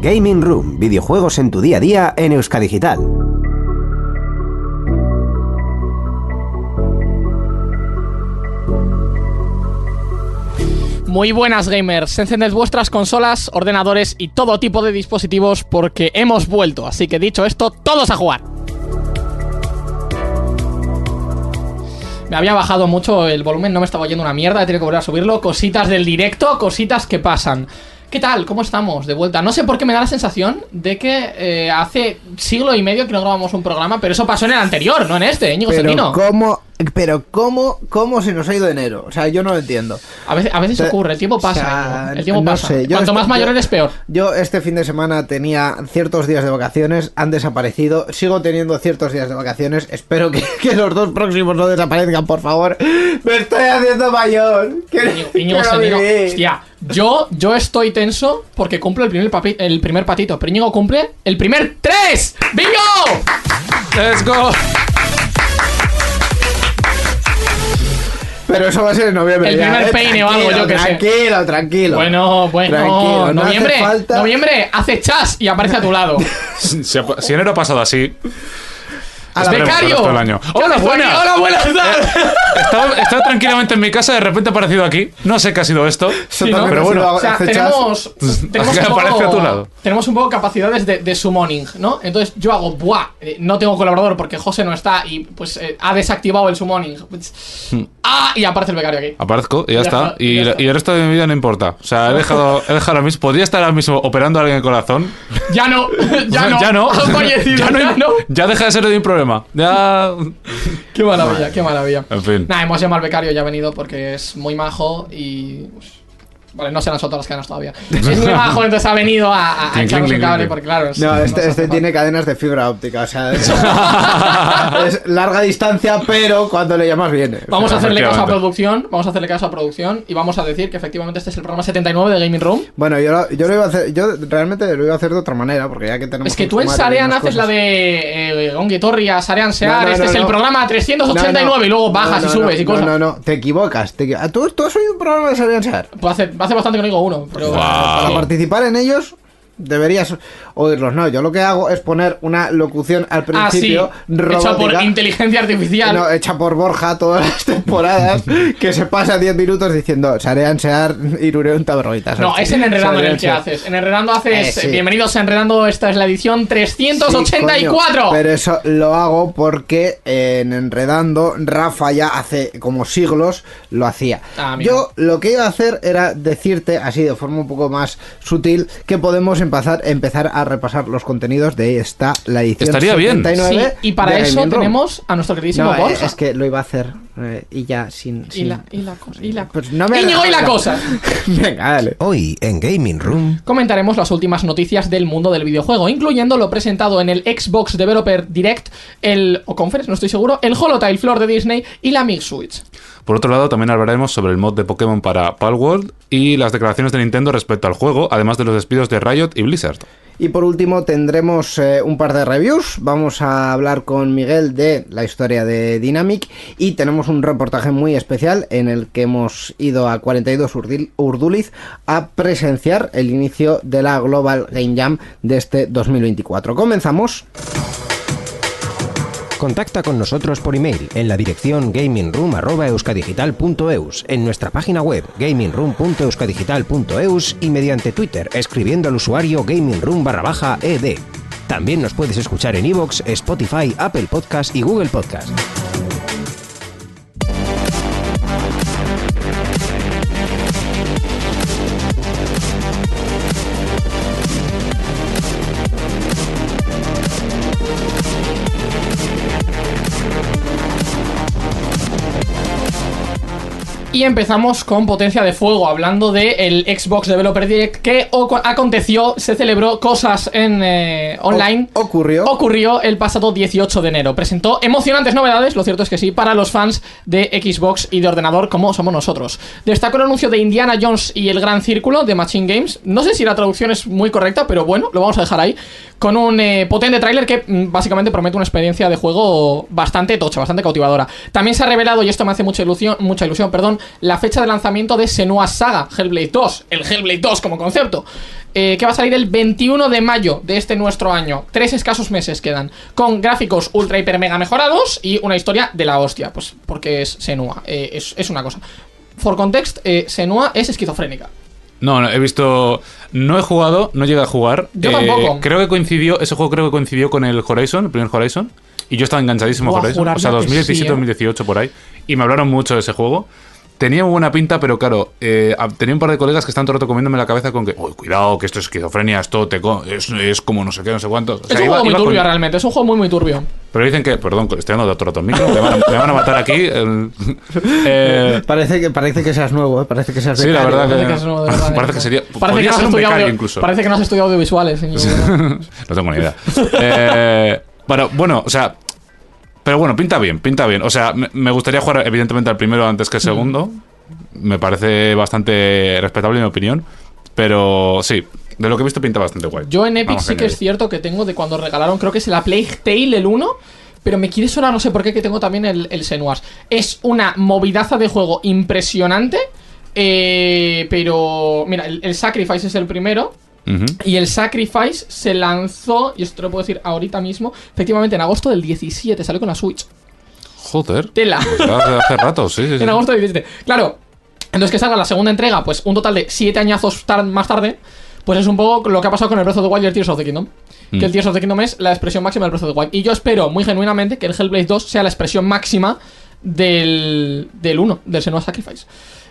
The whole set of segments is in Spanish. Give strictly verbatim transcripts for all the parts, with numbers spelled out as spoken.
Gaming Room, videojuegos en tu día a día en Euskadigital. Muy buenas, gamers. Encended vuestras consolas, ordenadores y todo tipo de dispositivos porque hemos vuelto. Así que dicho esto, todos a jugar. Me había bajado mucho el volumen, no me estaba oyendo una mierda, he tenido que volver a subirlo. Cositas del directo, cositas que pasan. ¿Qué tal? ¿Cómo estamos? De vuelta. No sé por qué me da la sensación de que eh, hace siglo y medio que no grabamos un programa, pero eso pasó en el anterior, no en este, Íñigo Sendino. Pero cómo, pero cómo, cómo se nos ha ido enero. O sea, yo no lo entiendo. A veces, a veces o sea, ocurre, el tiempo pasa. O sea, el tiempo no pasa. Sé, Cuanto este, más mayor yo, eres, peor. Yo este fin de semana tenía ciertos días de vacaciones, han desaparecido. Sigo teniendo ciertos días de vacaciones. Espero que, que los dos próximos no desaparezcan, por favor. Me estoy haciendo mayor. Íñigo, Íñigo Sendino, hostia. Yo, yo estoy tenso porque cumplo el primer, papi, el primer patito. Pero Íñigo cumple el primer tres. ¡Bingo! ¡Let's go! Pero eso va a ser en noviembre. El ya, primer ¿eh? peine o algo, yo que sé. Tranquilo, tranquilo. Bueno, bueno. Tranquilo, no noviembre, hace falta... noviembre hace chas y aparece a tu lado. Si, si enero ha pasado así. ¡Es becario! Todo el año. ¡Hola, buena! ¡Hola, buena! Estaba, estaba tranquilamente en mi casa, de repente ha aparecido aquí. No sé qué ha sido esto. Sí, ¿no? Pero bueno, o sea, tenemos, tenemos, un aparece a tu poco, lado. tenemos un poco capacidades de, de summoning, ¿no? Entonces yo hago, ¡buah! Eh, no tengo colaborador porque José no está y pues eh, ha desactivado el summoning. ¡Ah! Y aparece el becario aquí. Aparezco y ya, ya está. está Y, ya está. y el resto de mi vida no importa. O sea, he dejado, he dejado ahora mismo. Podría estar ahora mismo operando a alguien el corazón. Ya no, ya no. Ya no. Ha fallecido, ya, no ya no. ya deja de ser de mi problema. Ya. Qué maravilla, qué maravilla. En fin. Nada, hemos llamado al becario, ya ha venido porque es muy majo y... pues, vale, no se le han soltado las cadenas todavía. Es muy majo, entonces ha venido a, a, a Clink, echarnos clink, un cable clink. porque claro... Es, No, nos este, hace este falta. tiene cadenas de fibra óptica, o sea, es, es larga distancia, pero cuando le llamas viene. Vamos a hacerle caso a Efectivamente. producción, vamos a hacerle caso a producción y vamos a decir que efectivamente este es el programa setenta y nueve de Gaming Room. Bueno, yo lo, yo lo iba a hacer, yo realmente lo iba a hacer de otra manera, porque ya que tenemos... Es que un tú en sumario y Sarean unas haces cosas- la de eh, Ongi Torria, Sarean Sear, No, no, este no, es el no. programa trescientos ochenta y nueve No, no. y luego bajas No, no, y subes no, y cosas. No, no, no, te equivocas. Te equi- ¿Tú, tú has oído un programa de Sarean Sear? Pues hace, hace bastante que no digo uno, pero... Wow. Para participar en ellos deberías oírlos. No, yo lo que hago es poner una locución al Ah, sí, principio hecha por robótica, inteligencia artificial. no, hecha por Borja todas las temporadas, que se pasa diez minutos diciendo Sarean Sear Irureun Taberroitas. No, es en Enredando en el que haces. En Enredando haces... Eh, sí. Bienvenidos a Enredando, esta es la edición trescientos ochenta y cuatro. Pero eso lo hago porque en Enredando Rafa ya hace como siglos lo hacía. Ah, mira. Yo lo que iba a hacer era decirte, así de forma un poco más sutil, que podemos empezar, empezar a repasar los contenidos de esta, la edición Estaría bien. setenta y Sí, nueve y para de eso Gaming Room. tenemos a nuestro queridísimo No, eh, Borja. es que lo iba a hacer eh, y ya sin... Y sin- la, y la cosa, y la Pues no me Íñigo y la hagas- cosa. Venga, dale. Hoy en Gaming Room. Comentaremos las últimas noticias del mundo del videojuego, incluyendo lo presentado en el Xbox Developer Direct, el o Conference, no estoy seguro, el Holotile Floor de Disney y la Mix Switch. Por otro lado, también hablaremos sobre el mod de Pokémon para Palworld y las declaraciones de Nintendo respecto al juego, además de los despidos de Riot y Blizzard. Y por último tendremos eh, un par de reviews. Vamos a hablar con Miguel de la historia de Dynamic y tenemos un reportaje muy especial en el que hemos ido a cuarenta y dos Urdil- Urduliz a presenciar el inicio de la Global Game Jam de este dos mil veinticuatro. Comenzamos. Contacta con nosotros por email en la dirección gamingroom arroba euskadigital punto eus, en nuestra página web gamingroom punto euskadigital punto eus y mediante Twitter escribiendo al usuario gamingroom barra baja ed. También nos puedes escuchar en iVoox, Spotify, Apple Podcast y Google Podcast. Y empezamos con potencia de fuego, hablando del Xbox Developer Direct que o- aconteció, se celebró cosas en eh, online. O- ocurrió. Ocurrió el pasado dieciocho de enero. Presentó emocionantes novedades, lo cierto es que sí, para los fans de Xbox y de ordenador como somos nosotros. Destacó el anuncio de Indiana Jones y el Gran Círculo de Machine Games. No sé si la traducción es muy correcta, pero bueno, lo vamos a dejar ahí. Con un eh, potente tráiler que mm, básicamente promete una experiencia de juego bastante tocha, bastante cautivadora. También se ha revelado, y esto me hace mucha ilusión, mucha ilusión, perdón, la fecha de lanzamiento de Senua's Saga, Hellblade dos, el Hellblade dos como concepto, eh, que va a salir el veintiuno de mayo de este nuestro año. Tres escasos meses quedan, con gráficos ultra hiper mega mejorados y una historia de la hostia, pues porque es Senua, eh, es, es una cosa. For context, eh, Senua es esquizofrénica. No, no, he visto... No he jugado, no llegué a jugar. Yo eh, tampoco. Creo que coincidió, ese juego creo que coincidió con el Horizon, el primer Horizon. Y yo estaba enganchadísimo a Voy a Horizon. jurar O sea, ya que dos mil diecisiete, sí, ¿eh? dos mil dieciocho por ahí. Y me hablaron mucho de ese juego. Tenía muy buena pinta, pero claro, eh, tenía un par de colegas que están todo el rato comiéndome la cabeza con que, uy, cuidado, que esto es esquizofrenia, esto te co es, es como no sé qué, no sé cuántos. O sea, es un iba- juego muy iba turbio con- realmente, es un juego muy muy turbio. Pero dicen que, perdón, estoy dando otro rato al micro, me van a, me van a matar aquí. el- eh, Parece que, parece que seas nuevo, ¿eh? Parece que seas Sí, la becario. verdad Parece que es uno de verdad, parece ¿eh? que sería... Parece que, podría no has ser un estudiado becario audio- incluso. parece que no has estudiado audiovisuales. sin duda. No tengo ni idea. Eh, bueno, bueno, o sea... Pero bueno, pinta bien, pinta bien. O sea, me, me gustaría jugar evidentemente al primero antes que el segundo. Me parece bastante respetable en mi opinión. Pero sí, de lo que he visto pinta bastante guay. Yo en Epic Vamos, sí que genial. es cierto que tengo de cuando regalaron, creo que es la Plague Tale el uno, pero me quiere sonar, no sé por qué, que tengo también el, el Senua's. Es una movidaza de juego impresionante, eh, pero mira, el, el Sacrifice es el primero. Ujú. Y el Sacrifice se lanzó, y esto te lo puedo decir ahorita mismo, efectivamente en agosto del diecisiete, salió con la Switch. Joder. Tela. Pues hace, hace rato, sí, sí, sí. En agosto del diecisiete. Claro, entonces que salga la segunda entrega, pues un total de siete añazos tar- más tarde, pues es un poco lo que ha pasado con el Breath of the Wild y el Tears of the Kingdom. Mm. Que el Tears of the Kingdom es la expresión máxima del Breath of the Wild. Y yo espero muy genuinamente que el Hellblade dos sea la expresión máxima del, del uno, del Senua's Sacrifice.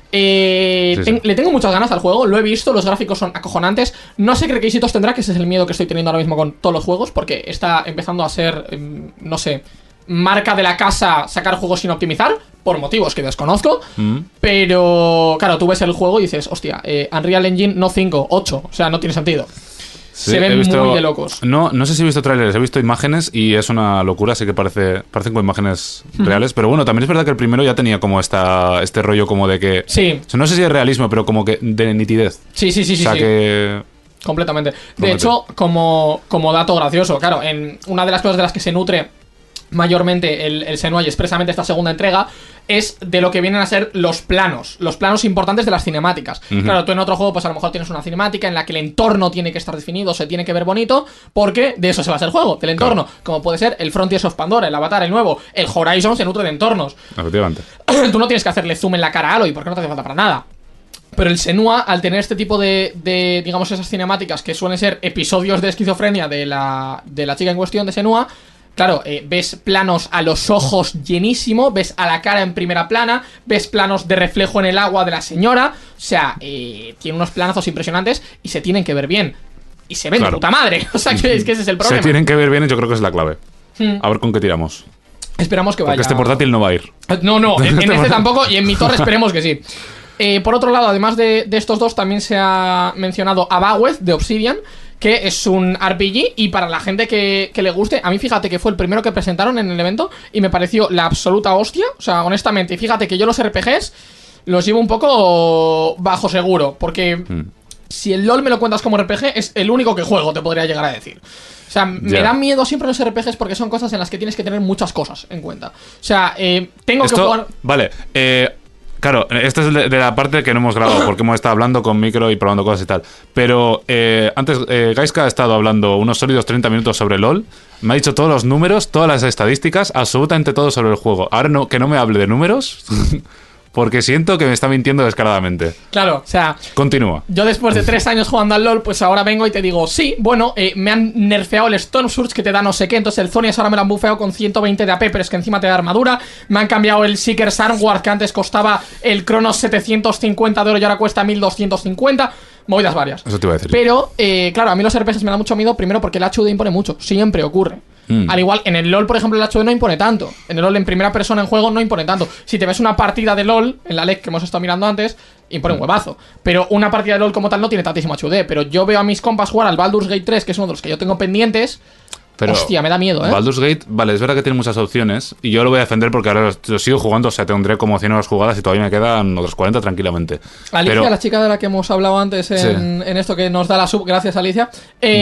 Eh, Sí, ten- sí. Le tengo muchas ganas al juego, lo he visto, los gráficos son acojonantes. No sé qué requisitos tendrá, que ese es el miedo que estoy teniendo ahora mismo con todos los juegos, porque está empezando a ser, em, no sé, marca de la casa sacar juegos sin optimizar, por motivos que desconozco. Mm. Pero, claro, tú ves el juego y dices, hostia, eh, Unreal Engine no cinco, ocho, o sea, no tiene sentido. Sí, Se ven he visto- muy de locos. No, no sé si he visto trailers, he visto imágenes y es una locura, así que parece, parecen como imágenes reales. Pero bueno, también es verdad que el primero ya tenía como esta, este rollo como de que... Sí, O sea, no sé si es realismo, pero como que de nitidez. sí, sí, sí, sí. o sea sí. que... Completamente. De Promete. hecho, como, como dato gracioso, claro, en una de las cosas de las que se nutre mayormente el, el Senua y expresamente esta segunda entrega es de lo que vienen a ser los planos, los planos importantes de las cinemáticas. Ujú. Claro, tú en otro juego pues a lo mejor tienes una cinemática en la que el entorno tiene que estar definido, se tiene que ver bonito, porque de eso se basa el juego, del entorno, como puede ser el Frontiers of Pandora, el Avatar, el nuevo, el Horizon se nutre de entornos. Efectivamente. Tú no tienes que hacerle zoom en la cara a Aloy porque no te hace falta para nada. Pero el Senua, al tener este tipo de, de, digamos, esas cinemáticas que suelen ser episodios de esquizofrenia de la, de la chica en cuestión de Senua, claro, eh, ves planos a los ojos llenísimo, ves a la cara en primera plana, ves planos de reflejo en el agua de la señora, o sea, eh, tiene unos planazos impresionantes y se tienen que ver bien. Y se ven Claro. de puta madre, o sea, que es que ese es el problema. Se tienen que ver bien y yo creo que es la clave. Hmm. A ver con qué tiramos. Esperamos que vaya. Porque este portátil no va a ir. No, no, en, en este tampoco y en mi torre esperemos que sí. Eh, por otro lado, además de, de estos dos, también se ha mencionado Abaweth de Obsidian, que es un R P G y para la gente que, que le guste, a mí fíjate que fue el primero que presentaron en el evento y me pareció la absoluta hostia, o sea, honestamente, y fíjate que yo los R P Gs los llevo un poco bajo seguro, porque Mm. si el LoL me lo cuentas como R P G, es el único que juego, te podría llegar a decir. O sea, me Ya. dan miedo siempre los R P Gs porque son cosas en las que tienes que tener muchas cosas en cuenta. O sea, eh, tengo Esto, que jugar... Vale, eh, claro, esta es de, de la parte que no hemos grabado porque hemos estado hablando con micro y probando cosas y tal. Pero eh, antes, eh, Gaiska ha estado hablando unos sólidos treinta minutos sobre LOL. Me ha dicho todos los números, todas las estadísticas, absolutamente todo sobre el juego. Ahora no, que no me hable de números porque siento que me está mintiendo descaradamente. Claro, o sea, Continúa. yo después de tres años jugando al LoL, pues ahora vengo y te digo, sí, bueno, eh, me han nerfeado el Storm Surge que te da no sé qué, entonces el Zonias ahora me lo han bufeado con ciento veinte de A P, pero es que encima te da armadura. Me han cambiado el Seeker's Armward, que antes costaba el Cronos setecientos cincuenta de oro y ahora cuesta mil doscientos cincuenta. Movidas varias. Eso te iba a decir. Pero, eh, claro, a mí los R P Gs me da mucho miedo, primero porque el H U D impone mucho, siempre ocurre. Mm. Al igual, en el LoL, por ejemplo, el H U D no impone tanto. En el LoL, en primera persona en juego, no impone tanto. Si te ves una partida de LoL, en la L E C que hemos estado mirando antes, impone un huevazo. Pero una partida de LoL como tal no tiene tantísimo H U D. Pero yo veo a mis compas jugar al Baldur's Gate tres, que es uno de los que yo tengo pendientes. Pero Hostia, me da miedo, ¿eh? Baldur's Gate, vale, es verdad que tiene muchas opciones y yo lo voy a defender porque ahora lo sigo jugando, o sea, tendré como cien horas jugadas y todavía me quedan otras cuarenta tranquilamente. Alicia, Pero, la chica de la que hemos hablado antes en, en esto que nos da la sub, gracias Alicia,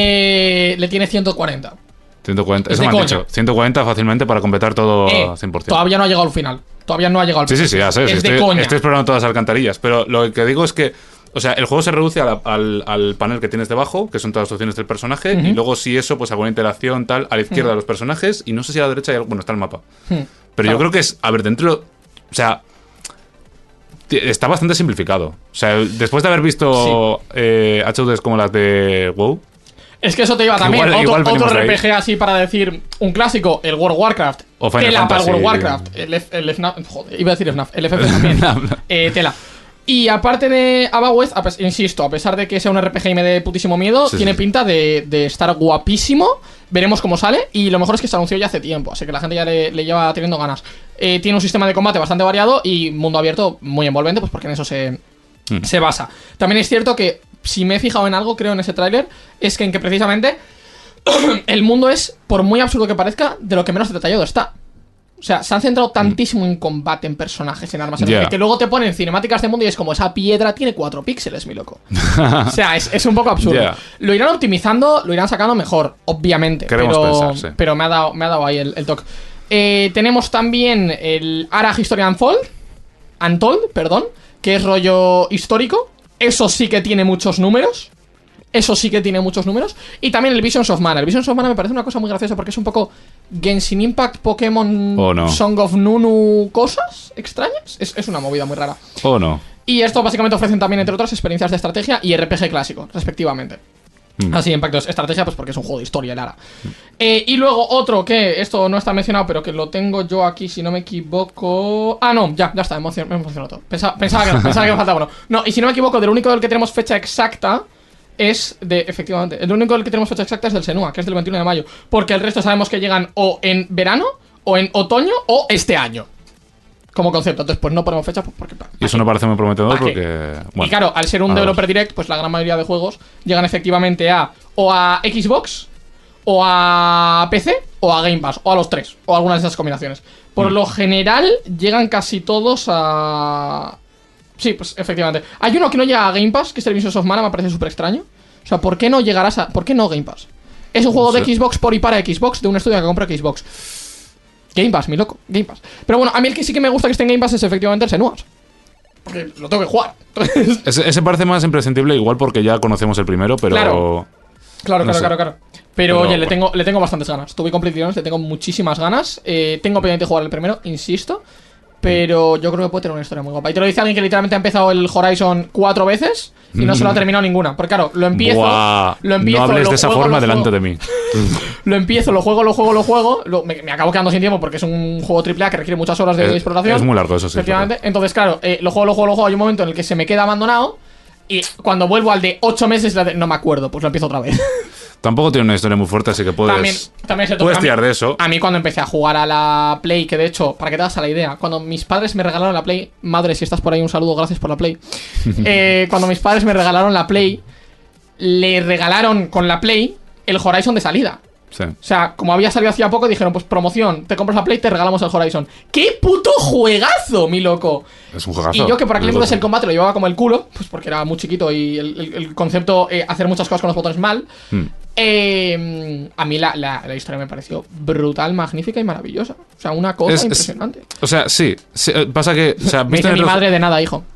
eh, le tiene ciento cuarenta. ciento cuarenta, Es eso de me han coña. dicho, ciento cuarenta fácilmente para completar todo Eh, cien por ciento. todavía no ha llegado al final. todavía no ha llegado al Sí, P C. sí, sí, ya sé. Es sí, de estoy, coña. estoy explorando todas las alcantarillas. Pero lo que digo es que, o sea, el juego se reduce a la- al, al panel que tienes debajo, que son todas las opciones del personaje, Ujú. y luego si eso, pues alguna interacción tal, a la izquierda Ujú. los personajes, y no sé si a la derecha hay algo, bueno, está el mapa. Hmm, Pero claro. yo creo que es, a ver, dentro, o sea, ti- está bastante simplificado. O sea, después de haber visto eh, H U Ds como las de WoW, Es que eso te lleva también. Igual- otro igual otro venimos de ahí. R P G así para decir un clásico, el World of Warcraft. O Final tela para el Fantasy. World of Warcraft. El, F- el F N A F. Joder, iba a decir F NAF. El F F también. eh, tela. Y aparte de Abawez, a pes- insisto, a pesar de que sea un R P G y me dé putísimo miedo, Sí, tiene sí. pinta de, de estar guapísimo. Veremos cómo sale. Y lo mejor es que se anunció ya hace tiempo, así que la gente ya le, le lleva teniendo ganas. Eh, tiene un sistema de combate bastante variado y mundo abierto muy envolvente, pues porque en eso se, Mm. se basa. También es cierto que, si me he fijado en algo, creo, en ese tráiler, es que en que precisamente el mundo es, por muy absurdo que parezca, de lo que menos detallado está. O sea, se han centrado tantísimo en combate, en personajes, en armas, en Ya. que, que luego te ponen cinemáticas de mundo y es como, esa piedra tiene cuatro píxeles, mi loco. O sea, es, es un poco absurdo. Ya. Lo irán optimizando, lo irán sacando mejor, obviamente. Queremos pero, pensar, sí. pero me ha dado, me ha dado ahí el, el toque. Eh, tenemos también el Arag History Unfold, Untold, perdón, que es rollo histórico. Eso sí que tiene muchos números. Eso sí que tiene muchos números. Y también el Visions of Mana. El Visions of Mana me parece una cosa muy graciosa porque es un poco Genshin Impact, Pokémon, Oh, no. Song of Nunu, cosas extrañas. Es, es una movida muy rara. ¿o no? Y esto básicamente ofrecen también, entre otras, experiencias de estrategia y R P G clásico, respectivamente. Mm. Así, impactos. Estrategia, pues porque es un juego de historia, el Ara. Eh, y luego otro que, esto no está mencionado, pero que lo tengo yo aquí, si no me equivoco. Ah, no, ya, ya está, emocion- me emocionó todo. Pensaba, pensaba, que, pensaba que me faltaba uno. No, y si no me equivoco, del único del que tenemos fecha exacta es de, efectivamente, el único del que tenemos fecha exacta es del Senua, que es del veintiuno de mayo. Porque el resto sabemos que llegan o en verano, o en otoño, o este año. Como concepto. Entonces, pues no ponemos fecha, pues porque. Y eso no parece muy prometedor ¿Pa' qué? porque... Y Bueno, claro, al ser un a ver. developer direct, pues la gran mayoría de juegos llegan efectivamente a o a Xbox, o a P C, o a Game Pass, o a los tres, o a algunas de esas combinaciones. Por Mm. lo general, llegan casi todos a... Sí, pues efectivamente. Hay uno que no llega a Game Pass, que es el Visions of Mana, me parece súper extraño. O sea, ¿por qué no llegarás a...? ¿Por qué no Game Pass? Es un juego No de sé. Xbox por y para Xbox, de un estudio que compra Xbox. Game Pass, mi loco, Game Pass. Pero bueno, a mí el que sí que me gusta que esté en Game Pass es efectivamente el Senuas. Porque lo tengo que jugar. Entonces, Ese, ese parece más imprescindible, igual porque ya conocemos el primero, pero... Claro. Claro, No claro, sé. claro, claro. Pero, Pero, oye, le bueno. tengo, le tengo bastantes ganas. Tuve competiciones, le tengo muchísimas ganas. Eh, tengo pendiente de jugar el primero, insisto. Pero yo creo que puede tener una historia muy guapa. Y te lo dice alguien que literalmente ha empezado el Horizon cuatro veces y no se lo ha terminado ninguna. Porque claro, lo empiezo. Buah, lo empiezo no hables lo de esa juego, forma lo delante juego. de mí. Lo empiezo, lo juego, lo juego, lo juego. lo- me, me acabo quedando sin tiempo porque es un juego triple A que requiere muchas horas de Es- exploración. es muy largo, eso sí, Efectivamente. Entonces, claro, eh, lo juego, lo juego, lo juego. Hay un momento en el que se me queda abandonado. Y cuando vuelvo al de ocho meses, la de- no me acuerdo, pues lo empiezo otra vez. Tampoco tiene una historia muy fuerte, así que puedes... También, también se puedes toca- tirar de eso. A mí cuando empecé a jugar a la Play, que de hecho, para que te hagas a la idea, cuando mis padres me regalaron la Play, madre, si estás por ahí, un saludo, gracias por la Play. Eh, cuando mis padres me regalaron la Play, le regalaron con la Play el Horizon de salida. Sí. O sea, como había salido hacía poco, dijeron, pues promoción, te compras la Play, te regalamos el Horizon. ¡Qué puto juegazo, mi loco! Es un juegazo. Y yo que por aquel Es entonces un- el combate lo llevaba como el culo, pues porque era muy chiquito y el, el- el concepto eh, hacer muchas cosas con los botones mal. Hmm. eh, a mí la, la- la historia me pareció brutal, magnífica y maravillosa. O sea, una cosa Es- es- impresionante. O sea, sí. sí, eh, pasa que... O sea, Me visto dice en mi retro- madre de nada, hijo.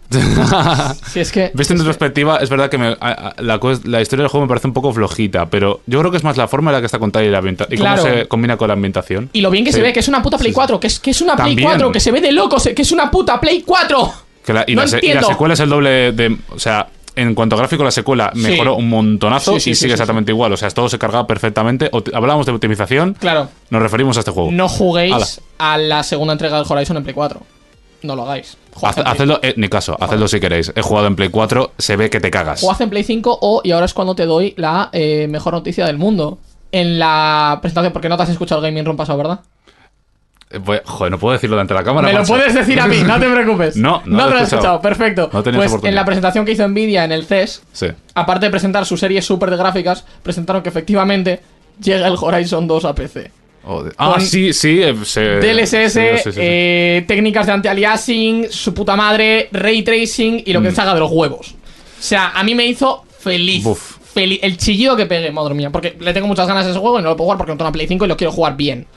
Si es que... Visto en retrospectiva, es verdad que me- a- a- la, cues- la historia del juego me parece un poco flojita, pero yo creo que es más la forma en la que está contada y la ambienta- y Claro. cómo se combina con la ambientación. Y lo bien que Sí. se ve, que es una puta Play Sí, sí. cuatro, que es, que es una Play También. cuatro, que se ve de locos, que es una puta Play cuatro. Que la- y, No la se- y la entiendo. secuela es el doble de... O sea, en cuanto a gráfico, la secuela Sí. mejoró un montonazo Sí, sí, y sí, sigue sí, exactamente igual. O sea, todo se cargaba perfectamente. Opti- Hablábamos de optimización, Claro, nos referimos a este juego. no juguéis Ala. a la segunda entrega del Horizon en Play cuatro. No lo hagáis. Jugad Haz- en Play- hacedlo, eh, ni caso, hacedlo si queréis. He jugado en Play cuatro, se ve que te cagas. Jugad en Play cinco o, y ahora es cuando te doy la eh, mejor noticia del mundo. En la presentación, porque no te has escuchado el Gaming Room pasado, ¿verdad? Eh, voy- Joder, no puedo decirlo delante de la cámara. Me lo macho. puedes decir a mí, no te preocupes. No, no no lo te he lo has escuchado. escuchado, perfecto. No tenía pues esa en oportunidad. la presentación que hizo Nvidia en el C E S, Sí. aparte de presentar su serie súper de gráficas, presentaron que efectivamente llega el Horizon dos a P C. Oh, de- ah, Con sí, sí. eh, se- D L S S, sí, sí, sí, sí. eh, técnicas de anti-aliasing, su puta madre, ray tracing y lo que Mm. salga de los huevos. O sea, a mí me hizo feliz. Buf. Feliz. El chillido que pegué, madre mía. Porque le tengo muchas ganas a ese juego y no lo puedo jugar porque no tengo una Play cinco y lo quiero jugar bien.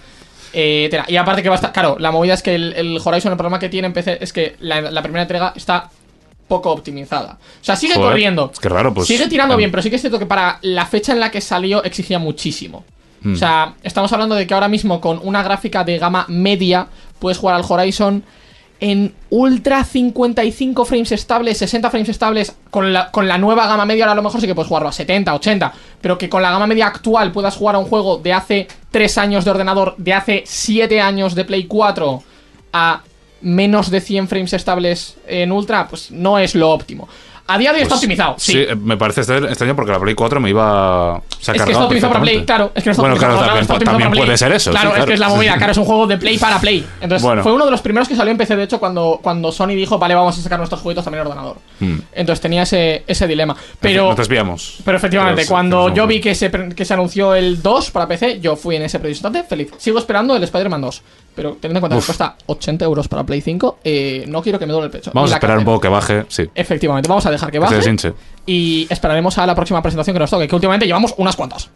Eh, tela. Y aparte que va a estar... Claro, la movida es que el, el Horizon, el problema que tiene en P C es que la, la primera entrega está poco optimizada. O sea, sigue Joder, corriendo. Es que raro, pues. Sigue tirando em, bien, pero sí que es cierto que para la fecha en la que salió exigía muchísimo. Mm. O sea, estamos hablando de que ahora mismo con una gráfica de gama media puedes jugar al Horizon en ultra cincuenta y cinco frames estables, sesenta frames estables. Con la, con la nueva gama media ahora a lo mejor sí que puedes jugarlo a setenta, ochenta, pero que con la gama media actual puedas jugar a un juego de hace tres años de ordenador, de hace siete años de Play cuatro a menos de cien frames estables en ultra, pues no es lo óptimo. A día de hoy pues, está optimizado, sí. Sí, me parece extraño porque la Play cuatro me iba... Se ha es que está optimizado para Play, claro. Es que no está bueno, optimizado, claro, también, está optimizado también para puede Play. ser eso. Claro, sí, claro, es que es la movida, claro, es un juego de Play para Play. Entonces, bueno. fue uno de los primeros que salió en P C, de hecho, cuando, cuando Sony dijo, vale, vamos a sacar nuestros jueguitos también en ordenador. Hmm. Entonces tenía ese, ese dilema. Pero... Nos desviamos. Pero efectivamente, pero, cuando sí, yo vi que se, que se anunció el dos para P C, yo fui en ese preciso instante feliz. Sigo esperando el Spider-Man dos. Pero teniendo en cuenta Uf. que cuesta ochenta euros para Play cinco, eh, no quiero que me duele el pecho. Vamos a esperar un poco que baje, sí. Efectivamente, vamos a dejar que baje. Que se deshinche. Y esperaremos a la próxima presentación que nos toque, que últimamente llevamos unas cuantas.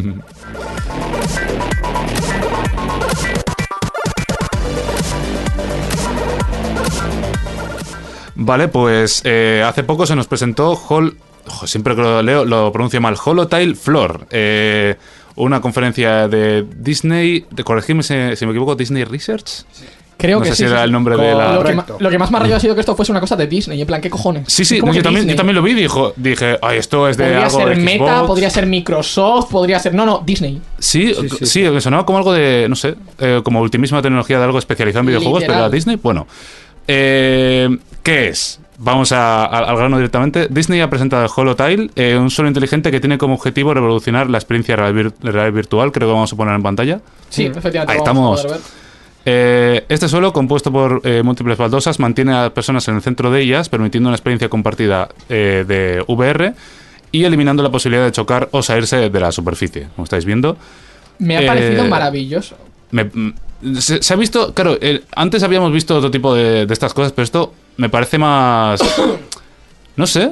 Vale, pues eh, hace poco se nos presentó Hol... Oh, siempre que lo leo lo pronuncio mal. Holotile Floor. Eh... Una conferencia de Disney, de corregirme si, si me equivoco, Disney Research. Sí. Creo no que sé sí. si era sí. el nombre de la... Lo que, ma, lo que más me ha rayado ha sido que esto fuese una cosa de Disney. En plan, ¿qué cojones? Sí, sí, no, yo, también, yo también lo vi y dijo, dije, ay, esto es de podría algo ser de Meta, Xbox. podría ser Microsoft, podría ser... No, no, Disney. Sí, sí, sí, sí, sí. sonaba como algo de, no sé, eh, como ultimísima tecnología de algo especializado en videojuegos, Literal. pero era Disney. Bueno, eh, ¿qué es? Vamos a, a, al grano directamente. Disney ha presentado el Holotile, eh, un suelo inteligente que tiene como objetivo revolucionar la experiencia real, vir real virtual. Creo que vamos a poner en pantalla. Sí, efectivamente. Ahí estamos. Eh, este suelo, compuesto por eh, múltiples baldosas, mantiene a las personas en el centro de ellas, permitiendo una experiencia compartida eh, de V R y eliminando la posibilidad de chocar o salirse de la superficie, como estáis viendo. Me ha eh, parecido maravilloso. Me, se, se ha visto, claro, eh, antes habíamos visto otro tipo de, de estas cosas, pero esto me parece más... No sé,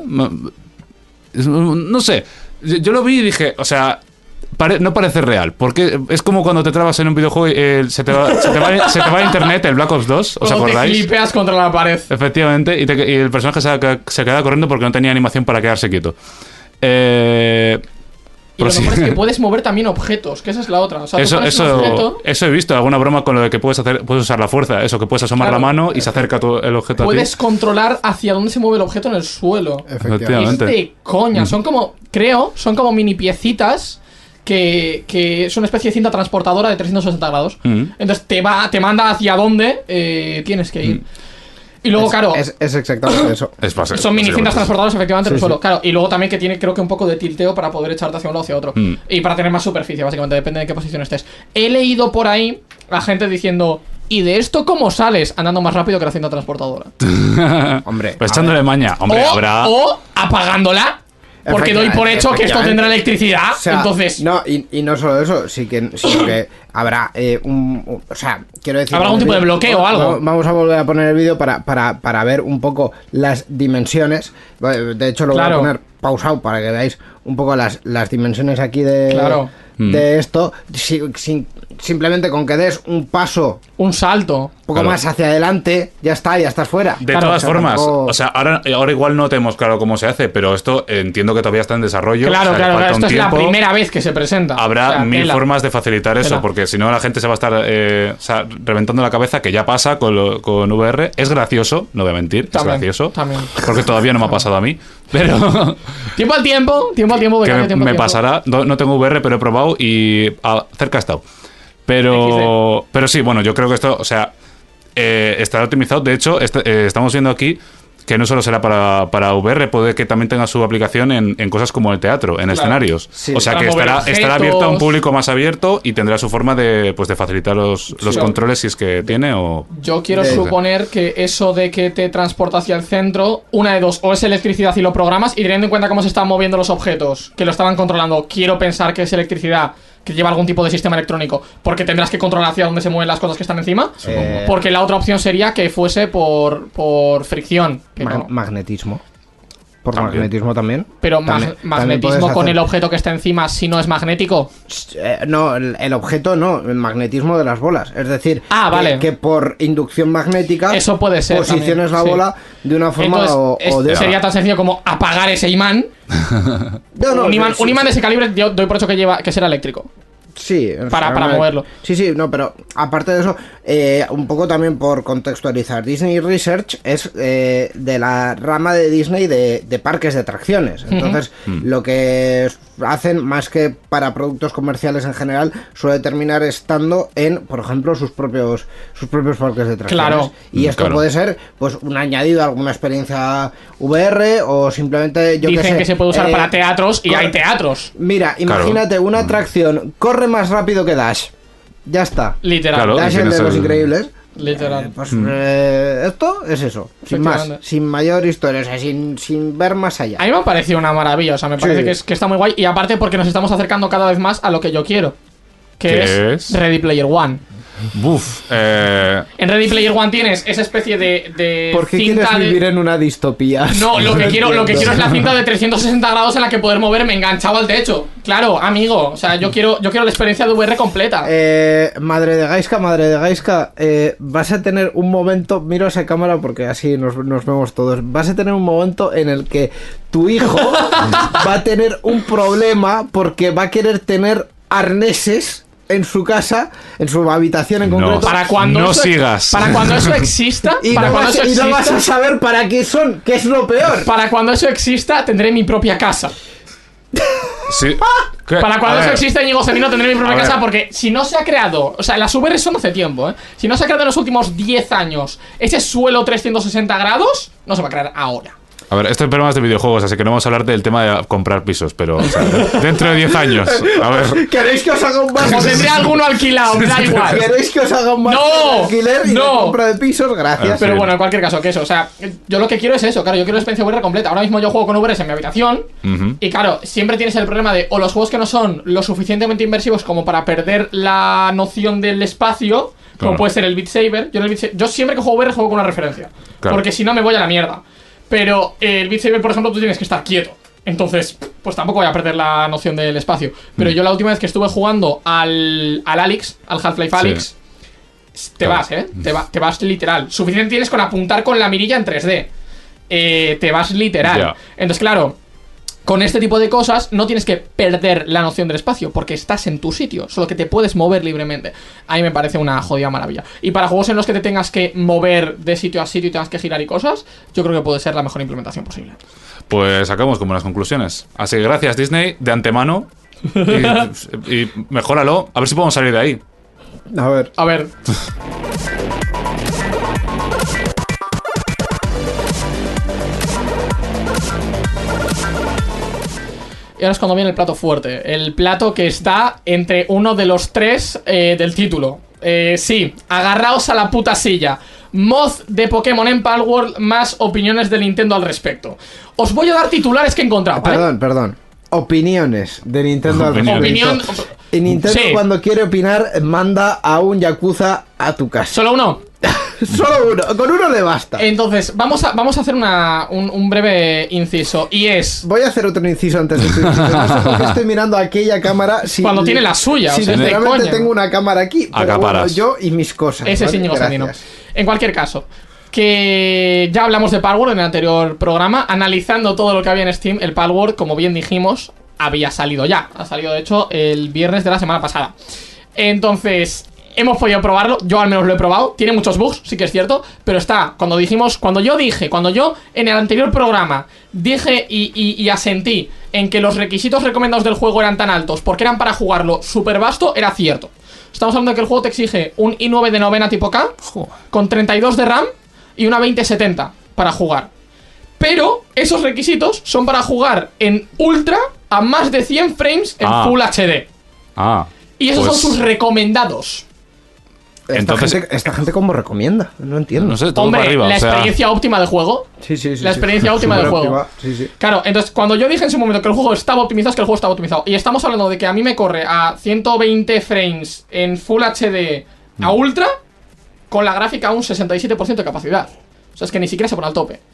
no sé. Yo lo vi y dije, o sea... Pare, no parece real, porque es como cuando te trabas en un videojuego y eh, se, te va, se, te va, se te va a internet, el Black Ops dos, ¿os Cuando acordáis? te flipeas contra la pared. Efectivamente, y, te, y el personaje se, se queda corriendo porque no tenía animación para quedarse quieto. Eh... Y lo mejor es que puedes mover también objetos, que esa es la otra. O sea, eso, eso, objeto, eso he visto, alguna broma con lo de que puedes hacer, puedes usar la fuerza, eso, que puedes asomar claro, la mano y se acerca todo el objeto puedes a ti. controlar hacia dónde se mueve el objeto en el suelo. Efectivamente. Es de coña, son como, creo, son como mini piecitas que, que es una especie de cinta transportadora de trescientos sesenta grados. Mm. Entonces te va, te manda hacia dónde eh, tienes que ir. Mm. Y luego, es, claro... Es, es exactamente eso. Es fácil, son mini cintas transportadoras, efectivamente, sí, en el suelo. Sí. Claro, y luego también que tiene, creo que un poco de tilteo para poder echarte hacia un lado o hacia otro. Mm. Y para tener más superficie, básicamente, depende de qué posición estés. He leído por ahí a gente diciendo... ¿Y de esto cómo sales? Andando más rápido que la cinta transportadora. Hombre. Pues echándole maña. Hombre, o, habrá... o apagándola. Porque doy por hecho que esto tendrá electricidad. O sea, entonces. No, y, y no solo eso, sí que, sino que habrá eh, un, un. O sea, quiero decir. ¿Habrá algún tipo de bloqueo o algo? Vamos a volver a poner el vídeo para, para, para ver un poco las dimensiones. De hecho, lo claro. voy a poner pausado para que veáis un poco las, las dimensiones aquí de, claro. de esto. Si, sin, simplemente con que des un paso. Un salto. Un poco claro. más hacia adelante, ya está, ya estás fuera. De claro, todas o sea, formas, tampoco... o sea, ahora, ahora igual no tenemos claro cómo se hace, pero esto entiendo que todavía está en desarrollo. Claro, o sea, claro, claro. Esto tiempo. Es la primera vez que se presenta. Habrá o sea, mil tela. formas de facilitar eso, tela. porque si no la gente se va a estar eh, o sea, reventando la cabeza, que ya pasa con, lo, con V R. Es gracioso, no voy a mentir, también, es gracioso. También. Porque todavía no me ha pasado a mí, pero... tiempo al tiempo, tiempo al tiempo. Que me, tiempo me tiempo. pasará, no, no tengo V R, pero he probado y a, cerca he estado. Pero, pero sí, bueno, yo creo que esto, o sea, eh, estará optimizado. De hecho, est eh, estamos viendo aquí que no solo será para, para V R, puede que también tenga su aplicación en, en cosas como el teatro, en claro. escenarios. Sí, o sea que estará, estará abierto a un público más abierto y tendrá su forma de, pues, de facilitar los, los sí. controles si es que tiene o... Yo quiero de... suponer que eso de que te transporta hacia el centro, una de dos, o es electricidad y lo programas, y teniendo en cuenta cómo se están moviendo los objetos, que lo estaban controlando, quiero pensar que es electricidad, que lleva algún tipo de sistema electrónico, porque tendrás que controlar hacia dónde se mueven las cosas que están encima, eh... porque la otra opción sería que fuese por, por fricción. Que Ma no. Magnetismo. Por También. magnetismo también. Pero También- mag- también magnetismo puedes con hacer- el objeto que está encima si no es magnético. Eh, no, el, el objeto no, el magnetismo de las bolas. Es decir, Ah, que, vale. que por inducción magnética Eso puede ser posiciones también, la sí. bola de una forma Entonces, o, es- o de otra. sería tan sencillo como apagar ese imán. No, no, un, imán sí, un imán sí. de ese calibre yo doy por hecho que lleva que será eléctrico. Sí, Para- para realmente- moverlo. Sí, sí, no, pero aparte de eso, eh, un poco también por contextualizar, Disney Research es eh, de la rama de Disney de, de parques de atracciones. Entonces, lo que hacen, más que para productos comerciales en general, suele terminar estando en, por ejemplo, sus propios sus propios parques de atracciones. Claro. Y esto Claro. puede ser, pues, un añadido a alguna experiencia V R o simplemente, yo Dicen qué sé, que se puede usar eh, para teatros y cor- hay teatros. Mira, Claro. imagínate una atracción, corre más rápido que Dash. Ya está. Literal. Claro. Dash es tienes de los el- increíbles. Literal. Eh, pues eh, esto es eso, sin más, Efectivamente. sin mayor historia, o sea, sin, sin ver más allá. A mí me ha parecido una maravilla, o sea, me parece Sí. que, es, que está muy guay. Y aparte porque nos estamos acercando cada vez más a lo que yo quiero. Que ¿Qué es, es? Ready Player One. Buf. Eh, En Ready Player One tienes esa especie de, de ¿Por qué quieres cinta de... vivir en una distopía? No, lo que quiero, lo que entiendo. quiero es la cinta de trescientos sesenta grados en la que poder moverme enganchado al techo. Claro, amigo. O sea, yo quiero, yo quiero la experiencia de V R completa. Eh, madre de Gaiska, madre de Gaiska, eh, vas a tener un momento, miro esa cámara porque así nos, nos vemos todos, vas a tener un momento en el que tu hijo va a tener un problema porque va a querer tener arneses en su casa, en su habitación en No. concreto. Para cuando no eso, sigas. Para cuando eso exista, Y, para no cuando vas, eso y no vas exista, a saber para qué son, que es lo peor. para cuando eso exista, tendré mi propia casa. sí. ¿Qué? Para cuando A eso ver, exista, Íñigo Cendino, tendré mi propia A ver. casa porque si no se ha creado, o sea, las V R son hace tiempo, ¿eh? Si no se ha creado en los últimos diez años ese suelo trescientos sesenta grados, no se va a crear ahora. A ver, esto es programas de videojuegos, así que no vamos a hablar del tema de comprar pisos, pero o sea, dentro de diez años. A ver. ¿Queréis que os haga un O máster? tendré alguno alquilado, me da igual. ¿Queréis que os haga un máster No, de alquiler y no. de compra de pisos? Gracias. Pero Sí. bueno, en cualquier caso, que eso, o sea, yo lo que quiero es eso, claro, yo quiero la experiencia V R completa. Ahora mismo yo juego con V R en mi habitación Ujú. y claro, siempre tienes el problema de o los juegos que no son lo suficientemente inmersivos como para perder la noción del espacio, como Claro. puede ser el Beat Saber. Yo, en el Beat Saber- yo siempre que juego V R juego con una referencia, Claro. porque si no me voy a la mierda. Pero eh, el Beat Saber, por ejemplo, tú tienes que estar quieto. Entonces, pues tampoco voy a perder la noción del espacio. Pero Mm. yo la última vez que estuve jugando al, al Alyx, al Half-Life Alyx, te Claro. vas, ¿eh? Te, va- te vas literal. Suficiente tienes con apuntar con la mirilla en tres D. Eh, te vas literal. Ya. Entonces, claro, con este tipo de cosas no tienes que perder la noción del espacio, porque estás en tu sitio, solo que te puedes mover libremente. A mí me parece una jodida maravilla. Y para juegos en los que te tengas que mover de sitio a sitio y tengas que girar y cosas, yo creo que puede ser la mejor implementación posible. Pues sacamos como las conclusiones. Así que gracias, Disney, de antemano. Y, y mejóralo. A ver si podemos salir de ahí. A ver. A ver. Y ahora es cuando viene el plato fuerte. El plato que está entre uno de los tres eh, del título. Eh, sí, agarraos a la puta silla. Mod de Pokémon en Palworld más opiniones de Nintendo al respecto. Os voy a dar titulares que he encontrado, ¿vale? Perdón, perdón. Opiniones de Nintendo al respecto. Opinión. Y Nintendo Sí. cuando quiere opinar manda a un Yakuza a tu casa. Solo uno. Solo uno, con uno le basta. Entonces, vamos a, vamos a hacer una, un, un breve inciso. Y es. Voy a hacer otro inciso antes de tu inciso. No sé por qué estoy mirando aquella cámara. Si, Cuando tiene la suya, Si o sea, es de sinceramente coña. tengo una cámara aquí, pero bueno, Acaparas. yo y mis cosas. Ese es ¿vale? Íñigo Sandino. Gracias. En cualquier caso, que ya hablamos de Palworld en el anterior programa. Analizando todo lo que había en Steam, el Palworld, como bien dijimos, había salido ya. Ha salido, de hecho, el viernes de la semana pasada. Entonces, hemos podido probarlo. Yo al menos lo he probado. Tiene muchos bugs, sí que es cierto. Pero está, cuando dijimos, cuando yo dije, cuando yo en el anterior programa dije y, y, y asentí en que los requisitos recomendados del juego eran tan altos porque eran para jugarlo súper vasto, era cierto. Estamos hablando de que el juego te exige un i nueve de novena tipo K con treinta y dos de RAM y una veinte setenta para jugar. Pero esos requisitos son para jugar en Ultra a más de cien frames en Ah. Full H D. Ah. Y esos pues, son sus recomendados. Esta, Entonces- gente, esta gente cómo recomienda, no entiendo. No sé, todo Hombre, para arriba. la o sea, experiencia óptima de juego. Sí, sí, sí. La sí. experiencia óptima del Súper juego. óptima, Sí, sí. Claro, entonces cuando yo dije en su momento que el juego estaba optimizado, es que el juego estaba optimizado. Y estamos hablando de que a mí me corre a ciento veinte frames en Full H D a Ultra, con la gráfica a un sesenta y siete por ciento de capacidad. O sea, es que ni siquiera se pone al tope.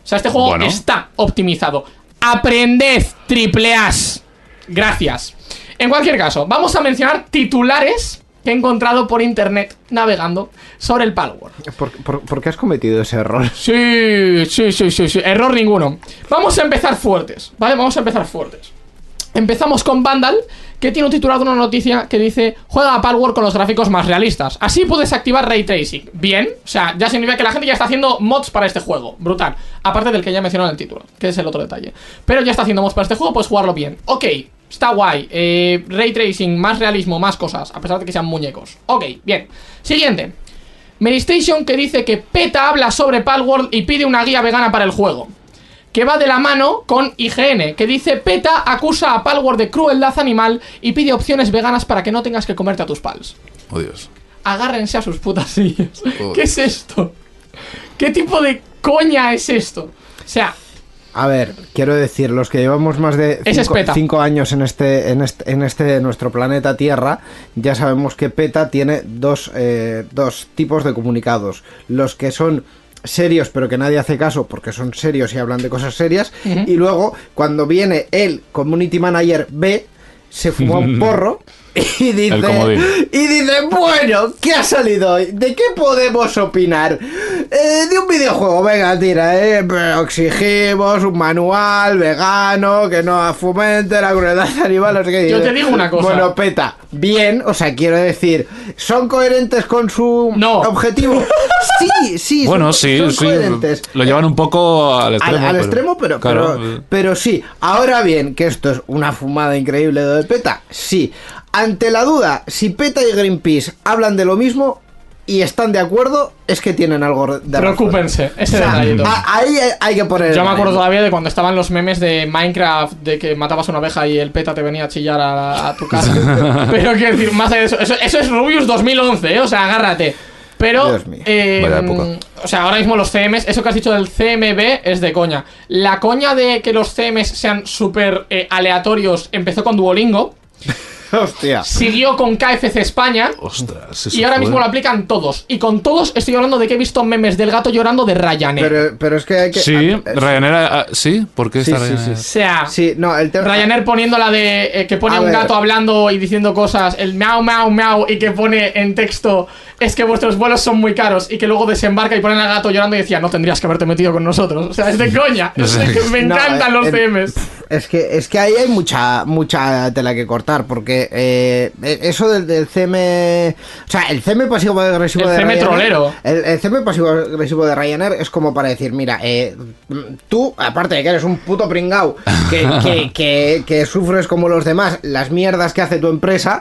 O sea, este juego Bueno. está optimizado. Aprended, triple A's. Gracias. En cualquier caso, vamos a mencionar titulares que he encontrado por internet navegando sobre el Palworld. ¿Por, por, por qué has cometido ese error? Sí, sí, sí, sí, sí, error ninguno. Vamos a empezar fuertes, ¿vale? Vamos a empezar fuertes. Empezamos con Vandal, que tiene un titular de una noticia que dice: juega a Palworld con los gráficos más realistas. Así puedes activar Ray Tracing. Bien, o sea, ya significa que la gente ya está haciendo mods para este juego. Brutal. Aparte del que ya mencioné en el título, que es el otro detalle. Pero ya está haciendo mods para este juego, puedes jugarlo bien. Ok, está guay. Eh, Ray Tracing, más realismo, más cosas, a pesar de que sean muñecos. Ok, bien. Siguiente. Medistation, que dice que PETA habla sobre Palworld y pide una guía vegana para el juego, que va de la mano con I G N, que dice: PETA acusa a Palworld de crueldad animal y pide opciones veganas para que no tengas que comerte a tus pals. Oh, Dios. Agárrense a sus putas sillas. Oh. ¿Qué es esto? ¿Qué tipo de coña es esto? O sea, A ver, quiero decir, los que llevamos más de Ese es cinco, PETA. cinco años en este, en este, en este nuestro planeta Tierra, ya sabemos que PETA tiene dos, eh, dos tipos de comunicados. Los que son serios pero que nadie hace caso porque son serios y hablan de cosas serias, Ujú. y luego cuando viene el community manager B, se fuma un porro y dice, El comodín. y dice, bueno, ¿qué ha salido hoy? ¿De qué podemos opinar? Eh, de un videojuego, venga, tira, eh, pero exigimos un manual vegano que no fomente la crueldad animal, no sé qué. Yo te digo una cosa. Bueno, PETA, bien, o sea, quiero decir, ¿son coherentes con su No. objetivo? Sí, sí, Bueno, son, sí, son sí. coherentes. Lo llevan un poco al Al, extremo. al pero- extremo, pero, claro, pero, eh. pero sí. Ahora bien, que esto es una fumada increíble de PETA, sí. Ante la duda, si PETA y Greenpeace hablan de lo mismo y están de acuerdo, es que tienen algo de razón. preocúpense, ese O sea, detallito. a- ahí hay, hay que poner. Yo el me acuerdo relleno. todavía de cuando estaban los memes de Minecraft, de que matabas una abeja y el PETA te venía a chillar a, a tu casa. Pero quiero decir, más allá de eso, eso, eso es Rubius dos mil once, ¿eh? O sea, agárrate. Pero, Dios mío. eh, Vaya época. o sea, ahora mismo los C Ms, eso que has dicho del C M B es de coña. La coña de que los C Ms sean súper eh, aleatorios empezó con Duolingo, Hostia. siguió con K F C España. Ostras, eso Y ahora fue- mismo lo aplican todos. Y con todos estoy hablando de que he visto memes del gato llorando de Ryanair. Pero, pero es que hay que. Sí, eh, Ryanair. ah, ¿Sí? ¿Por qué Sí, está sí, Ryanair? O sea, Sí, no, el tema. Ryanair poniendo la de eh, que pone A un ver. gato hablando y diciendo cosas, el miau, miau, miau, y que pone en texto: es que vuestros vuelos son muy caros, y que luego desembarca y pone al gato llorando y decía: no tendrías que haberte metido con nosotros. O sea, es de coña. Es de que me No, encantan eh, los eh, C Ms. Es que, es que ahí hay mucha, mucha tela que cortar, porque eh, eso del, del C M. O sea, el C M pasivo-agresivo El de C M Ryanair. trolero. El, el C M pasivo-agresivo de Ryanair es como para decir: mira, eh, tú, aparte de que eres un puto pringao, que, que, que, que sufres como los demás las mierdas que hace tu empresa,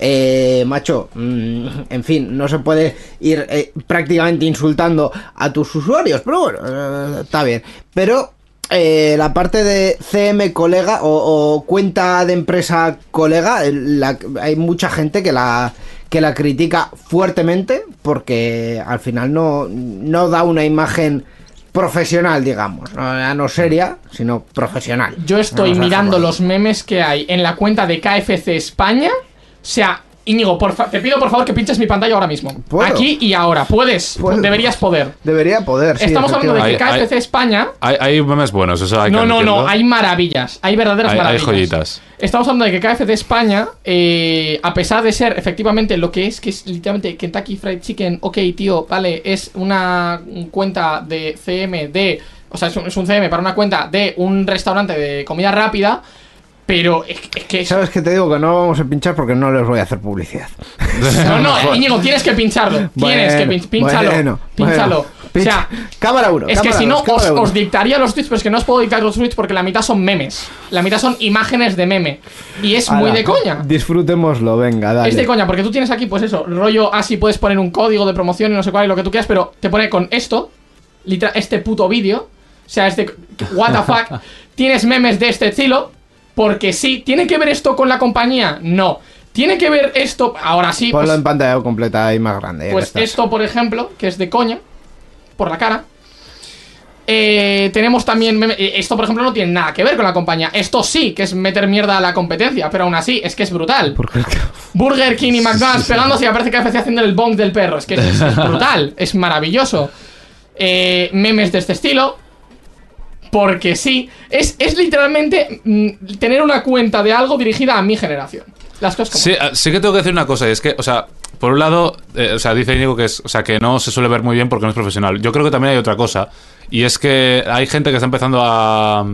eh, macho, mm, en fin, no se puede ir eh, prácticamente insultando a tus usuarios, pero bueno, eh, está bien. Pero. Eh, la parte de C M colega o, o cuenta de empresa colega, el- la- hay mucha gente que la que la critica fuertemente porque al final no, no da una imagen profesional, digamos, no, ya no seria, sino profesional. Yo estoy Vamos a mirando dejarlo los memes que hay en la cuenta de K F C España. O sea, Íñigo, por fa- te pido por favor que pinches mi pantalla ahora mismo. ¿Puedo? Aquí y ahora. Puedes. Puedo. Deberías poder. ahí. Debería poder, sí, Estamos hablando de que Hay- K F C hay- España. Hay, hay memes buenos, eso hay que No, no, no, admitirlo. hay maravillas, hay verdaderas Hay- hay maravillas. joyitas. Estamos hablando de que K F C España, eh, a pesar de ser efectivamente lo que es, que es literalmente Kentucky Fried Chicken, ok, tío, vale, es una cuenta de C M de, o sea, es un, es un C M para una cuenta de un restaurante de comida rápida, pero es, es que... ¿Sabes qué te digo? Que no vamos a pinchar porque no les voy a hacer publicidad. No, no, Íñigo, tienes que pincharlo, tienes que pin- pínchalo, bueno, pínchalo. bueno. O sea, Cámara uno. es que cámara si no, dos, cámara os, uno. os dictaría los tweets, pero es que no os puedo dictar los tweets porque la mitad son memes. La mitad son imágenes de meme. Y es muy Ala, de coña. Disfrutémoslo, venga, dale. Es de coña, porque tú tienes aquí, pues eso, rollo así, puedes poner un código de promoción y no sé cuál y lo que tú quieras, pero te pone con esto, literal, este puto vídeo. O sea, este. What the fuck. Tienes memes de este estilo, porque sí. ¿Tiene que ver esto con la compañía? No. ¿Tiene que ver esto? Ahora sí, Ponlo pues, en pantalla completa y más grande. ya que pues estás. esto, por ejemplo, que es de coña, por la cara. Eh, tenemos también meme- eh, esto, por ejemplo, no tiene nada que ver con la compañía. Esto sí, que es meter mierda a la competencia, pero aún así, es que es brutal. Porque es que- Burger King y McDonald's pegándose y aparece K F C haciendo el bonk del perro. Es que es, es brutal, es maravilloso. Eh, memes de este estilo. porque sí. Es, es literalmente mm, tener una cuenta de algo dirigida a mi generación. Las cosas como Sí, sí que tengo que decir una cosa, y es que, o sea, por un lado, eh, o sea, dice Íñigo que es, o sea, que no se suele ver muy bien porque no es profesional. Yo creo que también hay otra cosa, y es que hay gente que está empezando a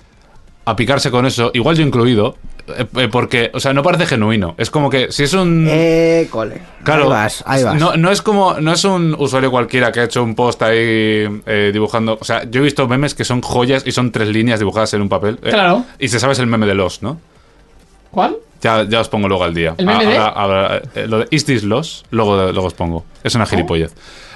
a picarse con eso, igual yo incluido, eh, porque, o sea, no parece genuino. Es como que si es un Eh, cole. Claro, Ahí vas, ahí vas. No, no es como, no es un usuario cualquiera que ha hecho un post ahí eh, dibujando. O sea, yo he visto memes que son joyas y son tres líneas dibujadas en un papel. eh, Claro. Y se sabe es el meme de Lost, ¿no? ¿Cuál? Ya, ya os pongo luego al día. ¿El meme de? Ahora- ahora, eh, lo de Is This Lost, luego, luego os pongo. Es una gilipollez.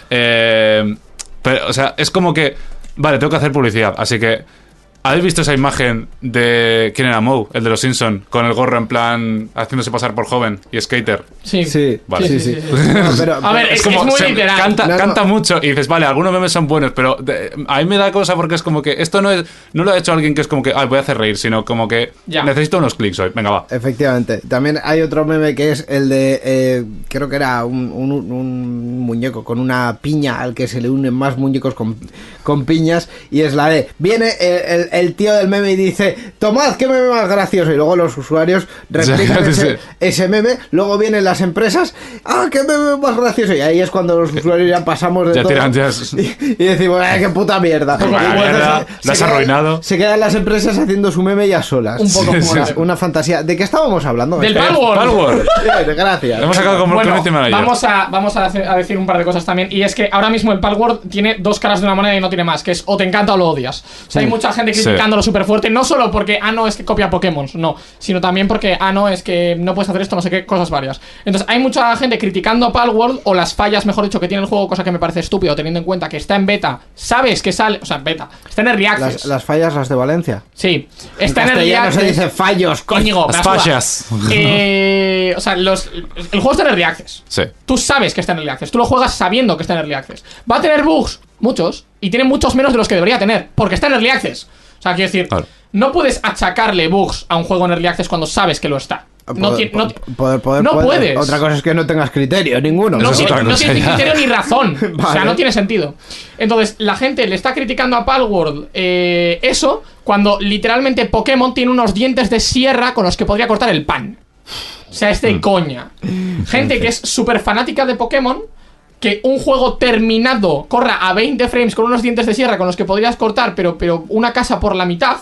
Eh, pero, o sea, es como que, vale, tengo que hacer publicidad, así que ¿habéis visto esa imagen de quién era Moe, el de los Simpson, con el gorro en plan haciéndose pasar por joven y skater? Sí. Sí, Vale. sí, Sí, sí. sí, sí, sí. No, pero- A ver, pero- es que es muy se- literal. Canta, No, no. canta mucho y dices, vale, algunos memes son buenos, pero de- a mí me da cosa porque es como que esto no es no lo ha hecho alguien que es como que, ay, voy a hacer reír, sino como que Ya. necesito unos clics hoy. Venga, va. Efectivamente. También hay otro meme que es el de, eh, creo que era un, un- un muñeco con una piña al que se le unen más muñecos con, con piñas, y es la de, viene el, el- el tío del meme y dice, tomad, qué meme más gracioso, y luego los usuarios replican Sí, ese, sí. ese meme, luego vienen las empresas, ah, qué meme más gracioso, y ahí es cuando los usuarios ya pasamos de Ya todo tiran, ya- y, y decimos, ay, qué puta mierda. Poco Y entonces mierda, se- lo has se quedan- arruinado. Se quedan las empresas haciendo su meme ya solas. Un poco Sí, como sí. la- Una fantasía. ¿De qué estábamos hablando? Del Este? Palworld. Palworld. Bien, gracias. Hemos sacado como Bueno, Community Manager. vamos a, vamos a, hacer- a decir un par de cosas también. Y es que ahora mismo el Palworld tiene dos caras de una moneda y no tiene más, que es o te encanta o lo odias. O sea, hay mucha gente Sí. criticándolo súper fuerte, no solo porque, ah, no, es que copia Pokémon, no, sino también porque, ah, no, es que no puedes hacer esto, no sé qué, cosas varias. Entonces, hay mucha gente criticando a Palworld o las fallas, mejor dicho, que tiene el juego, cosa que me parece estúpido, teniendo en cuenta que está en beta, sabes que sale, o sea, en beta, está en Early Access. Las, las fallas, las de Valencia. Sí, está en Early Castellano se Access. dice fallos, coño. Íñigo, me Las has jugado. fallas. Eh, o sea, los, el juego está en Early Access. Sí. Tú sabes que está en Early Access. Tú lo juegas sabiendo que está en Early Access. Va a tener bugs, muchos, y tiene muchos menos de los que debería tener, porque está en Early Access. O sea, quiero decir, Claro. no puedes achacarle bugs a un juego en Early Access cuando sabes que lo está. No, Poder- ti- no, poder- poder- no poder. puedes. Otra cosa es que no tengas criterio, ninguno. no, Eso es tiene, otra no cosa, tiene ni ya. criterio ni razón. O sea, Vale. no tiene sentido. Entonces, la gente le está criticando a Palworld eh, eso cuando literalmente Pokémon tiene unos dientes de sierra con los que podría cortar el pan. O sea, es de coña. Gente que es súper fanática de Pokémon, que un juego terminado corra a veinte frames con unos dientes de sierra con los que podrías cortar, pero, pero una casa por la mitad.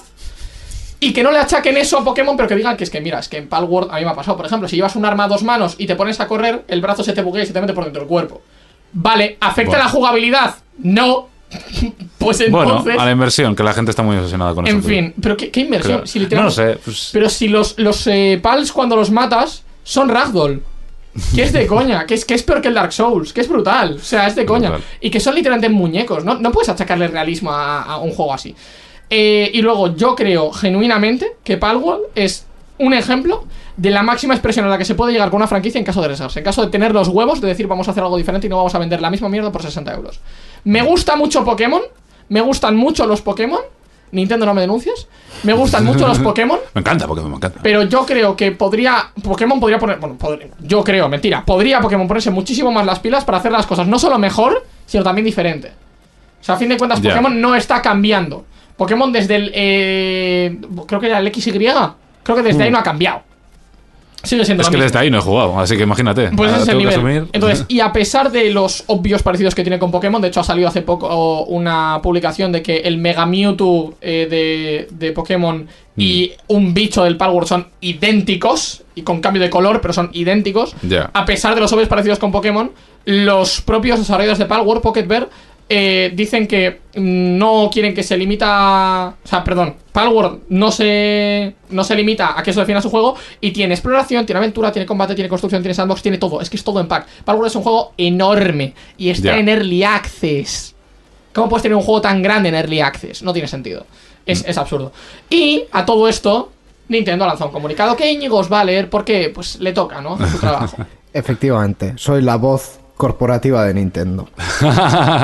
Y que no le achaquen eso a Pokémon, pero que digan que es que, mira, es que en Palworld a mí me ha pasado. Por ejemplo, si llevas un arma a dos manos y te pones a correr, el brazo se te buguea y se te mete por dentro del cuerpo. Vale, ¿afecta Bueno. la jugabilidad? No. Pues entonces... Bueno, a la inversión, que la gente está muy obsesionada con eso. en fin, pero ¿qué, qué inversión? Creo. Si No literalmente- lo sé. Pues, Pero si los, los eh, pals cuando los matas son ragdoll. Que es de coña, que es, que es peor que el Dark Souls, que es brutal. O sea, es de coña. Brutal. Y que son literalmente muñecos. No, no puedes achacarle realismo a, a un juego así. Eh, y luego, yo creo genuinamente que Palworld es un ejemplo de la máxima expresión a la que se puede llegar con una franquicia en caso de arriesgarse. En caso de tener los huevos de decir vamos a hacer algo diferente y no vamos a vender la misma mierda por sesenta euros. Me gusta mucho Pokémon. Me gustan mucho los Pokémon. Nintendo, no me denuncies. Me gustan mucho los Pokémon. me encanta Pokémon, me encanta. Pero yo creo que podría. Pokémon podría poner. Bueno, podría- yo creo, mentira. Podría Pokémon ponerse muchísimo más las pilas para hacer las cosas no solo mejor, sino también diferente. O sea, a fin de cuentas, Ya. Pokémon no está cambiando. Pokémon desde el. eh, creo que era el X Y. Creo que desde ahí no ha cambiado. Sigue siendo Es lo que mismo. desde ahí no he jugado, así que imagínate. Pues ese Ahora es el tengo que nivel. asumir. Entonces, y a pesar de los obvios parecidos que tiene con Pokémon, de hecho ha salido hace poco una publicación de que el Mega Mewtwo eh, de, de Pokémon y un bicho del Palworld son idénticos, y con cambio de color, pero son idénticos. Ya. A pesar de los obvios parecidos con Pokémon, los propios desarrolladores de Palworld, Pocket Bear, eh, dicen que no quieren que se limita. O sea, perdón, Palworld no se, no se limita a que eso defina su juego. Y tiene exploración, tiene aventura, tiene combate, tiene construcción, tiene sandbox, tiene todo. Es que es todo en pack. Palworld es un juego enorme y está Ya. en Early Access. ¿Cómo puedes tener un juego tan grande en Early Access? No tiene sentido. Es, es absurdo. Y a todo esto, Nintendo ha lanzado un comunicado que Íñigo os va a leer porque pues le toca, ¿no? Su trabajo. Efectivamente, soy la voz corporativa de Nintendo.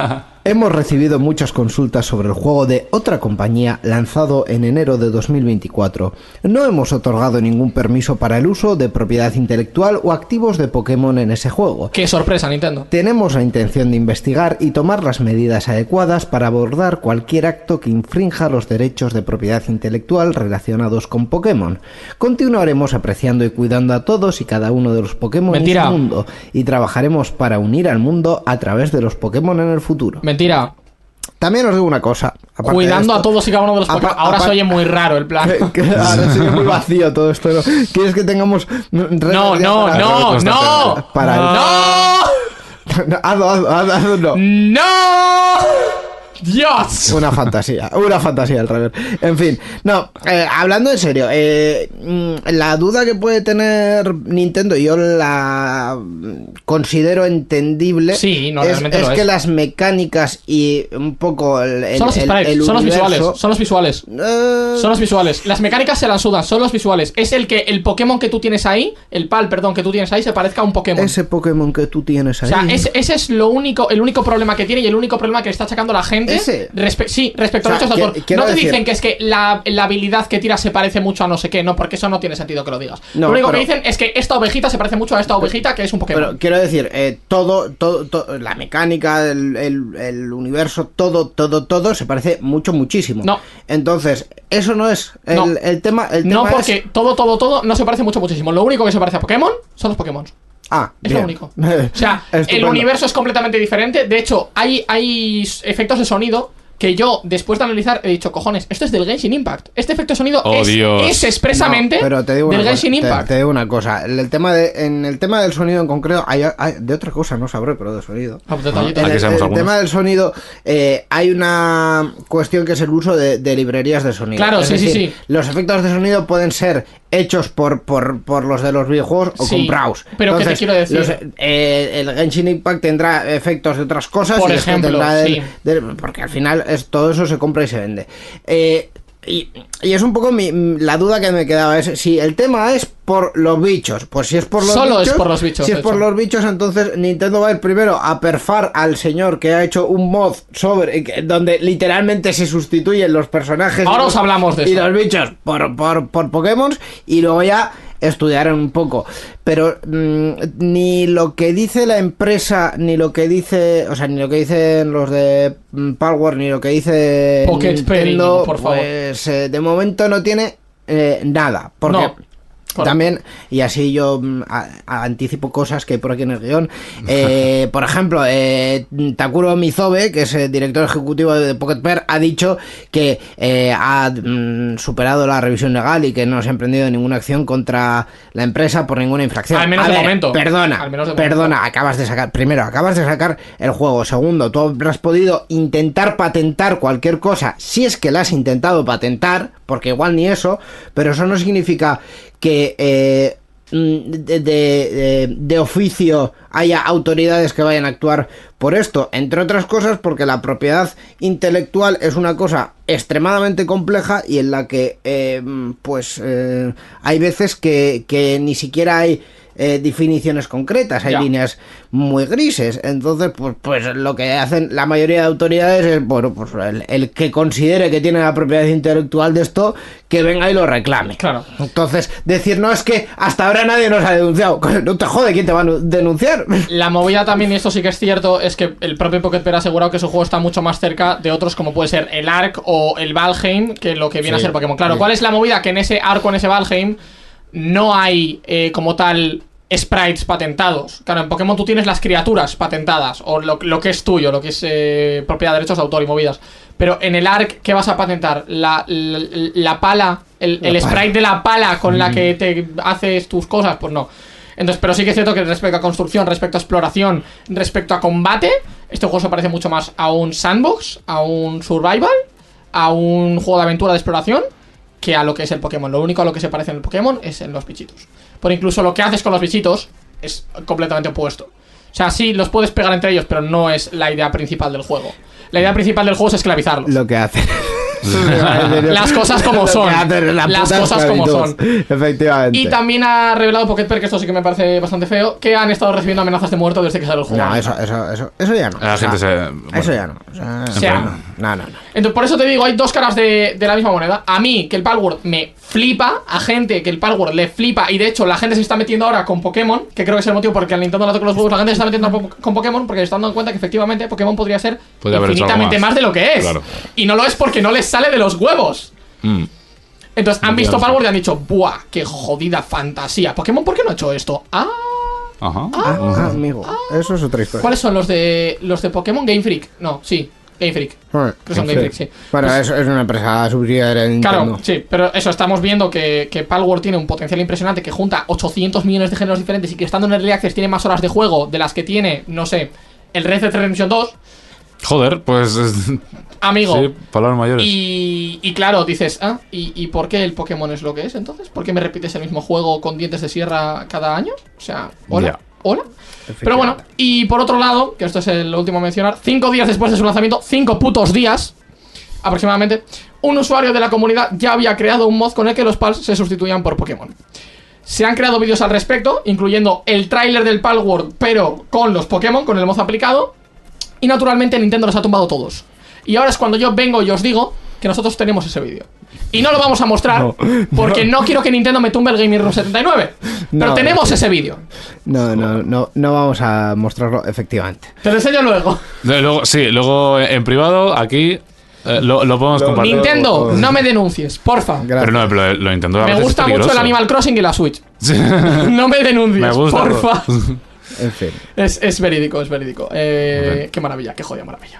Hemos recibido muchas consultas sobre el juego de otra compañía lanzado en enero de dos mil veinticuatro. No hemos otorgado ningún permiso para el uso de propiedad intelectual o activos de Pokémon en ese juego. ¡Qué sorpresa, Nintendo! Tenemos la intención de investigar y tomar las medidas adecuadas para abordar cualquier acto que infrinja los derechos de propiedad intelectual relacionados con Pokémon. Continuaremos apreciando y cuidando a todos y cada uno de los Pokémon Mentira. en su mundo y trabajaremos para unir al mundo a través de los Pokémon en el futuro. Mentira. También os digo una cosa. aparte Cuidando de esto, a todos y cada uno de los Pokémon. apa- Ahora apa- se oye muy raro el plan. que- que ahora se oye muy vacío todo esto, ¿no? ¿Quieres que tengamos No, no, no, para- no. para el- ¡No! No, hazlo, hazlo, hazlo, hazlo, no. ¡No! ¡Dios! Una fantasía, una fantasía al revés. En fin, no, eh, hablando en serio, eh, mm, la duda que puede tener Nintendo, yo la considero entendible. Sí, no, es, realmente es lo que es. las mecánicas y un poco el, el, Son los el- sprites, el son los universo, visuales, son los visuales. eh, Son los visuales. Las mecánicas se las sudan, son los visuales. Es el que el Pokémon que tú tienes ahí, el pal, perdón, que tú tienes ahí, se parezca a un Pokémon. ese Pokémon que tú tienes O ahí. sea, ese, ese es lo único, el único problema que tiene y el único problema que le está achacando la gente. ¿Ese? Respe- sí, respecto O sea, a los hechos de que- autor. quiero No te decir- dicen que es que la, la habilidad que tira se parece mucho a no sé qué, no, porque eso no tiene sentido que lo digas. No, lo único pero- que dicen es que esta ovejita se parece mucho a esta ovejita que es un Pokémon. Pero quiero decir, eh, todo, todo, todo, la mecánica, el, el, el universo, todo, todo, todo se parece mucho, muchísimo. No. Entonces, eso no es el, No. el tema. El no, tema porque es- todo, todo, todo no se parece mucho, muchísimo. Lo único que se parece a Pokémon son los Pokémon. Ah, Es bien. lo único. O sea, el Estupendo. universo es completamente diferente. De hecho, hay, hay efectos de sonido que yo, después de analizar, he dicho, cojones, esto es del Genshin Impact. Este efecto de sonido Oh, es, Dios. es expresamente No, pero te digo una del cosa, Genshin te- Impact. Te, digo una cosa. El, el tema de, en el tema del sonido en concreto, hay, hay- de otra cosa no sabré, pero de sonido. Ah, pues detallito. En Aquí el, sabemos el algunos. tema del sonido, eh, hay una cuestión que es el uso de, de librerías de sonido. Claro, Es sí, sí, decir, sí. Los efectos de sonido pueden ser hechos por, por, por los de los videojuegos o Sí, comprados. pero ¿qué te quiero decir? los, eh, el Genshin Impact tendrá efectos de otras cosas. Por y este ejemplo, tendrá del- sí. del- porque al final es, todo eso se compra y se vende. Eh, y, y es un poco mi, la duda que me quedaba, es si el tema es por los bichos, pues si es por los Solo es bichos, por los bichos, si es de por hecho. los bichos, entonces Nintendo va a ir primero a perfar al señor que ha hecho un mod sobre que- donde literalmente se sustituyen los personajes Ahora y los- os hablamos de y eso. los bichos por, por, por Pokémon, y luego ya estudiarán un poco, pero mm, ni lo que dice la empresa, ni lo que dice, o sea, ni lo que dicen los de mm, Power, ni lo que dice Pocket Nintendo, Pairing, por favor. pues eh, de momento no tiene eh, nada, porque No. Correcto. también, y así yo mm, a- a- anticipo cosas que hay por aquí en el guión. Eh, por ejemplo, eh, Takuro Mizobe, que es el director ejecutivo de Pocket Pair, ha dicho que eh, ha mm, superado la revisión legal y que no se ha emprendido ninguna acción contra la empresa por ninguna infracción. Al menos A de ver, momento. Perdona, Al menos de perdona, momento. acabas de sacar, primero, acabas de sacar el juego. Segundo, tú habrás podido intentar patentar cualquier cosa, si es que la has intentado patentar, porque igual ni eso, pero eso no significa que eh, de, de- de- de oficio haya autoridades que vayan a actuar por esto, entre otras cosas porque la propiedad intelectual es una cosa extremadamente compleja y en la que eh, pues eh, hay veces que, que ni siquiera hay eh, definiciones concretas, hay Ya. líneas muy grises. Entonces, pues, pues lo que hacen la mayoría de autoridades es, bueno, pues el, el que considere que tiene la propiedad intelectual de esto, que venga y lo reclame. Claro. Entonces, decir, no, es que hasta ahora nadie nos ha denunciado. No te jode, ¿quién te va a nu- denunciar? La movida también, y esto sí que es cierto, es que el propio Pocket Pair ha asegurado que su juego está mucho más cerca de otros como puede ser el Ark o el Valheim que lo que viene Sí, a ser Pokémon. Claro, sí. ¿cuál es la movida? Que en ese Ark o en ese Valheim no hay eh, como tal sprites patentados. Claro, en Pokémon tú tienes las criaturas patentadas o lo, lo que es tuyo, lo que es eh, propiedad de derechos de autor y movidas. Pero en el Ark, ¿qué vas a patentar? La, la, la pala, el, La el pala. sprite de la pala con la que te haces tus cosas, pues no. Entonces, pero sí que es cierto que respecto a construcción, respecto a exploración, respecto a combate, este juego se parece mucho más a un sandbox, a un survival, a un juego de aventura de exploración, que a lo que es el Pokémon. Lo único a lo que se parece en el Pokémon es en los bichitos. Por incluso lo que haces con los bichitos es completamente opuesto. O sea, sí, los puedes pegar entre ellos, pero no es la idea principal del juego. La idea principal del juego es esclavizarlos. Lo que hace. Las cosas como son. La Las puta cosas como son. Efectivamente. Y también ha revelado Pocket Pair, que esto sí que me parece bastante feo, que han estado recibiendo amenazas de muerte desde que salió el juego. No, eso, eso, eso, eso ya no. La O sea, gente se. Eso bueno, ya no. O sea, O sea, no, no, no. Entonces, por eso te digo, hay dos caras de, de la misma moneda. A mí, que el Palworld me flipa, a gente que el Palworld le flipa, y de hecho la gente se está metiendo ahora con Pokémon, que creo que es el motivo por el que al Nintendo le toca los huevos, la gente se está metiendo po- con Pokémon porque se están dando cuenta que efectivamente Pokémon podría ser Podría haber hecho algo infinitamente más. más de lo que es. Claro. Y no lo es porque no les sale de los huevos. mm. Entonces han No visto digamos Palworld y han dicho, ¡buah! ¡Qué jodida fantasía! Pokémon, ¿por qué no ha hecho esto? ¡Ah! Ajá. Ah, ah, amigo. Eso es otra historia. ¿Cuáles son los de los de Pokémon? Game Freak. No, sí, Game Freak. Ah, Creo que son sí. Game Freak, sí. Bueno, Pues- eso es una empresa subsidiaria de Nintendo. Claro, sí, pero eso, estamos viendo que, que Palworld tiene un potencial impresionante, que junta ochocientos millones de géneros diferentes y que estando en Early Access tiene más horas de juego de las que tiene, no sé, el Red Dead Redemption dos, Joder, pues. es- amigo. Sí, palabras mayores. Y, y claro, dices, ah, ¿y, ¿y por qué el Pokémon es lo que es entonces? ¿Por qué me repites el mismo juego con dientes de sierra cada año? O sea, hola, Ya. hola. Pero bueno, y por otro lado, que esto es el último a mencionar, cinco días después de su lanzamiento, cinco putos días aproximadamente, un usuario de la comunidad ya había creado un mod con el que los Pals se sustituían por Pokémon. Se han creado vídeos al respecto, incluyendo el tráiler del Palworld, pero con los Pokémon, con el mod aplicado. Y naturalmente Nintendo los ha tumbado todos. Y ahora es cuando yo vengo y os digo que nosotros tenemos ese vídeo. Y no lo vamos a mostrar No, porque no. quiero que Nintendo me tumbe el Gaming Room setenta y nueve. Pero No, tenemos sí. ese vídeo. No, no, no, no vamos a mostrarlo, efectivamente. Te lo enseño luego. Luego, sí, luego en privado, aquí. eh, lo, lo podemos Lo- compartir. Nintendo, no me denuncies, porfa. Gracias. Pero no, pero lo intento. Me gusta mucho el Animal Crossing y la Switch. No me denuncies, Me gusta. porfa. En fin. Es, es verídico, es verídico. Eh, qué maravilla, qué jodida maravilla.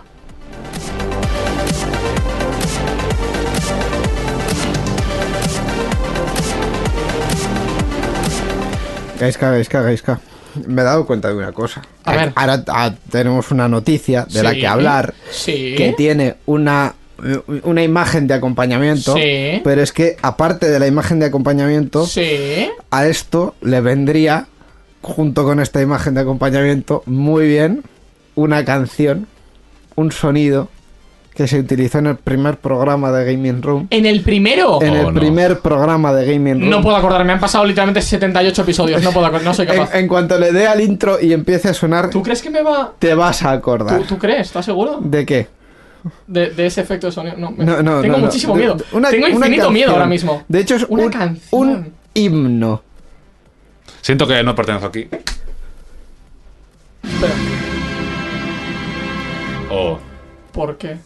Gaiska, Gaiska, Gaiska. Me he dado cuenta de una cosa. A ver. Ahora ah, tenemos una noticia de la Sí. que hablar Sí. que tiene una, una imagen de acompañamiento. Sí. Pero es que, aparte de la imagen de acompañamiento, Sí. a esto le vendría, junto con esta imagen de acompañamiento, muy bien una canción, un sonido que se utilizó en el primer programa de Gaming Room. En el primero. En Oh, el no. primer programa de Gaming Room. No puedo acordarme, me han pasado literalmente setenta y ocho episodios. No puedo acordar, no soy En, capaz. en cuanto le dé al intro y empiece a sonar, ¿Tú crees que me va.? te vas a acordar. ¿Tú, tú crees? ¿Estás seguro? ¿De qué? De, de ese efecto de sonido. No, me- No, no, tengo no, no. muchísimo De- miedo. de- una- tengo una infinito canción. miedo ahora mismo. De hecho, es Una un, canción. un himno. Siento que no pertenezco aquí. Espera, Oh. ¿por qué?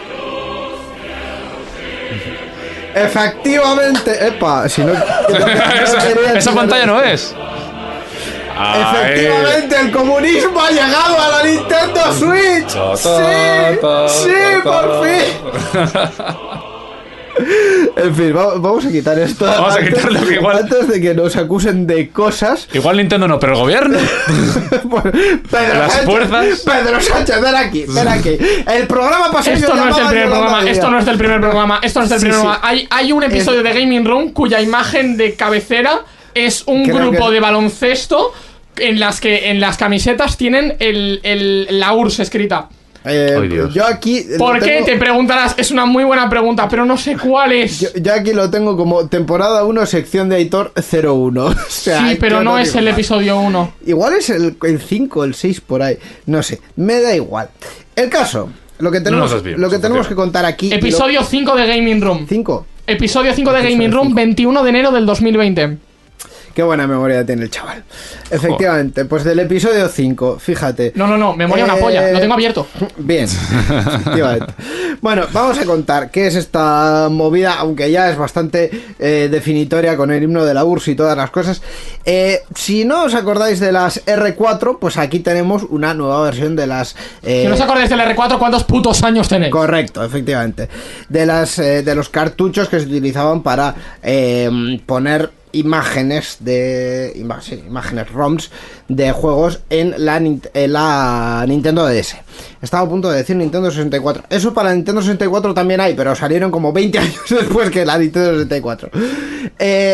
Efectivamente, epa, si no, esa, esa pantalla no es. Ay. Efectivamente, el comunismo ha llegado a la Nintendo Switch. Ta, ta, Sí, ta, sí, ta, por ta. fin. En fin, va- vamos a quitar esto. Vamos a antes- quitarlo, que igual- Antes de que nos acusen de cosas. Igual Nintendo no, pero el gobierno. Bueno, Pedro Las Sánchez, fuerzas. Pedro Sánchez, ven aquí, ven aquí. El programa pasado Esto se no es del llamaba primer Yolanda programa, Díaz. esto no es del primer programa, esto no es del Sí, primer sí. programa. Hay, hay un episodio de Gaming Room cuya imagen de cabecera es un Creo grupo que- de baloncesto en las que en las camisetas tienen el, el, la U R S S escrita. Eh, Ay, Dios. yo aquí. lo ¿Por qué? tengo- Te preguntarás, es una muy buena pregunta, pero no sé cuál es. Yo, yo aquí lo tengo como temporada uno, sección de editor cero uno. O sea, Sí, pero yo no es digo el más. episodio uno. Igual es el cinco, el seis por ahí. No sé, me da igual. El caso, lo que tenemos, nos desviemos, lo que tenemos efectivamente. que contar aquí. Episodio cinco de Gaming Room. cinco. Episodio cinco de Episodio Gaming Room, cinco. veintiuno de enero del dos mil veinte. Qué buena memoria tiene el chaval. Efectivamente, pues del episodio cinco, fíjate. No, no, no, memoria una Eh, polla, lo tengo abierto. Bien, efectivamente. Bueno, vamos a contar qué es esta movida, aunque ya es bastante eh, definitoria con el himno de la U R S S y todas las cosas. Eh, si no os acordáis de las R cuatro, pues aquí tenemos una nueva versión de las... eh, Si no os acordáis del R cuatro, ¿cuántos putos años tenéis? Correcto, efectivamente. De las eh, de los cartuchos que se utilizaban para eh, poner imágenes de ima- sí, imágenes ROMs de juegos en la, Nin- en la Nintendo D S. Estaba a punto de decir Nintendo sesenta y cuatro. Eso para la Nintendo sesenta y cuatro también hay, pero salieron como veinte años después que la Nintendo sesenta y cuatro. Eh,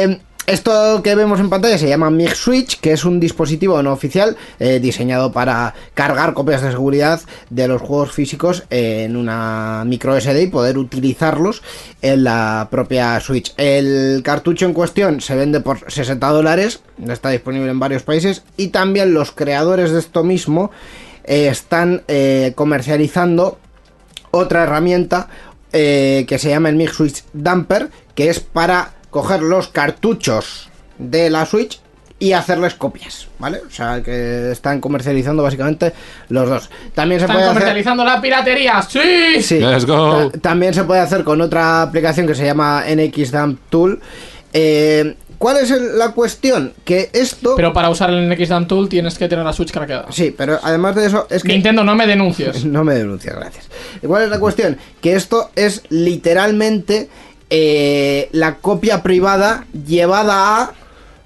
Esto que vemos en pantalla se llama MIG Switch, que es un dispositivo no oficial eh, diseñado para cargar copias de seguridad de los juegos físicos en una micro S D y poder utilizarlos en la propia Switch. El cartucho en cuestión se vende por sesenta dólares, está disponible en varios países, y también los creadores de esto mismo eh, están eh, comercializando otra herramienta eh, que se llama el MIG Switch Dumper, que es para coger los cartuchos de la Switch y hacerles copias, ¿vale? O sea, que están comercializando básicamente los dos. También se ¿Están puede comercializando hacer... la piratería? ¡Sí! Sí. Let's go. Ta- También se puede hacer con otra aplicación que se llama N X Dump Tool. Eh, ¿Cuál es el- la cuestión? Que esto... Pero para usar el N X Dump Tool tienes que tener la Switch craqueada. Sí, pero además de eso es que... Nintendo, no me denuncies. No me denuncias, gracias. ¿Cuál es la cuestión? Que esto es literalmente eh, la copia privada llevada a,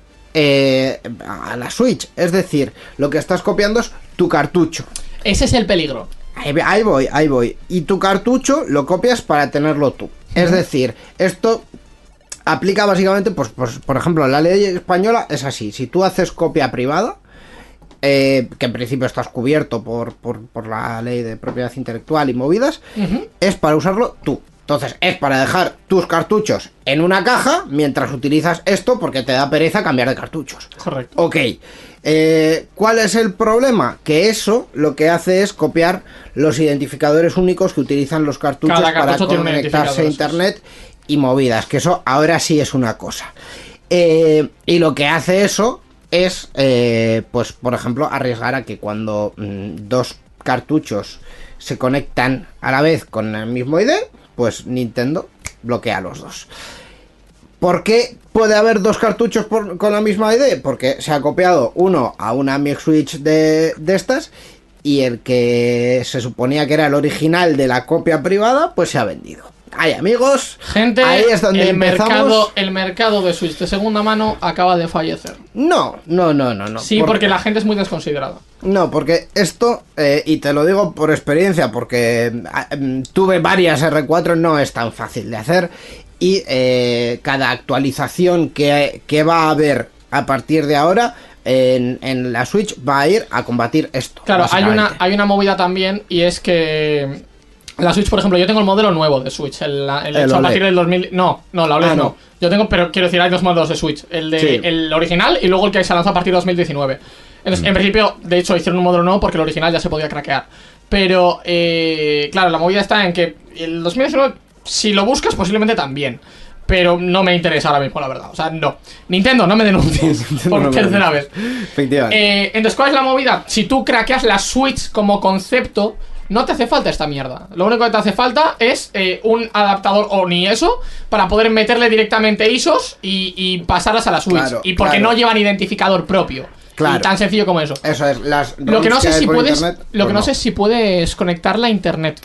eh, a la Switch. Es decir, lo que estás copiando es tu cartucho. Ese es el peligro. Ahí, ahí voy, ahí voy. Y tu cartucho lo copias para tenerlo tú. Es decir, esto aplica básicamente, pues, pues, por ejemplo, la ley española es así. Si tú haces copia privada, eh, que en principio estás cubierto por, por, por la ley de propiedad intelectual y movidas, Ujú. es para usarlo tú. Entonces, es para dejar tus cartuchos en una caja mientras utilizas esto porque te da pereza cambiar de cartuchos. Correcto. Ok. Eh, ¿Cuál es el problema? Que eso lo que hace es copiar los identificadores únicos que utilizan los cartuchos Cada para cartucho tiene un conectarse a identificador, internet y movidas. Que eso ahora sí es una cosa. Eh, y lo que hace eso es, eh, pues, por ejemplo, arriesgar a que cuando mm, dos cartuchos se conectan a la vez con el mismo I D, pues Nintendo bloquea a los dos. ¿Por qué puede haber dos cartuchos por- con la misma I D? Porque se ha copiado uno a una MIG Switch de, de estas y el que se suponía que era el original de la copia privada, pues se ha vendido. Ay, amigos, Gente, ahí es donde el, empezamos. mercado, el mercado de Switch de segunda mano acaba de fallecer. No, no, no, no, no. Sí, Por- porque la gente es muy desconsiderada. No, porque esto, eh, y te lo digo por experiencia, porque eh, tuve varias R cuatro, no es tan fácil de hacer. Y eh, cada actualización que, que va a haber a partir de ahora en, en la Switch va a ir a combatir esto. Claro, hay una, básicamente. hay una movida también, y es que la Switch, por ejemplo, yo tengo el modelo nuevo de Switch, el, el, El hecho a O L E D. partir del dos mil... No, no, la O L E D Ah, no. no. Yo tengo, pero quiero decir, hay dos modelos de Switch, el de Sí. el original y luego el que se lanzó a partir de dos mil diecinueve. Entonces, en principio, de hecho, hicieron un modelo nuevo porque el original ya se podía craquear. Pero, eh, claro, la movida está en que el dos mil diecinueve, si lo buscas, posiblemente también. Pero no me interesa ahora mismo, la verdad. O sea, no. Nintendo, no me denuncies por No me tercera vez. Efectivamente. Eh, entonces, ¿cuál es la movida? Si tú craqueas la Switch como concepto, no te hace falta esta mierda. Lo único que te hace falta es eh, un adaptador o ni eso para poder meterle directamente I S Os y, y pasarlas a la Switch. Claro, y porque claro. no llevan identificador propio. Claro. Y tan sencillo como eso. Eso es, las Lo que no ROMs sé hay si por puedes, internet, lo que pues no sé si puedes conectarla a internet.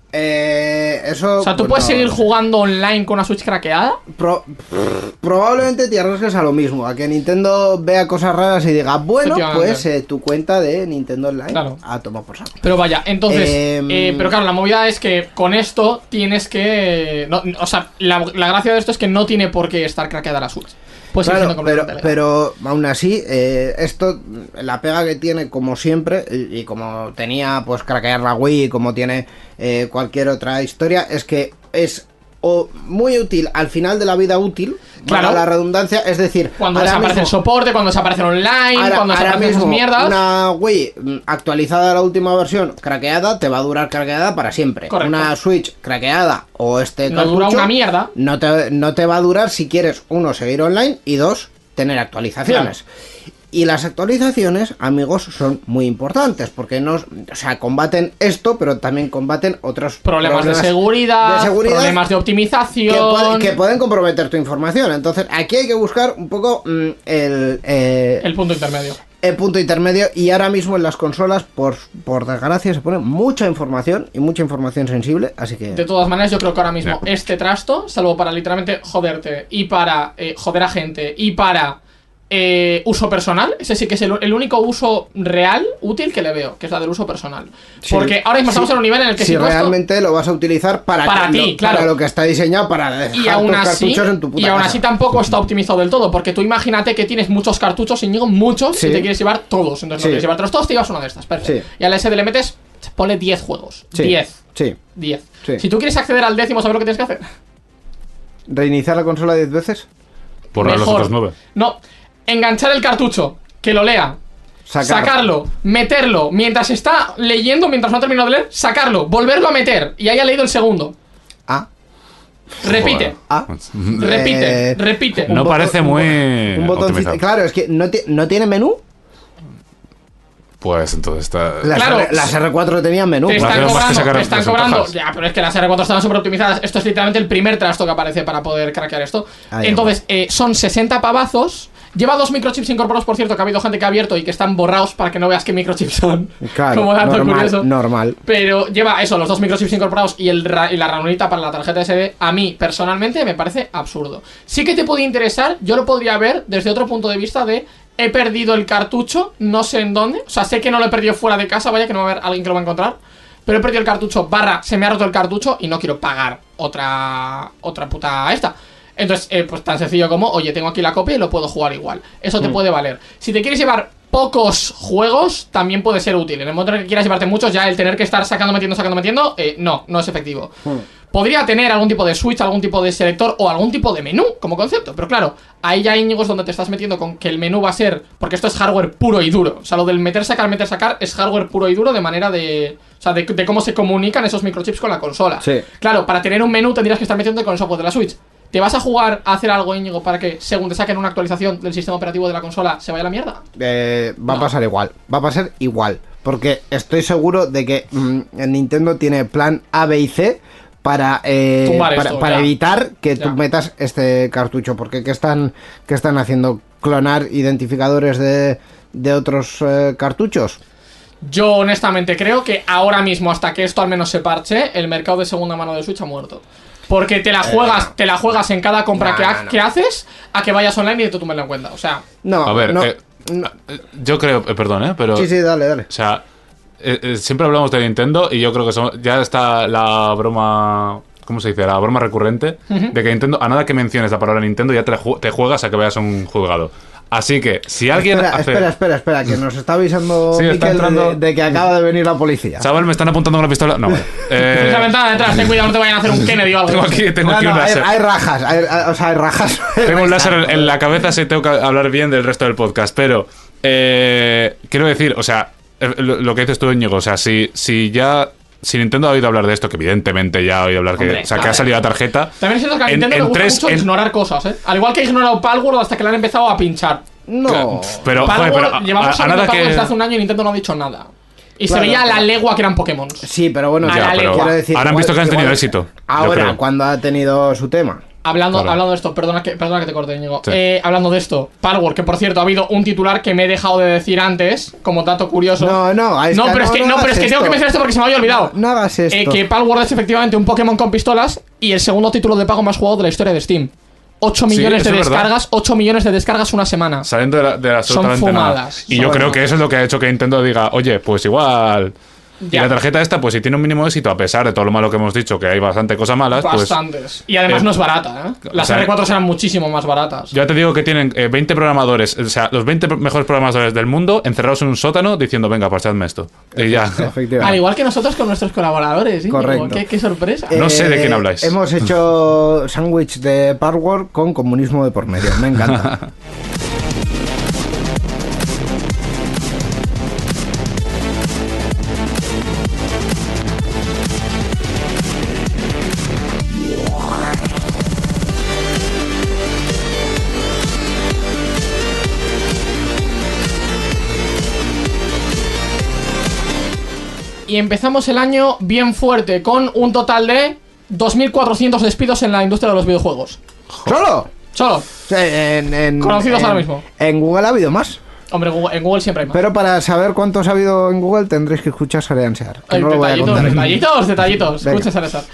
Eh, eso. O sea, tú pues puedes no seguir lo sé. jugando online con una Switch craqueada. Pro- probablemente te arriesgues a lo mismo, a que Nintendo vea cosas raras y diga, bueno, Efectivamente. pues eh, tu cuenta de Nintendo Online Claro. a tomar por saco. Pero vaya, entonces, Em, eh, pero claro, la movida es que con esto tienes que, no, o sea, la, la gracia de esto es que no tiene por qué estar craqueada la Switch. Pues Claro, siendo pero, completamente legal. pero aún así, eh, esto, la pega que tiene, como siempre, y, y como tenía pues craquear la Wii, como tiene eh, cualquier otra historia, es que es o muy útil al final de la vida útil, Claro. para la redundancia, es decir, Cuando ahora desaparece el mismo- soporte, cuando desaparece online, Ahora, cuando ahora desaparecen esas mismo, mierdas. una Wii mm, actualizada a la última versión, craqueada, te va a durar craqueada para siempre. Correcto. Una Switch craqueada o este No dura cartucho una mierda. No te, no te va a durar si quieres, uno, seguir online y dos, tener actualizaciones. Y las actualizaciones, amigos, son muy importantes porque nos, o sea, combaten esto, pero también combaten otros Problemas, de, seguridad, de seguridad problemas de que, optimización. puede- que pueden comprometer tu información. Entonces, aquí hay que buscar un poco mm, el, eh, El punto intermedio. el punto intermedio. Y ahora mismo en las consolas, por, por desgracia, se pone mucha información y mucha información sensible. Así que De todas maneras, yo creo que ahora mismo este trasto, salvo para literalmente joderte y para eh, joder a gente y para eh, uso personal. Ese sí que es el, el único uso real, útil que le veo, que es la del uso personal. Sí. Porque ahora mismo Sí. estamos en un nivel en el que si si tú esto- realmente lo vas a utilizar para, Para que ti, lo, claro. para lo que está diseñado para dejar y aún tus así, cartuchos en tu puta y aún casa. así tampoco está optimizado del todo, porque tú imagínate que tienes muchos cartuchos, Íñigo, muchos, Sí. y te quieres llevar todos. Entonces Sí. no quieres llevártelos todos, te llevas una de estas, perfecto. Sí. Y al S D le metes, ponle diez juegos. Sí. diez. Sí. diez. Sí. Si tú quieres acceder al décimo, ¿sabes lo que tienes que hacer? ¿Reiniciar la consola diez veces? Borrar los Mejor. otros nueve. No, enganchar el cartucho, que lo lea. Sacar. Sacarlo, meterlo, mientras está leyendo, mientras no ha terminado de leer, sacarlo, volverlo a meter y haya leído el segundo. Ah. Repite, Ah. repite, Eh, repite. No un parece botón- muy Un botoncito. optimizado. Claro, es que no, ti- no tiene menú. Pues entonces está... Las, Claro. R- las R cuatro tenían menú. Te Bueno, están hacemos más que cobrando, sacar te están desventajas. cobrando. Ya, pero es que las R cuatro estaban súper optimizadas. Esto es literalmente el primer trasto que aparece para poder craquear esto. Ahí Entonces, eh, son sesenta pavazos. Lleva dos microchips incorporados, por cierto, que ha habido gente que ha abierto y que están borrados para que no veas qué microchips son. Claro, Como dato normal, curioso. normal. Pero lleva eso, los dos microchips incorporados y, el ra- y la ranurita para la tarjeta S D. A mí, personalmente, me parece absurdo. Sí que te puede interesar, yo lo podría ver desde otro punto de vista de... He perdido el cartucho, no sé en dónde. O sea, sé que no lo he perdido fuera de casa, vaya que no va a haber alguien que lo va a encontrar. Pero he perdido el cartucho, barra, se me ha roto el cartucho y no quiero pagar otra otra puta esta. Entonces, eh, pues tan sencillo como, oye, tengo aquí la copia y lo puedo jugar igual. Eso te puede valer. Si te quieres llevar pocos juegos, también puede ser útil. En el momento en el que quieras llevarte muchos, ya el tener que estar sacando, metiendo, sacando, metiendo, eh, no, no es efectivo. Podría tener algún tipo de switch, algún tipo de selector o algún tipo de menú como concepto. Pero claro, ahí ya, Íñigo, es donde te estás metiendo con que el menú va a ser... Porque esto es hardware puro y duro. O sea, lo del meter, sacar, meter, sacar es hardware puro y duro de manera de... O sea, de, de cómo se comunican esos microchips con la consola. Sí. Claro, para tener un menú tendrías que estar metiendo con el software de la Switch. ¿Te vas a jugar a hacer algo, Íñigo, para que según te saquen una actualización del sistema operativo de la consola se vaya a la mierda? Eh, va No. a pasar igual. Va a pasar igual. Porque estoy seguro de que mm, Nintendo tiene plan A, B y C para, eh, Tumbar para, esto, para ya. evitar que Ya. tú metas este cartucho. Porque ¿qué están, qué están haciendo? ¿Clonar identificadores de, de otros eh, cartuchos? Yo honestamente creo que ahora mismo, hasta que esto al menos se parche, el mercado de segunda mano de Switch ha muerto. Porque te la juegas, te la juegas en cada compra No, que, ha- no, no. que haces a que vayas online y te tomen en cuenta. O sea, No, A ver, no, eh, no. yo creo... eh, perdón, ¿eh? Pero... Sí, sí, dale, dale. O sea, eh, eh, siempre hablamos de Nintendo y yo creo que son- ya está la broma... ¿Cómo se dice? La broma recurrente de que Nintendo, a nada que menciones la palabra Nintendo, ya te, ju- te juegas a que veas un juzgado. Así que, si alguien Espera, hace... espera, espera, espera, que nos está avisando Sí, está Miquel de- entrando- de, que acaba de venir la policía. Chaval, me están apuntando con la pistola. No, vale. tienes la Eh, ventana detrás, ten cuidado, no te vayan a hacer un Kennedy o algo. tengo aquí, tengo No, aquí no, un hay, láser. hay rajas, hay- hay- o sea, hay rajas. Tengo un láser en, en la cabeza si tengo que hablar bien del resto del podcast. Pero, eh, quiero decir, o sea, eh, lo, lo que dices tú, Íñigo, o sea, si, si ya... Si Nintendo ha oído hablar de esto, que evidentemente ya ha oído hablar, que, Hombre, o sea, que claro. ha salido la tarjeta... También es cierto que a en- Nintendo en le gusta tres- mucho en- ignorar cosas, ¿eh? Al igual que ha ignorado Palworld hasta que le han empezado a pinchar. No. Pero, joder, Palworld, pero a- llevamos a, a hablando de nada Palworld que... desde hace un año y Nintendo no ha dicho nada. Y Claro, se veía a la pero- legua que eran Pokémon. Sí, pero bueno, A ya, la pero legua. quiero decir, Ahora han igual- visto que han tenido igual- éxito, yo Ahora, creo. cuando ha tenido su tema. Hablando, Claro. hablando de esto, perdona que, perdona que te corte, Íñigo. Sí. Eh, hablando de esto, Palworld, que por cierto ha habido un titular que me he dejado de decir antes, como dato curioso. No, no, ahí No, está, pero es no, que, no no, pero hagas es que tengo esto. que mencionar esto porque se me había olvidado. No hagas esto. Eh, que Palworld es efectivamente un Pokémon con pistolas y el segundo título de pago más jugado de la historia de Steam. ocho Sí, millones eso de es verdad. descargas, ocho millones de descargas una semana. Saliendo de, la, de absolutamente nada. fumadas. Y yo Son creo fumadas. que eso es lo que ha hecho que Nintendo diga, oye, pues igual... Ya. Y la tarjeta esta, pues si tiene un mínimo éxito, a pesar de todo lo malo que hemos dicho, que hay bastante cosas malas, pues... Bastantes. Y además eh, no es barata, ¿eh? Las o sea, R cuatro serán muchísimo más baratas. Ya te digo que tienen eh, veinte programadores, o sea, los veinte mejores programadores del mundo encerrados en un sótano diciendo, venga, parchadme esto. Y ya. Efectivamente. Al igual que nosotros con nuestros colaboradores, ¿eh? Correcto. Qué, qué sorpresa. No sé de quién habláis. Hemos hecho sándwich de Palworld con comunismo de por medio. Me encanta. Y empezamos el año bien fuerte, con un total de dos mil cuatrocientos despidos en la industria de los videojuegos. ¿Solo? Solo. Sí, en, en- Conocidos en- ahora mismo. En Google ha habido más. Hombre, Google- en Google siempre hay más. Pero para saber cuántos ha habido en Google tendréis que escuchar Sareansear. Que Ay, no lo voy a detallitos, contar. detallitos, detallitos. Venga. Escucha, Salazar.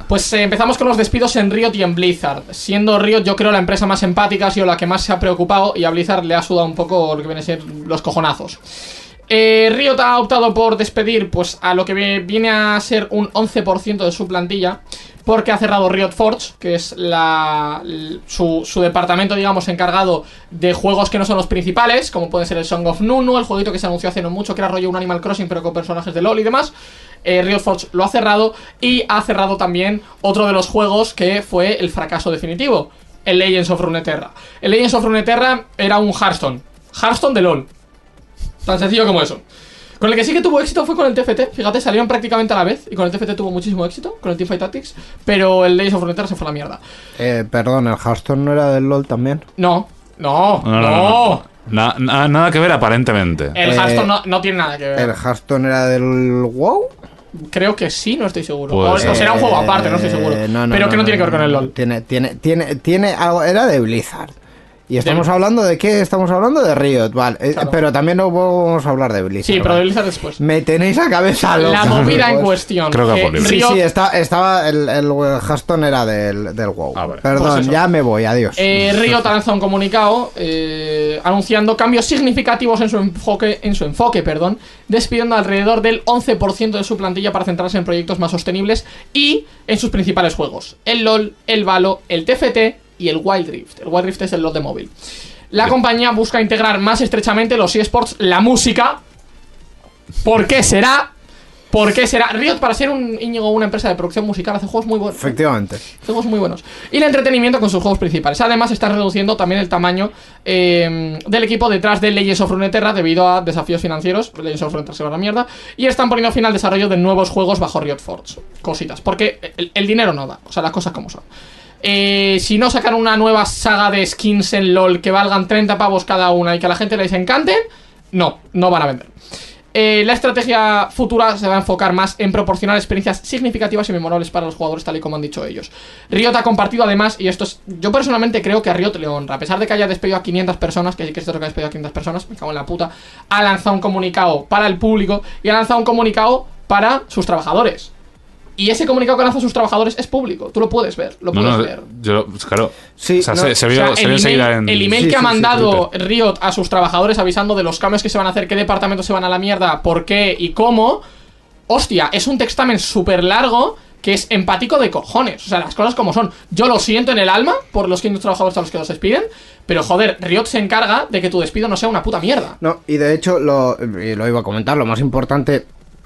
Pues eh, empezamos con los despidos en Riot y en Blizzard. Siendo Riot, yo creo, la empresa más empática, ha sido la que más se ha preocupado, y a Blizzard le ha sudado un poco lo que viene a ser los cojonazos. Eh, Riot ha optado por despedir pues a lo que viene a ser un once por ciento de su plantilla, porque ha cerrado Riot Forge, que es la, su, su departamento, digamos, encargado de juegos que no son los principales, como puede ser el Song of Nunu, el jueguito que se anunció hace no mucho, que era rollo un Animal Crossing, pero con personajes de LoL y demás. eh, Riot Forge lo ha cerrado, y ha cerrado también otro de los juegos que fue el fracaso definitivo, el Legends of Runeterra. El Legends of Runeterra era un Hearthstone, Hearthstone de LoL. Tan sencillo como eso. Con el que sí que tuvo éxito fue con el T F T. Fíjate, salieron prácticamente a la vez. Y con el T F T tuvo muchísimo éxito, con el Teamfight Tactics. Pero el Legends of Runeterra se fue a la mierda. Eh, perdón, ¿el Hearthstone no era del LoL también? No, no, No, no, no, no, no. Na- na- nada que ver aparentemente. El Eh, Hearthstone no, no tiene nada que ver. ¿El Hearthstone era del WoW? Creo que sí, no estoy seguro. Puede O, ser. o será un juego aparte, no estoy seguro. Eh, no, no, Pero no, que no, no, tiene que ver con el LoL. Tiene, tiene, tiene, tiene algo. Era de Blizzard. Y estamos De- hablando de qué? Estamos hablando de Riot, vale. Eh, Claro. Pero también no vamos a hablar de Blizzard. Sí, pero de ¿vale? Blizzard después. Me tenéis a cabeza loca. La movida en Pues- cuestión. Creo que que por libre. Sí, Riot, sí, está, estaba el, el Hearthstone era del, del WoW. Ah, vale. Perdón, Pues eso. ya me voy, adiós. Eh, Riot ha lanzado un comunicado eh, anunciando cambios significativos en su enfoque, en su enfoque, perdón, despidiendo alrededor del once por ciento de su plantilla para centrarse en proyectos más sostenibles y en sus principales juegos: el LoL, el Valo, el T F T y el Wild Rift. El Wild Rift es el LoL de móvil. La Bien. compañía busca integrar más estrechamente los eSports, la música. ¿Por qué será? ¿Por qué será? Riot, para ser un Íñigo, una empresa de producción musical, hace juegos muy buenos. Efectivamente. Juegos muy buenos. Y el entretenimiento con sus juegos principales. Además, está reduciendo también el tamaño eh, del equipo detrás de Legends of Runeterra debido a desafíos financieros. Legends of Runeterra se va a la mierda. Y están poniendo fin al desarrollo de nuevos juegos bajo Riot Forge. Cositas. Porque el, el dinero no da. O sea, las cosas como son. Eh, si no sacan una nueva saga de skins en LoL que valgan treinta pavos cada una y que a la gente les encanten, no, no van a vender. Eh, la estrategia futura se va a enfocar más en proporcionar experiencias significativas y memorables para los jugadores, tal y como han dicho ellos. Riot ha compartido además, y esto es, yo personalmente creo que a Riot le honra, a pesar de que haya despedido a quinientas personas, que sí que es cierto que ha despedido a quinientas personas, me cago en la puta, ha lanzado un comunicado para el público y ha lanzado un comunicado para sus trabajadores. Y ese comunicado que lanzan sus trabajadores es público, tú lo puedes ver, lo No, puedes no, ver. yo, claro. Sí, o sea, no, se, se O vio, sea, se el, vio enseguida email, en. el email Sí, que ha sí, sí, mandado Twitter. Riot a sus trabajadores avisando de los cambios que se van a hacer, qué departamentos se van a la mierda, por qué y cómo. Hostia, es un textamen súper largo que es empático de cojones. O sea, las cosas como son. Yo lo siento en el alma por los quinientos trabajadores a los que los despiden, pero joder, Riot se encarga de que tu despido no sea una puta mierda. No, y de hecho, lo, y lo iba a comentar, lo más importante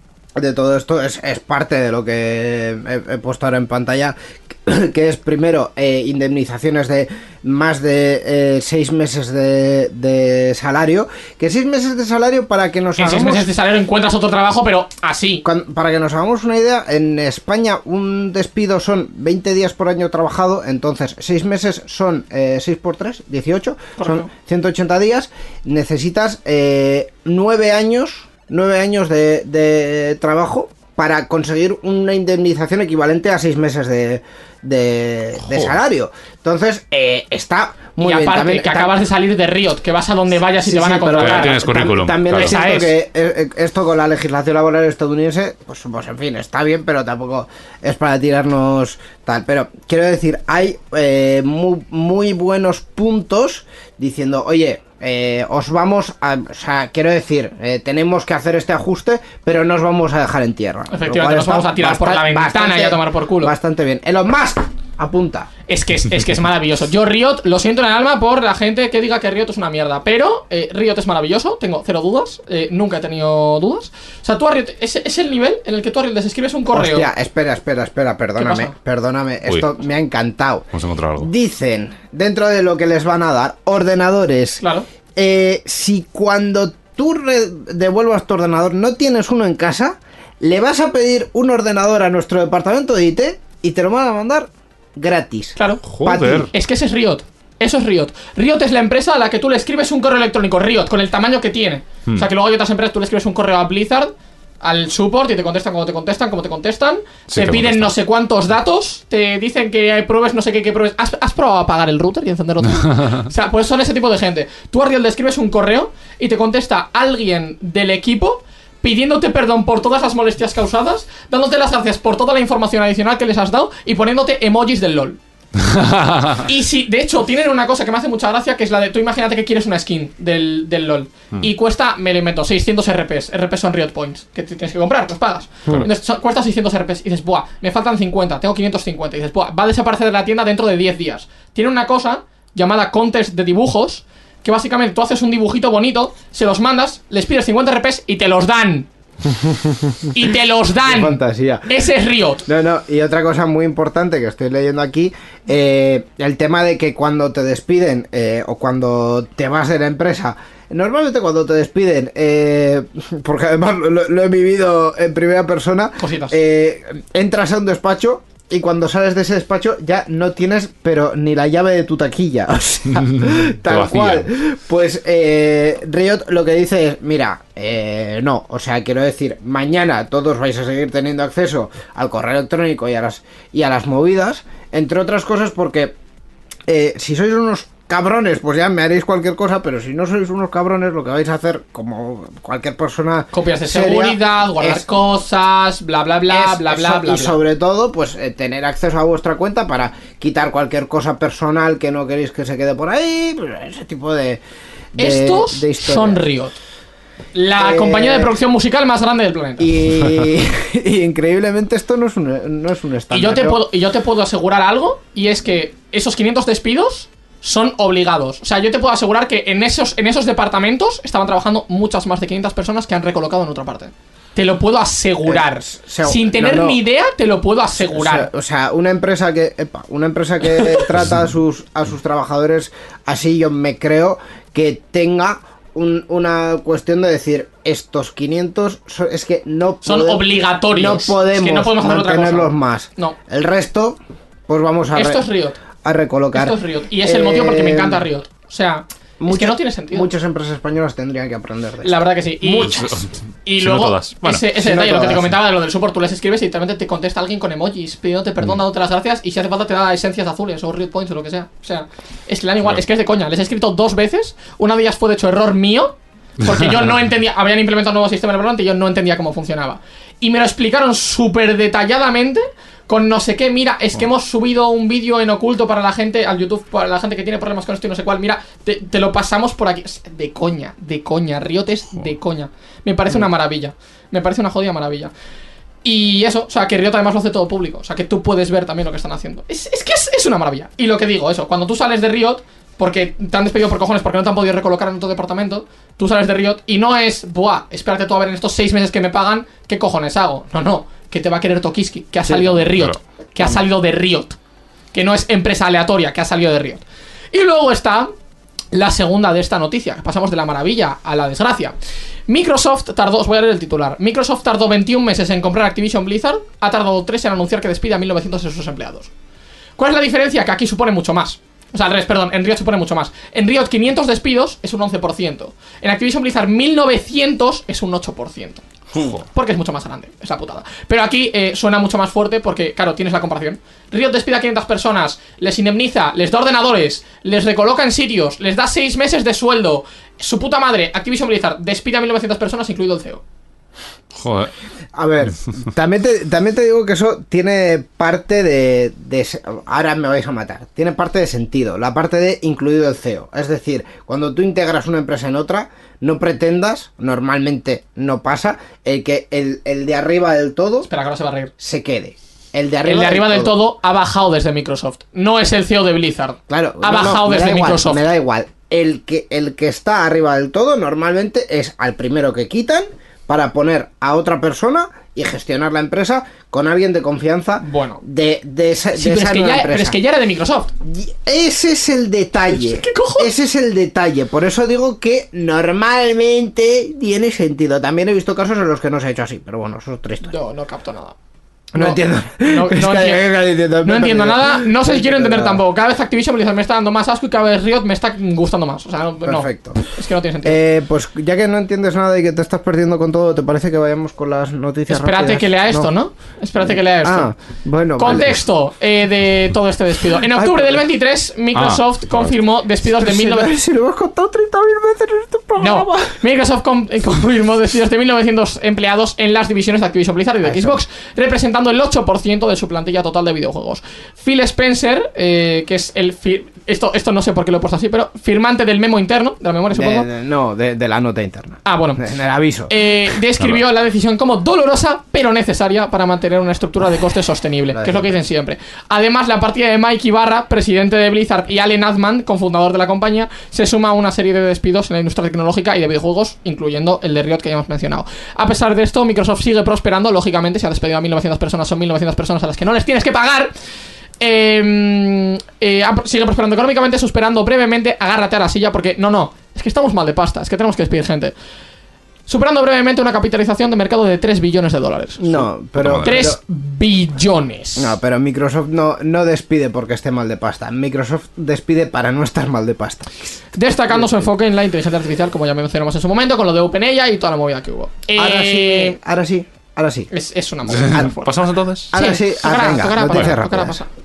de todo esto es, es parte de lo que he, he puesto ahora en pantalla, que es primero eh, indemnizaciones de más de eh, seis meses de, de salario, que seis meses de salario para que nos En seis hagamos... meses de salario encuentras otro trabajo, pero así. Cuan- para que nos hagamos una idea, en España un despido son veinte días por año trabajado, entonces seis meses son eh, seis por tres, dieciocho, Correcto. son ciento ochenta días, necesitas eh, nueve años, nueve años de, de trabajo para conseguir una indemnización equivalente a seis meses de, de, de Joder. salario. Entonces, eh, está muy Y bien. aparte, También- que tam- acabas de salir de Riot, que vas a donde vayas y Sí, te van sí, a pero contratar. Ya tienes tam- currículum, También claro. es cierto Esa es. que eh, eh, esto con la legislación laboral estadounidense, pues, pues en fin, está bien, pero tampoco es para tirarnos tal. Pero quiero decir, hay eh, muy, muy buenos puntos diciendo, oye, eh, os vamos a... O sea, quiero decir, eh, tenemos que hacer este ajuste, pero no os vamos a dejar en tierra. Efectivamente, Lo cual nos está vamos a tirar por la ventana bastante- y a tomar por culo. Bastante bien. Elon Musk, apunta. Es que es, es que es maravilloso. Yo Riot lo siento en el alma por la gente que diga que Riot es una mierda, pero eh, Riot es maravilloso, tengo cero dudas, eh, nunca he tenido dudas. O sea, tú a Riot, es, es el nivel en el que tú a Riot les escribes un correo. Hostia, espera, espera, espera, perdóname, pasa? perdóname, Uy. esto me ha encantado. Hemos encontrado algo. Dicen, dentro de lo que les van a dar, ordenadores. Claro. Eh, si cuando tú re- devuelvas tu ordenador no tienes uno en casa, le vas a pedir un ordenador a nuestro departamento de I T y te lo van a mandar gratis. Claro. Pa' ti. Joder. Es que ese es Riot. Eso es Riot. Riot es la empresa a la que tú le escribes un correo electrónico. Riot, con el tamaño que tiene. Hmm. O sea, que luego hay otras empresas, tú le escribes un correo a Blizzard, al support, y te contestan como te contestan, como te contestan. Sí, te te piden contestan. no sé cuántos datos. Te dicen que hay pruebas, no sé qué, que pruebes. ¿Has, has probado a apagar el router y encenderlo tú? O sea, pues son ese tipo de gente. Tú a Riot le escribes un correo y te contesta alguien del equipo pidiéndote perdón por todas las molestias causadas, dándote las gracias por toda la información adicional que les has dado y poniéndote emojis del LOL. Y si, de hecho, tienen una cosa que me hace mucha gracia, que es la de, tú imagínate que quieres una skin del, del LOL mm. y cuesta, me lo invento, seiscientos R Ps. R Ps son Riot Points, que tienes que comprar, los pagas. mm. Entonces son, cuesta seiscientos R Ps y dices, buah, me faltan cincuenta, tengo quinientos cincuenta. Y dices, buah, va a desaparecer de la tienda dentro de diez días. Tiene una cosa llamada contest de dibujos, que básicamente tú haces un dibujito bonito, se los mandas, les pides cincuenta R Ps y te los dan. Y te los dan. Qué fantasía. Ese es Riot. No, no, y otra cosa muy importante que estoy leyendo aquí, eh, el tema de que cuando te despiden eh, o cuando te vas de la empresa, normalmente cuando te despiden, eh, porque además lo, lo he vivido en primera persona, eh, entras a un despacho y cuando sales de ese despacho ya no tienes, pero ni la llave de tu taquilla. O sea, tal cual. Pues eh, Riot lo que dice es, mira, eh, no, o sea, quiero decir, mañana todos vais a seguir teniendo acceso al correo electrónico y a las, y a las movidas, entre otras cosas porque eh, si sois unos cabrones, pues ya me haréis cualquier cosa, pero si no sois unos cabrones, lo que vais a hacer, como cualquier persona, copias de seguridad, guardar es, cosas, bla bla bla, es, bla, bla, eso, bla, y bla. sobre todo, pues eh, tener acceso a vuestra cuenta para quitar cualquier cosa personal que no queréis que se quede por ahí, pues, ese tipo de, de estos de son Riot, la eh, compañía de producción musical más grande del planeta. Y, y increíblemente esto no es un, no es un estándar. Y yo te puedo, y yo te puedo asegurar algo, y es que esos quinientos despidos son obligados. O sea, yo te puedo asegurar que en esos, en esos departamentos estaban trabajando muchas más de quinientas personas que han recolocado en otra parte. Te lo puedo asegurar. Eh, se, Sin tener no, no. ni idea, te lo puedo asegurar. O sea, o sea una empresa que epa, una empresa que trata a sus, a sus trabajadores así, yo me creo que tenga un, una cuestión de decir, estos quinientos son, es que no son podemos, obligatorios. No podemos, es que no podemos mantenerlos más. No. El resto, pues vamos a... Esto re- es Riot. a recolocar. Esto es Riot. Y es el eh, motivo porque me encanta Riot. O sea, muchas, es que no tiene sentido. Muchas empresas españolas tendrían que aprender de esto. La verdad que sí. Y, muchas. Y si luego, no todas. Bueno, ese, ese si detalle, no lo que te todas, comentaba sí. de lo del support, tú les escribes y literalmente te contesta alguien con emojis, pidiéndote perdón, dándote las gracias, y si hace falta te da esencias azules o Riot Points o lo que sea. O sea, es que le dan igual. Claro. Es que es de coña. Les he escrito dos veces. Una de ellas fue de hecho error mío, porque yo no entendía. Habían implementado un nuevo sistema de volante y yo no entendía cómo funcionaba. Y me lo explicaron súper detalladamente. Con no sé qué, mira, es que hemos subido un vídeo en oculto para la gente, al YouTube, para la gente que tiene problemas con esto y no sé cuál, mira, te, te lo pasamos por aquí. De coña, de coña, Riot es de coña. Me parece una maravilla, me parece una jodida maravilla. Y eso, o sea, que Riot además lo hace todo público, o sea, que tú puedes ver también lo que están haciendo. Es, es que es, es una maravilla. Y lo que digo, eso, cuando tú sales de Riot, porque te han despedido por cojones, porque no te han podido recolocar en otro departamento, tú sales de Riot y no es, buah, espérate tú a ver en estos seis meses que me pagan, ¿qué cojones hago? No, no, que te va a querer Tokiski, que ha sí, salido de Riot, claro. que ha salido de Riot, que no es empresa aleatoria, que ha salido de Riot. Y luego está la segunda de esta noticia, que pasamos de la maravilla a la desgracia. Microsoft tardó, os voy a leer el titular. Microsoft tardó veintiún meses en comprar Activision Blizzard, ha tardado tres en anunciar que despide a mil novecientos de sus empleados. ¿Cuál es la diferencia? Que aquí supone mucho más. O sea, al revés, perdón, en Riot supone mucho más. En Riot quinientos despidos es un once por ciento. En Activision Blizzard mil novecientos es un ocho por ciento. Porque es mucho más grande, es la putada. Pero aquí eh, suena mucho más fuerte porque, claro, tienes la comparación. Riot despide a quinientas personas, les indemniza, les da ordenadores, les recoloca en sitios, les da seis meses de sueldo. Su puta madre, Activision Blizzard despide a mil novecientas personas, incluido el C E O. Joder. A ver, también te, también te digo que eso tiene parte de, de... Ahora me vais a matar. Tiene parte de sentido, la parte de incluido el C E O. Es decir, cuando tú integras una empresa en otra, no pretendas, normalmente no pasa, el que el, el de arriba del todo... Espera, que ahora se va a reír. Se quede. El de arriba, el de arriba del, del todo. todo ha bajado desde Microsoft. No es el C E O de Blizzard. Claro. Ha no, bajado no, desde igual, Microsoft. Me da igual. El que, el que está arriba del todo normalmente es al primero que quitan para poner a otra persona y gestionar la empresa con alguien de confianza. Bueno, de, de esa, sí, de pero, esa es que nueva ya, empresa. pero es que ya era de Microsoft. Ese es el detalle. ¿Qué cojones? Ese es el detalle. Por eso digo que normalmente tiene sentido. También he visto casos en los que no se ha hecho así, pero bueno, eso es otra historia. No, no capto nada. No, no entiendo. No, no, es entiendo, que, entiendo, no entiendo nada. No sé si quiero entender nada. tampoco. Cada vez Activision Blizzard me está dando más asco y cada vez Riot me está gustando más. O sea, no, perfecto. No, es que no tiene sentido. Eh, pues ya que no entiendes nada y que te estás perdiendo con todo, ¿te parece que vayamos con las noticias Espérate rápidas? que lea esto, ¿no? ¿no? Espérate que lea esto. Ah, bueno. Contexto vale. eh, de todo este despido. En octubre Ay, del veintitrés, Microsoft ah, confirmó despidos de mil novecientos. Si lo hemos contado treinta cincuenta mil veces en este programa. No, Microsoft com- confirmó despidos de mil novecientos empleados en las divisiones de Activision Blizzard y de Eso. Xbox, representando el ocho por ciento de su plantilla total de videojuegos. Phil Spencer, eh, que es el... Fir- esto, esto no sé por qué lo he puesto así, pero firmante del memo interno, de la memoria, supongo. De- de- no, de, de la nota interna. Ah, bueno. En el aviso. Eh, describió la decisión como dolorosa pero necesaria para mantener una estructura de costes sostenible, que es lo que dicen siempre. Además, la partida de Mike Ibarra, presidente de Blizzard, y Allen Adman, cofundador de la compañía, se suma a una serie de despidos en la industria tecnológica y de videojuegos, incluyendo el de Riot que ya hemos mencionado. A pesar de esto, Microsoft sigue prosperando. Lógicamente, si ha despedido a mil novecientas personas, son mil novecientas personas a las que no les tienes que pagar. Eh, eh, sigue prosperando económicamente, superando brevemente, agárrate a la silla, porque no, no, es que estamos mal de pasta, es que tenemos que despedir gente. Superando brevemente una capitalización de mercado de tres billones de dólares. No, pero... tres billones. No, pero Microsoft no, no despide porque esté mal de pasta. Microsoft despide para no estar mal de pasta. Destacando su enfoque en la inteligencia artificial, como ya mencionamos en su momento, con lo de OpenAI y toda la movida que hubo. Ahora Eh, sí, ahora sí, ahora sí. Es, es una movida muy fuerte. ¿Pasamos entonces? Ahora sí, ah, tocará, venga, tocará noticias pasar, tocará rápidas. pasar.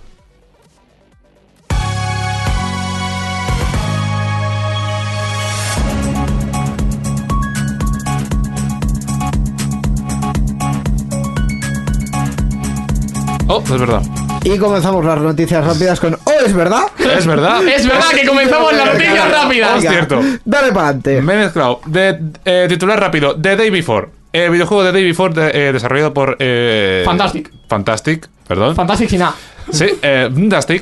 Oh, es verdad. Y comenzamos las noticias rápidas con... ¡Oh, es verdad! Es verdad. Es verdad que comenzamos la noticia rápida. Es cierto. Dale para adelante. Me he mezclado. De, eh, titular rápido. The Day Before. Eh, videojuego The Day Before de- eh, desarrollado por... Eh, Fantastic. Fantastic, perdón. Fantastic sin A. Sí, eh, Fantastic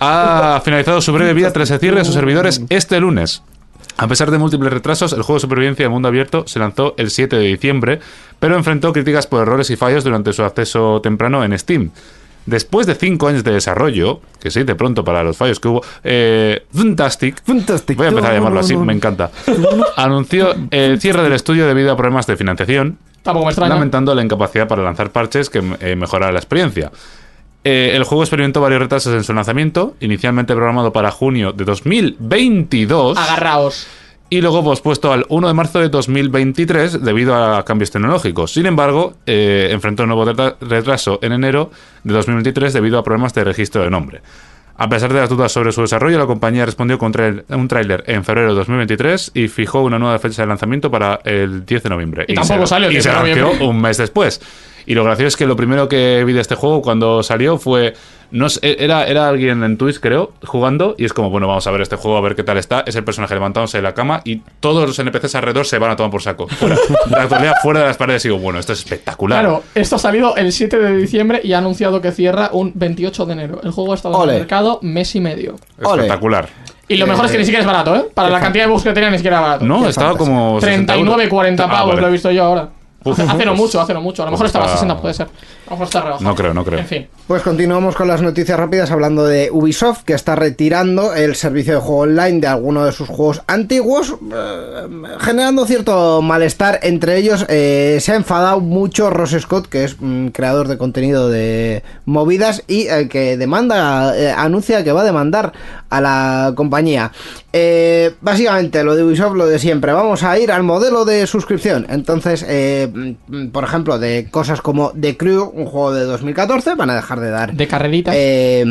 ha finalizado su breve vida tras el cierre de sus servidores este lunes. A pesar de múltiples retrasos, el juego de supervivencia de mundo abierto se lanzó el siete de diciembre, pero enfrentó críticas por errores y fallos durante su acceso temprano en Steam. Después de cinco años de desarrollo, que sí, de pronto para los fallos que hubo, eh, Fantastic, Fantastic. voy a empezar a llamarlo así, me encanta, anunció el cierre del estudio debido a problemas de financiación, Tampoco me extraña. lamentando la incapacidad para lanzar parches que eh, mejoraran la experiencia. Eh, el juego experimentó varios retrasos en su lanzamiento, inicialmente programado para junio de dos mil veintidós Agarraos. y luego pospuesto al uno de marzo de dos mil veintitrés debido a cambios tecnológicos. Sin embargo, eh, enfrentó un nuevo retra- retraso en enero de dos mil veintitrés debido a problemas de registro de nombre. A pesar de las dudas sobre su desarrollo, la compañía respondió con trail- un tráiler en febrero de dos mil veintitrés y fijó una nueva fecha de lanzamiento para el diez de noviembre. Y tampoco se, salió el y diez se de lanzó noviembre. un mes después. Y lo gracioso es que lo primero que vi de este juego cuando salió fue... No sé, era, era alguien en Twitch, creo, jugando, y es como, bueno, vamos a ver este juego, a ver qué tal está. Es el personaje levantándose de la cama y todos los N P Cs alrededor se van a tomar por saco. Fuera. La actualidad fuera de las paredes y digo, bueno, esto es espectacular. Claro, esto ha salido el siete de diciembre y ha anunciado que cierra un veintiocho de enero. El juego ha estado Ole. en el mercado mes y medio. Ole. Espectacular. Y lo mejor es que ni siquiera es barato, ¿eh? Para la cantidad de bugs que tenía ni siquiera era barato. No, Qué estaba fantasía. como... treinta y nueve, cuarenta Ah, pavos vale. lo he visto yo ahora. Uf, hace, hace no pues- mucho, hace no mucho. A lo mejor pues estaba a está- sesenta, puede ser. A lo mejor está rebajado. No creo, no creo. En fin. Pues continuamos con las noticias rápidas hablando de Ubisoft, que está retirando el servicio de juego online de algunos de sus juegos antiguos, eh, generando cierto malestar. Entre ellos eh, se ha enfadado mucho Ross Scott, que es mm, creador de contenido de movidas y el que demanda, eh, anuncia que va a demandar a la compañía. Eh, básicamente lo de Ubisoft, lo de siempre, vamos a ir al modelo de suscripción. Entonces, eh, mm, por ejemplo, de cosas como The Crew, un juego de dos mil catorce, van a dejar de dar De carreritas. eh,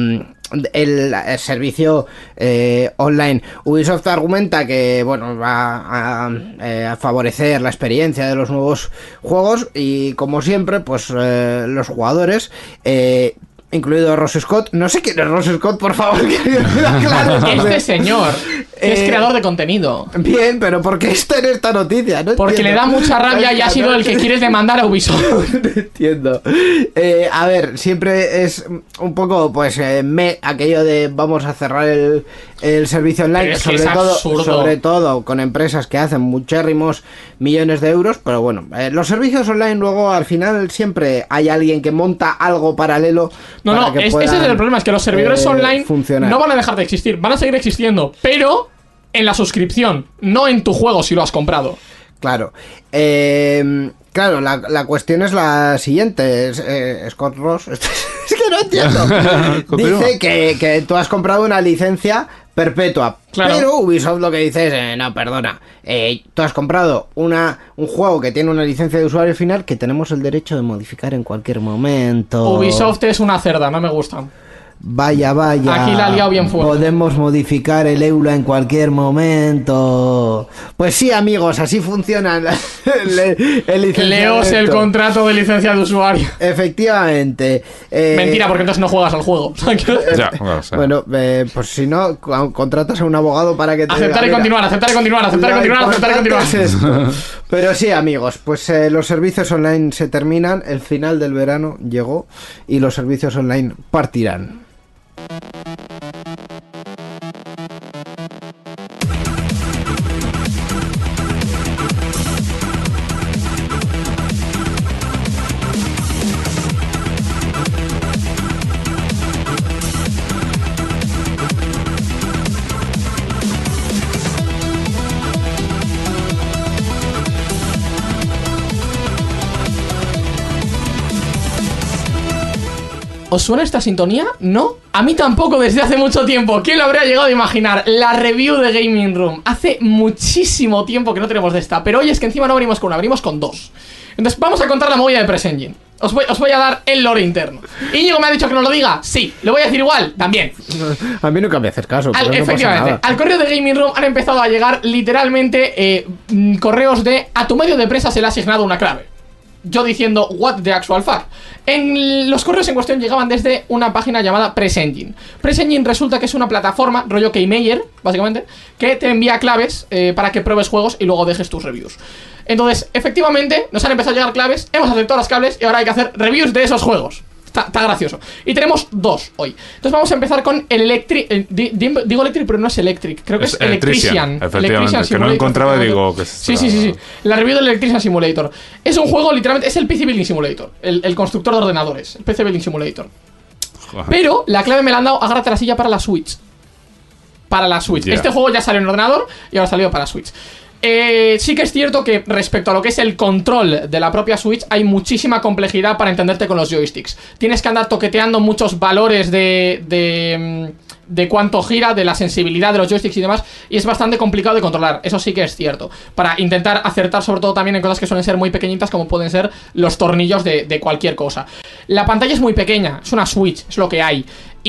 el, el servicio eh, online. Ubisoft argumenta que bueno, va a, eh, a favorecer la experiencia de los nuevos juegos y como siempre, pues eh, los jugadores, eh, incluido Ross Scott, no sé quién es Ross Scott, por favor, que me quede claro. Este señor, que es Eh, creador de contenido. Bien, pero ¿por qué está en esta noticia? No Porque le entiendo. da mucha rabia y ha sido el que quiere demandar a Ubisoft. No entiendo. Eh, a ver, siempre es un poco, pues, eh, me, aquello de vamos a cerrar el, el servicio online, Pero es que sobre es todo, absurdo. sobre todo con empresas que hacen muchérrimos millones de euros, pero bueno, eh, los servicios online luego al final siempre hay alguien que monta algo paralelo. No, para no, que es- puedan, ese es el problema, es que los servidores eh, online funcionar. no van a dejar de existir, van a seguir existiendo, pero en la suscripción, no en tu juego si lo has comprado. Claro. Eh, claro, la, la cuestión es la siguiente. Es, eh, Scott Ross. Es que no entiendo. Continúa. Dice que, que tú has comprado una licencia perpetua. Claro. Pero Ubisoft lo que dice es, eh, no, perdona. Eh, tú has comprado una, un juego que tiene una licencia de usuario final que tenemos el derecho de modificar en cualquier momento. Ubisoft es una cerda, no me gusta. Vaya, vaya. Aquí la ha liado bien fuerte. Podemos modificar el Eula en cualquier momento. Pues sí, amigos, así funciona el, el, el licenciamiento. Leos el contrato de licencia de usuario. Efectivamente. Eh, Mentira, porque entonces no juegas al juego. Ya, bueno, o sea. Bueno, eh, pues si no, cu- contratas a un abogado para que te Aceptar y diga, continuar, aceptar y continuar, aceptar y lo continuar, aceptar y continuar. importante es esto. Pero sí, amigos, pues eh, los servicios online se terminan, el final del verano llegó y los servicios online partirán. ¿Os suena esta sintonía? ¿No? A mí tampoco desde hace mucho tiempo. ¿Quién lo habría llegado a imaginar? La review de Gaming Room. Hace muchísimo tiempo que no tenemos de esta, pero hoy es que encima no venimos con una, venimos con dos. Entonces vamos a contar la movida de Press Engine. Os voy, os voy a dar el lore interno. ¿Íñigo me ha dicho que no lo diga? Sí. ¿Lo voy a decir igual? También. A mí nunca me haces caso. Al, pero no pasa efectivamente, nada. al correo de Gaming Room han empezado a llegar literalmente eh, mm, correos de a tu medio de empresa se le ha asignado una clave. Yo diciendo what the actual fuck. En los correos en cuestión llegaban desde una página llamada Press Engine. Press Engine resulta que es una plataforma, rollo Keymaker, básicamente, que te envía claves eh, para que pruebes juegos y luego dejes tus reviews. Entonces, efectivamente, nos han empezado a llegar claves, hemos aceptado las claves y ahora hay que hacer reviews de esos juegos. Está, está gracioso. Y tenemos dos hoy. Entonces vamos a empezar con el Electric. El, di, di, digo Electric, pero no es Electric. Creo que es, Es Electrician. Electrician, efectivamente, Electrician que no lo encontraba y digo que es- Sí, sí, sí, sí. La review del Electrician Simulator. Es un juego, literalmente, es el P C Building Simulator. El, el constructor de ordenadores. El P C Building Simulator. Joder. Pero la clave me la han dado, agárrate la silla, para la Switch. Para la Switch. Ya. Este juego ya salió en ordenador y ahora ha salido para Switch. Eh, sí que es cierto que respecto a lo que es el control de la propia Switch hay muchísima complejidad para entenderte con los joysticks. Tienes que andar toqueteando muchos valores de, de, de cuánto gira, de la sensibilidad de los joysticks y demás, y es bastante complicado de controlar, eso sí que es cierto. Para intentar acertar sobre todo también en cosas que suelen ser muy pequeñitas, como pueden ser los tornillos de, de cualquier cosa. La pantalla es muy pequeña, es una Switch, es lo que hay.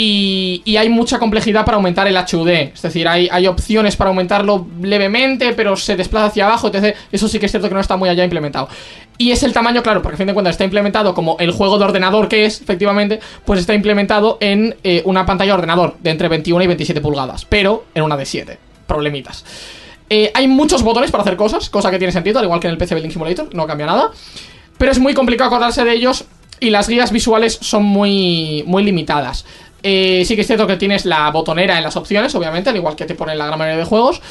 Y, y hay mucha complejidad para aumentar el H U D. Es decir, hay, hay opciones para aumentarlo levemente, pero se desplaza hacia abajo, etcétera. Eso sí que es cierto que no está muy allá implementado. Y es el tamaño, claro, porque a fin de cuentas está implementado como el juego de ordenador que es, efectivamente, pues está implementado en eh, una pantalla de ordenador de entre veintiuna y veintisiete pulgadas, pero en una de siete. Problemitas. Eh, hay muchos botones para hacer cosas, cosa que tiene sentido, al igual que en el P C Building Simulator, no cambia nada. Pero es muy complicado acordarse de ellos y las guías visuales son muy, muy limitadas. Eh, sí que es cierto que tienes la botonera en las opciones, obviamente, al igual que te pone en la gran mayoría de juegos.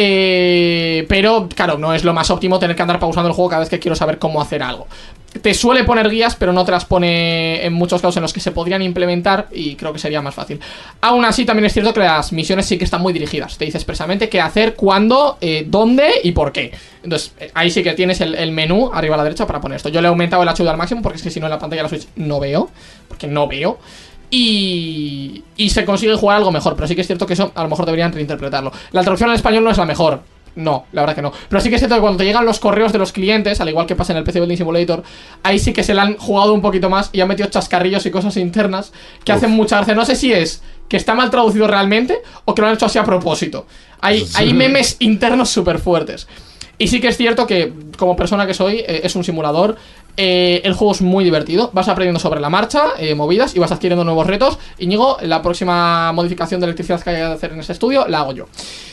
Eh, pero, claro, no es lo más óptimo tener que andar pausando el juego cada vez que quiero saber cómo hacer algo. Te suele poner guías, pero no te las pone en muchos casos en los que se podrían implementar y creo que sería más fácil. Aún así, también es cierto que las misiones sí que están muy dirigidas. Te dice expresamente qué hacer, cuándo, eh, dónde y por qué. Entonces, eh, ahí sí que tienes el, el menú arriba a la derecha para poner esto. Yo le he aumentado el H U D al máximo porque es que si no en la pantalla de la Switch no veo. Porque no veo. Y, y se consigue jugar algo mejor, pero sí que es cierto que eso a lo mejor deberían reinterpretarlo. La traducción al español no es la mejor, no, la verdad que no. Pero sí que es cierto que cuando te llegan los correos de los clientes, al igual que pasa en el P C Building Simulator, ahí sí que se la han jugado un poquito más y han metido chascarrillos y cosas internas que Uf. hacen mucha gracia. No sé si es que está mal traducido realmente o que lo han hecho así a propósito. Hay, sí. hay memes internos súper fuertes. Y sí que es cierto que, como persona que soy, eh, es un simulador. Eh, el juego es muy divertido. Vas aprendiendo sobre la marcha, eh, movidas, y vas adquiriendo nuevos retos. Íñigo, la próxima modificación de electricidad que haya de hacer en ese estudio, la hago yo.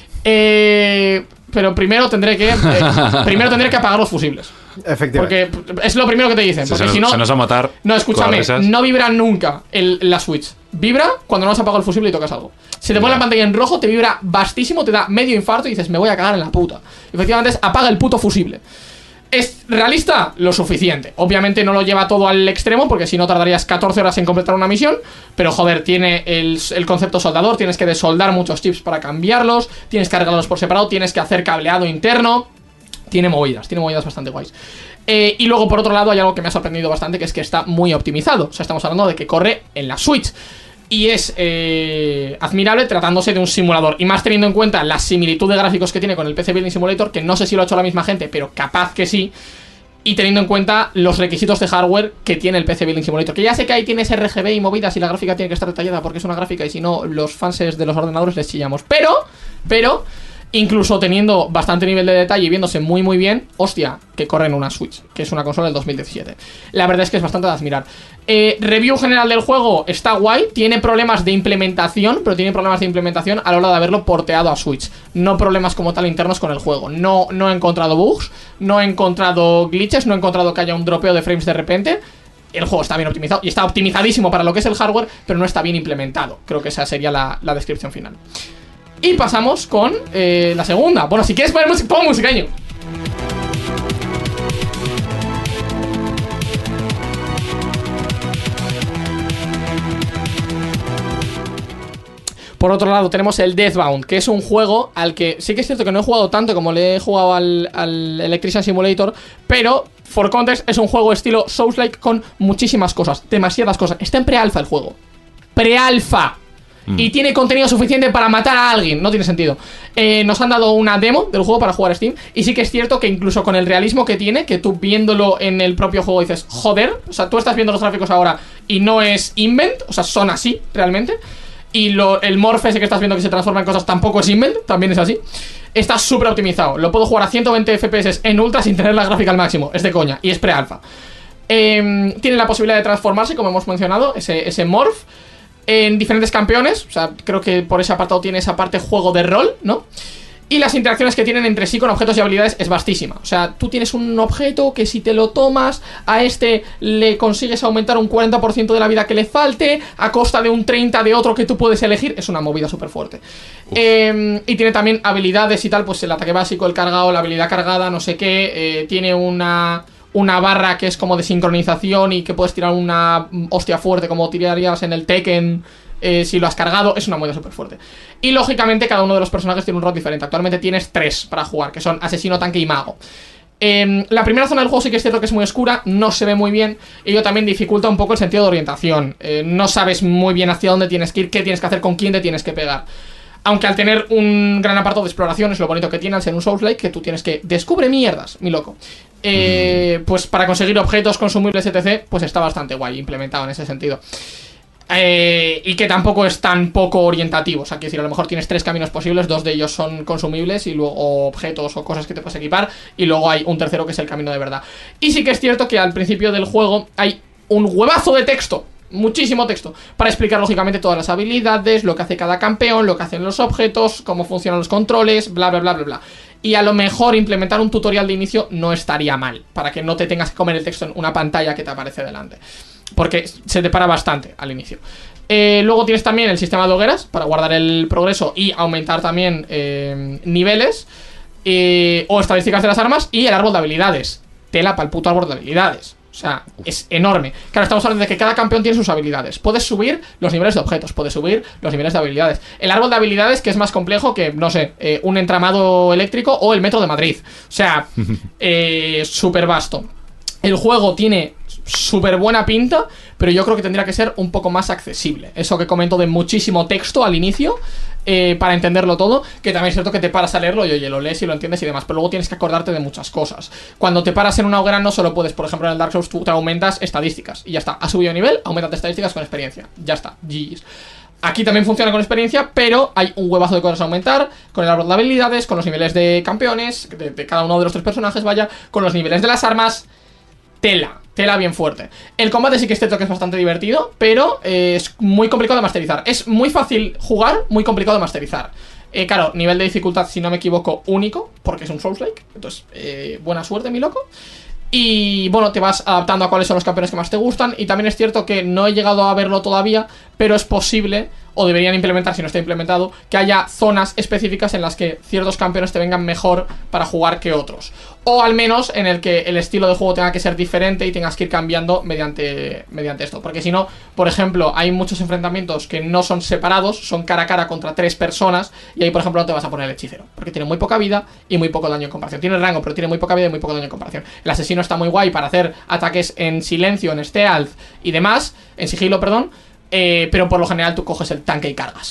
Eh, pero primero tendré que eh, primero tendré que apagar los fusibles. Efectivamente. Porque es lo primero que te dicen. Porque se, si nos, no, se nos va a matar. No, escúchame, no vibra nunca el, la Switch. Vibra cuando no has apagado el fusible y tocas algo. Si te pone la pantalla en rojo, te vibra bastísimo, te da medio infarto y dices, me voy a cagar en la puta. Efectivamente es, apaga el puto fusible. ¿Es realista? Lo suficiente. Obviamente no lo lleva todo al extremo, porque si no tardarías catorce horas en completar una misión. Pero joder, tiene el, el concepto soldador. Tienes que desoldar muchos chips para cambiarlos. Tienes que cargarlos por separado. Tienes que hacer cableado interno. Tiene movidas, tiene movidas bastante guays. Eh, y luego por otro lado hay algo que me ha sorprendido bastante, que es que está muy optimizado. O sea, estamos hablando de que corre en la Switch. Y es eh, admirable tratándose de un simulador. Y más teniendo en cuenta la similitud de gráficos que tiene con el P C Building Simulator, que no sé si lo ha hecho la misma gente, pero capaz que sí. y teniendo en cuenta los requisitos de hardware que tiene el P C Building Simulator. Que ya sé que ahí tienes R G B y movidas y la gráfica tiene que estar detallada porque es una gráfica y si no, los fans de los ordenadores les chillamos. Pero, pero, incluso teniendo bastante nivel de detalle y viéndose muy muy bien, hostia, que corre en una Switch, que es una consola del dos mil diecisiete. La verdad es que es bastante de admirar. Eh, review general del juego está guay, tiene problemas de implementación, pero tiene problemas de implementación a la hora de haberlo porteado a Switch. No problemas como tal internos con el juego. No, no he encontrado bugs, no he encontrado glitches, no he encontrado que haya un dropeo de frames de repente. El juego está bien optimizado y está optimizadísimo para lo que es el hardware, pero no está bien implementado. Creo que esa sería la, la descripción final. Y pasamos con eh, la segunda. Bueno, si quieres poner música, pon musicaño. Por otro lado tenemos el Deathbound, que es un juego al que sí que es cierto que no he jugado tanto como le he jugado al, al Electrician Simulator, pero for context es un juego estilo Souls-like con muchísimas cosas, demasiadas cosas. Está en pre-alfa el juego. Pre-alfa. Mm. Y tiene contenido suficiente para matar a alguien. No tiene sentido. eh, Nos han dado una demo del juego para jugar a Steam. Y sí que es cierto que incluso con el realismo que tiene, que tú viéndolo en el propio juego dices, joder, o sea, tú estás viendo los gráficos ahora y no es invent, o sea, son así realmente. Y lo, el morph ese que estás viendo que se transforma en cosas tampoco es invent, también es así. Está súper optimizado. Lo puedo jugar a ciento veinte F P S en ultra sin tener la gráfica al máximo. Es de coña y es pre-alfa. eh, Tiene la posibilidad de transformarse, como hemos mencionado, ese, ese morph en diferentes campeones. O sea, creo que por ese apartado tiene esa parte juego de rol, ¿no? Y las interacciones que tienen entre sí con objetos y habilidades es vastísima. O sea, tú tienes un objeto que si te lo tomas, a este le consigues aumentar un cuarenta por ciento de la vida que le falte, a costa de un treinta por ciento de otro que tú puedes elegir. Es una movida súper fuerte. eh, Y tiene también habilidades y tal, pues el ataque básico, el cargado, la habilidad cargada, no sé qué. eh, Tiene una... una barra que es como de sincronización y que puedes tirar una hostia fuerte como tirarías en el Tekken eh, si lo has cargado. Es una movida súper fuerte. Y lógicamente cada uno de los personajes tiene un rol diferente. Actualmente tienes tres para jugar, que son asesino, tanque y mago. eh, La primera zona del juego sí que es cierto que es muy oscura, no se ve muy bien. Y ello también dificulta un poco el sentido de orientación. eh, No sabes muy bien hacia dónde tienes que ir, qué tienes que hacer, con quién te tienes que pegar. Aunque al tener un gran apartado de exploración, es lo bonito que tiene al ser un Souls-like, que tú tienes que descubre mierdas, mi loco. Eh, pues para conseguir objetos, consumibles, etcétera, pues está bastante guay implementado en ese sentido. Eh, y que tampoco es tan poco orientativo. O sea, quiero decir, a lo mejor tienes tres caminos posibles, dos de ellos son consumibles y luego o objetos o cosas que te puedes equipar, y luego hay un tercero que es el camino de verdad. Y sí que es cierto que al principio del juego hay un huevazo de texto, muchísimo texto, para explicar lógicamente todas las habilidades, lo que hace cada campeón, lo que hacen los objetos, cómo funcionan los controles, bla bla bla bla bla. Y a lo mejor implementar un tutorial de inicio no estaría mal, para que no te tengas que comer el texto en una pantalla que te aparece delante, porque se te para bastante al inicio. eh, Luego tienes también el sistema de hogueras para guardar el progreso y aumentar también eh, niveles eh, o estadísticas de las armas. Y el árbol de habilidades, tela para el puto árbol de habilidades. O sea, es enorme. Claro, estamos hablando de que cada campeón tiene sus habilidades. Puedes subir los niveles de objetos, puedes subir los niveles de habilidades. El árbol de habilidades, que es más complejo que, no sé, eh, un entramado eléctrico o el metro de Madrid. O sea, eh, súper vasto. El juego tiene súper buena pinta, pero yo creo que tendría que ser un poco más accesible. Eso que comento de muchísimo texto al inicio, eh, para entenderlo todo, que también es cierto que te paras a leerlo y oye, lo lees y lo entiendes y demás, pero luego tienes que acordarte de muchas cosas. Cuando te paras en una hoguera no solo puedes, por ejemplo en el Dark Souls tú te aumentas estadísticas y ya está, has subido de nivel, aumentate estadísticas con experiencia, ya está, G G's. Aquí también funciona con experiencia, pero hay un huevazo de cosas a aumentar, con el árbol de habilidades, con los niveles de campeones, de, de cada uno de los tres personajes, vaya, con los niveles de las armas. Tela, tela bien fuerte. El combate sí que es cierto que es bastante divertido, pero eh, es muy complicado de masterizar. Es muy fácil jugar, muy complicado de masterizar. eh, Claro, nivel de dificultad, si no me equivoco, único, porque es un Souls-like. Entonces, eh, buena suerte, mi loco. Y bueno, te vas adaptando a cuáles son los campeones que más te gustan. Y también es cierto que no he llegado a verlo todavía, pero es posible, o deberían implementar si no está implementado, que haya zonas específicas en las que ciertos campeones te vengan mejor para jugar que otros. O al menos en el que el estilo de juego tenga que ser diferente y tengas que ir cambiando mediante, mediante esto. Porque si no, por ejemplo, hay muchos enfrentamientos que no son separados, son cara a cara contra tres personas, y ahí por ejemplo no te vas a poner el hechicero, porque tiene muy poca vida y muy poco daño en comparación. Tiene rango, pero tiene muy poca vida y muy poco daño en comparación. El asesino está muy guay para hacer ataques en silencio, en stealth y demás, en sigilo, perdón. Eh, pero por lo general tú coges el tanque y cargas.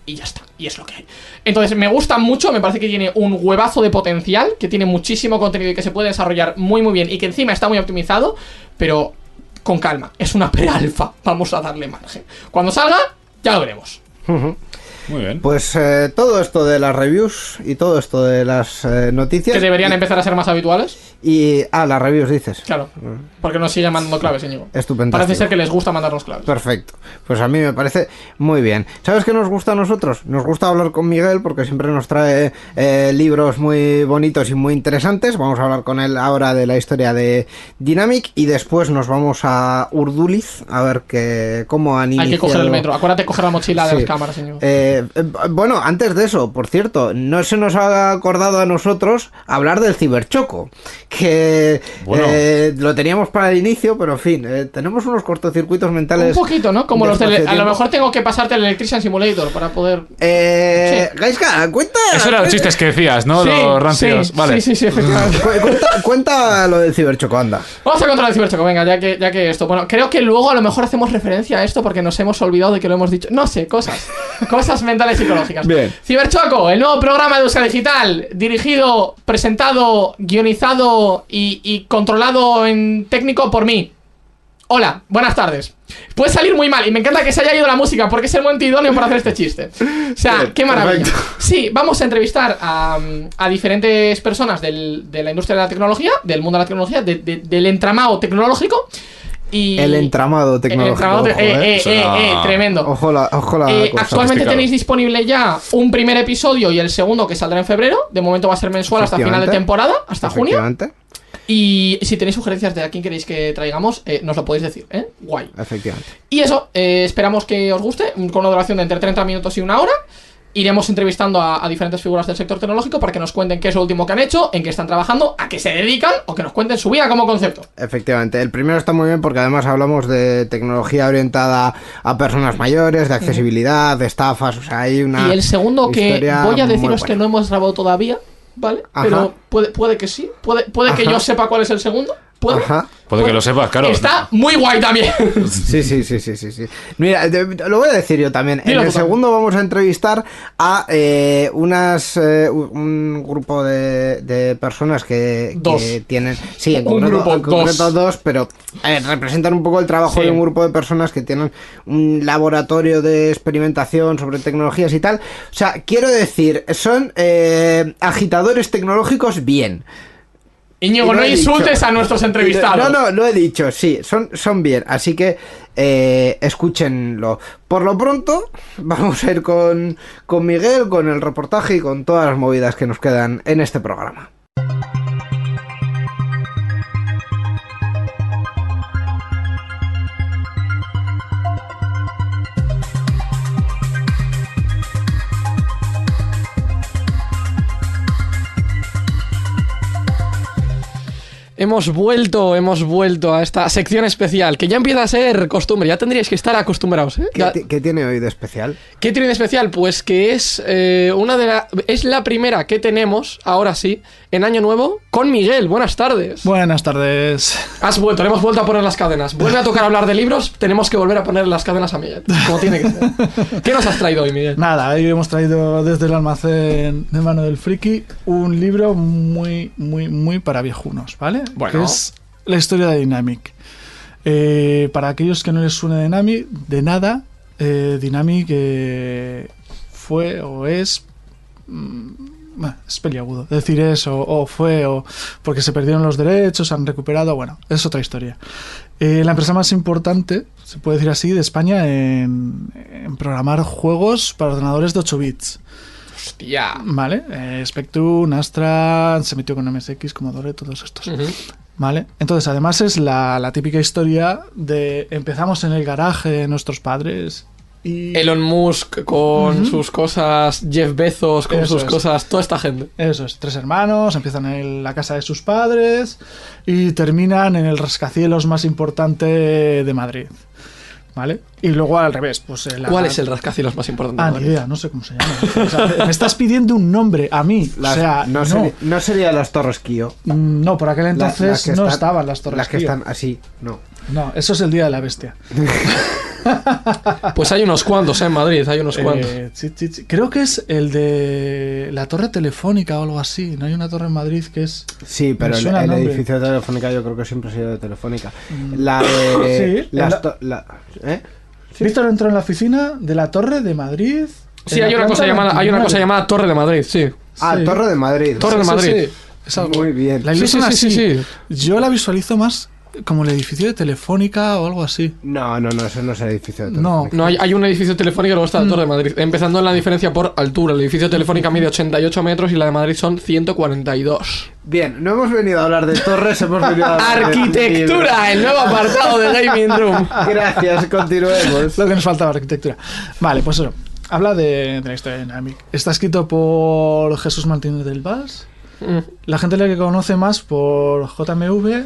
y ya está, y es lo que hay. Entonces me gusta mucho, me parece que tiene un huevazo de potencial, que tiene muchísimo contenido y que se puede desarrollar muy muy bien y que encima está muy optimizado, pero con calma, es una pre-alfa, vamos a darle margen. Cuando salga, ya lo veremos. Uh-huh. Muy bien. Pues eh, todo esto de las reviews y todo esto de las eh, noticias... Que deberían y, empezar a ser más habituales. Y... Ah, las reviews dices. Claro, porque nos siguen mandando claves, Íñigo. Estupendo. Parece ser que les gusta mandarnos claves. Perfecto. Pues a mí me parece muy bien. ¿Sabes qué nos gusta a nosotros? Nos gusta hablar con Miguel porque siempre nos trae eh, libros muy bonitos y muy interesantes. Vamos a hablar con él ahora de la historia de Dynamic y después nos vamos a Urduliz a ver que, cómo han iniciado... Hay que coger el metro. Acuérdate de coger la mochila de Sí. las cámaras, Íñigo. Eh, eh, bueno, antes de eso, por cierto, no se nos ha acordado a nosotros hablar del ciberchoco, que Bueno. eh, lo teníamos para el inicio, pero en fin, eh, tenemos unos cortocircuitos mentales. Un poquito, ¿no? Como de los del... A lo espacio-tiempo. mejor tengo que pasarte el Electrician Simulator para poder... Eh, Sí. Gaiska, cuenta. Eso eran los chistes que decías, ¿no? Sí, Los rancios. sí, Vale. sí, sí, sí, efectivamente. Cu- cuenta, cuenta lo del ciberchoco, anda. Vamos a controlar el ciberchoco, venga, ya que, ya que esto. Bueno, creo que luego a lo mejor hacemos referencia a esto porque nos hemos olvidado de que lo hemos dicho. No sé, cosas. Cosas mentales psicológicas. Bien. Ciberchoco, el nuevo programa de Euskadi Digital, dirigido, presentado, guionizado y, y controlado en técnico por mí. Hola, buenas tardes. Puede salir muy mal y me encanta que se haya ido la música porque es el momento idóneo para hacer este chiste. O sea, Bien, qué maravilla. perfecto. Sí, vamos a entrevistar a, a diferentes personas del, de la industria de la tecnología, del mundo de la tecnología, de- de- del entramado tecnológico. Y El entramado tecnológico. El entramado te- ojo, eh, eh. eh, Suena- eh, eh, tremendo. Ojo la, ojo la Eh, cosa. actualmente sofisticado. tenéis disponible ya un primer episodio y el segundo que saldrá en febrero. De momento va a ser mensual hasta final de Efectivamente. temporada, hasta junio. Efectivamente, Y si tenéis sugerencias de a quién queréis que traigamos, eh, nos lo podéis decir, ¿eh? Guay. efectivamente. Y eso, eh, esperamos que os guste, con una duración de entre treinta minutos y una hora. Iremos entrevistando a, a diferentes figuras del sector tecnológico para que nos cuenten qué es lo último que han hecho, en qué están trabajando, a qué se dedican o que nos cuenten su vida como concepto. Efectivamente, el primero está muy bien porque además hablamos de tecnología orientada a personas mayores, de accesibilidad, de estafas, o sea, hay una Y el segundo que historia voy a muy deciros que buena. no hemos grabado todavía, ¿vale? Ajá. Pero puede, puede que sí, puede, puede que Ajá. yo sepa cuál es el segundo. ¿Puede? Ajá. Puede que lo sepas, claro. Está muy guay también. Sí, sí, sí, sí, sí, sí. Mira, te- lo voy a decir yo también. Dilo en el tú también. segundo vamos a entrevistar a eh, unas eh, un grupo de, de personas que, Dos. que tienen, sí, en Un concreto, grupo, en concreto dos. dos, pero eh, representan un poco el trabajo Sí. de un grupo de personas que tienen un laboratorio de experimentación sobre tecnologías y tal. O sea, quiero decir, son eh, agitadores tecnológicos bien. Íñigo, Y lo no he insultes dicho. a nuestros entrevistados. No, no, lo he dicho, sí, son, son bien, así que eh, escúchenlo. Por lo pronto, vamos a ir con, con Miguel, con el reportaje y con todas las movidas que nos quedan en este programa. Hemos vuelto, hemos vuelto a esta sección especial, que ya empieza a ser costumbre, ya tendríais que estar acostumbrados, ¿eh? ¿Qué, Ya- ti- qué tiene hoy de especial? ¿Qué tiene de especial? Pues que es eh, una de la, es la primera que tenemos, ahora sí, en Año Nuevo, con Miguel. Buenas tardes. Buenas tardes. Has vuelto, le hemos vuelto a poner las cadenas. Vuelve a tocar hablar de libros, tenemos que volver a poner las cadenas a Miguel, como tiene que ser. ¿Qué nos has traído hoy, Miguel? Nada, hoy hemos traído desde el almacén de mano del friki un libro muy, muy, muy para viejunos, ¿vale? Bueno. Que es la historia de Dynamic. Eh, para aquellos que no les suene Dynamic, de nada, eh, Dynamic eh, fue o es... mm, bueno, es peliagudo decir eso, o fue, o porque se perdieron los derechos, han recuperado, bueno, es otra historia. Eh, la empresa más importante, se puede decir así, de España en, en programar juegos para ordenadores de ocho bits. Hostia. Vale, eh, Spectrum, Astra, se metió con M S X, Commodore, todos estos. Ujú. Vale, entonces además es la, la típica historia de empezamos en el garaje de nuestros padres y... Elon Musk con Ujú. sus cosas, Jeff Bezos con Eso sus es. cosas, toda esta gente. Eso es, tres hermanos, empiezan en la casa de sus padres y terminan en el rascacielos más importante de Madrid. ¿Vale? Y luego al revés, pues... en la- ¿Cuál es el rascacielos más importante? Ah, de ni Madrid? idea, no sé cómo se llama. O sea, me estás pidiendo un nombre a mí. Las- o sea, no, no, Sería, no sería las Torres Kio. Mm, no, por aquel La- entonces las que no están- estaban las torres Las que Kio. están así, no. No, eso es el Día de la Bestia. Pues hay unos cuantos, ¿eh? En Madrid, hay unos cuantos. Eh, sí, sí, sí. Creo que es el de la torre telefónica o algo así. No hay una torre en Madrid que es... Sí, pero Me el, suena el el nombre. edificio de Telefónica yo creo que siempre ha sido de Telefónica. La de... Sí, las la- to- la- ¿eh? Sí. Víctor entró en la oficina de la torre de Madrid. Sí, en hay la una, cosa planta llamada, hay una cosa veintinueve. llamada Torre de Madrid, sí. Ah, Sí. Torre de Madrid. Torre de Sí, Madrid. sí, es algo- Muy bien. La Sí, ilusión sí, sí, así. sí, Yo la visualizo más como el edificio de Telefónica o algo así. No, no, no, eso no es el edificio de No. Telefónica. No, hay, hay un edificio telefónico y luego está la Torre de Madrid. Empezando en la diferencia por altura. El edificio telefónica mide ochenta y ocho metros y la de Madrid son ciento cuarenta y dos. Bien, no hemos venido a hablar de torres, hemos venido a hablar de Arquitectura, el nuevo apartado de Gaming Room. libros. Gracias, continuemos. Lo que nos faltaba, arquitectura. Vale, pues eso. Habla de, de la historia de Dynamic. Está escrito por Jesús Martínez del Vaz. Mm. La gente le conoce más por J M V.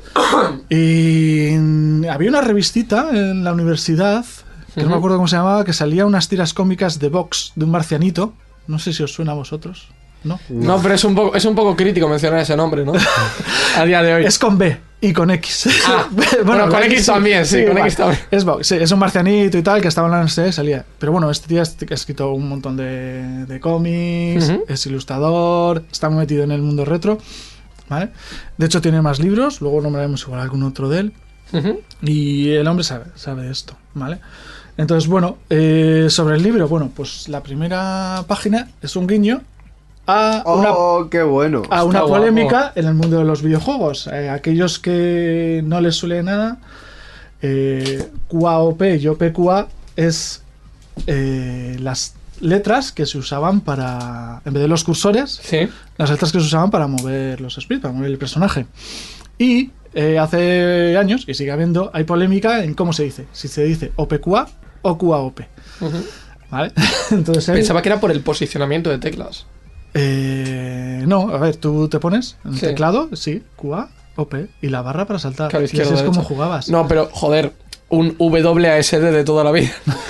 Y había una revistita en la universidad, que no me acuerdo cómo se llamaba, que salía unas tiras cómicas de Vox, de un marcianito. No sé si os suena a vosotros. ¿No? No, pero es un poco, es un poco crítico mencionar ese nombre, ¿no? A día de hoy. Es con B y con X. Ah, bueno, con X también, sí, con X también. Es Vox, sí, es un marcianito y tal, que estaba en la universidad y salía. Pero bueno, este tío ha escrito un montón de, de cómics, Ujú. es ilustrador, está muy metido en el mundo retro. ¿Vale? De hecho, tiene más libros, luego nombraremos igual algún otro de él. Ujú. Y el hombre sabe, sabe de esto, ¿vale? Entonces, bueno, eh, sobre el libro, bueno, pues la primera página es un guiño a una, Oh, qué bueno. a una Está polémica guapo. en el mundo de los videojuegos. Eh, aquellos que no les suele nada, eh, Q A O P y O P Q A es eh, las letras que se usaban para, en vez de los cursores, Sí. las letras que se usaban para mover los sprites, para mover el personaje. Y eh, hace años, y sigue habiendo, hay polémica en cómo se dice. Si se dice O P Q A o Q A O P. Ujú. ¿Vale? Entonces, él- Pensaba que era por el posicionamiento de teclas. eh, no, a ver, tú te pones en el Sí. teclado, sí, Q A O P, y la barra para saltar. Claro, y izquierda, así es como derecha. jugabas. No, pero joder, un W A S D de toda la vida.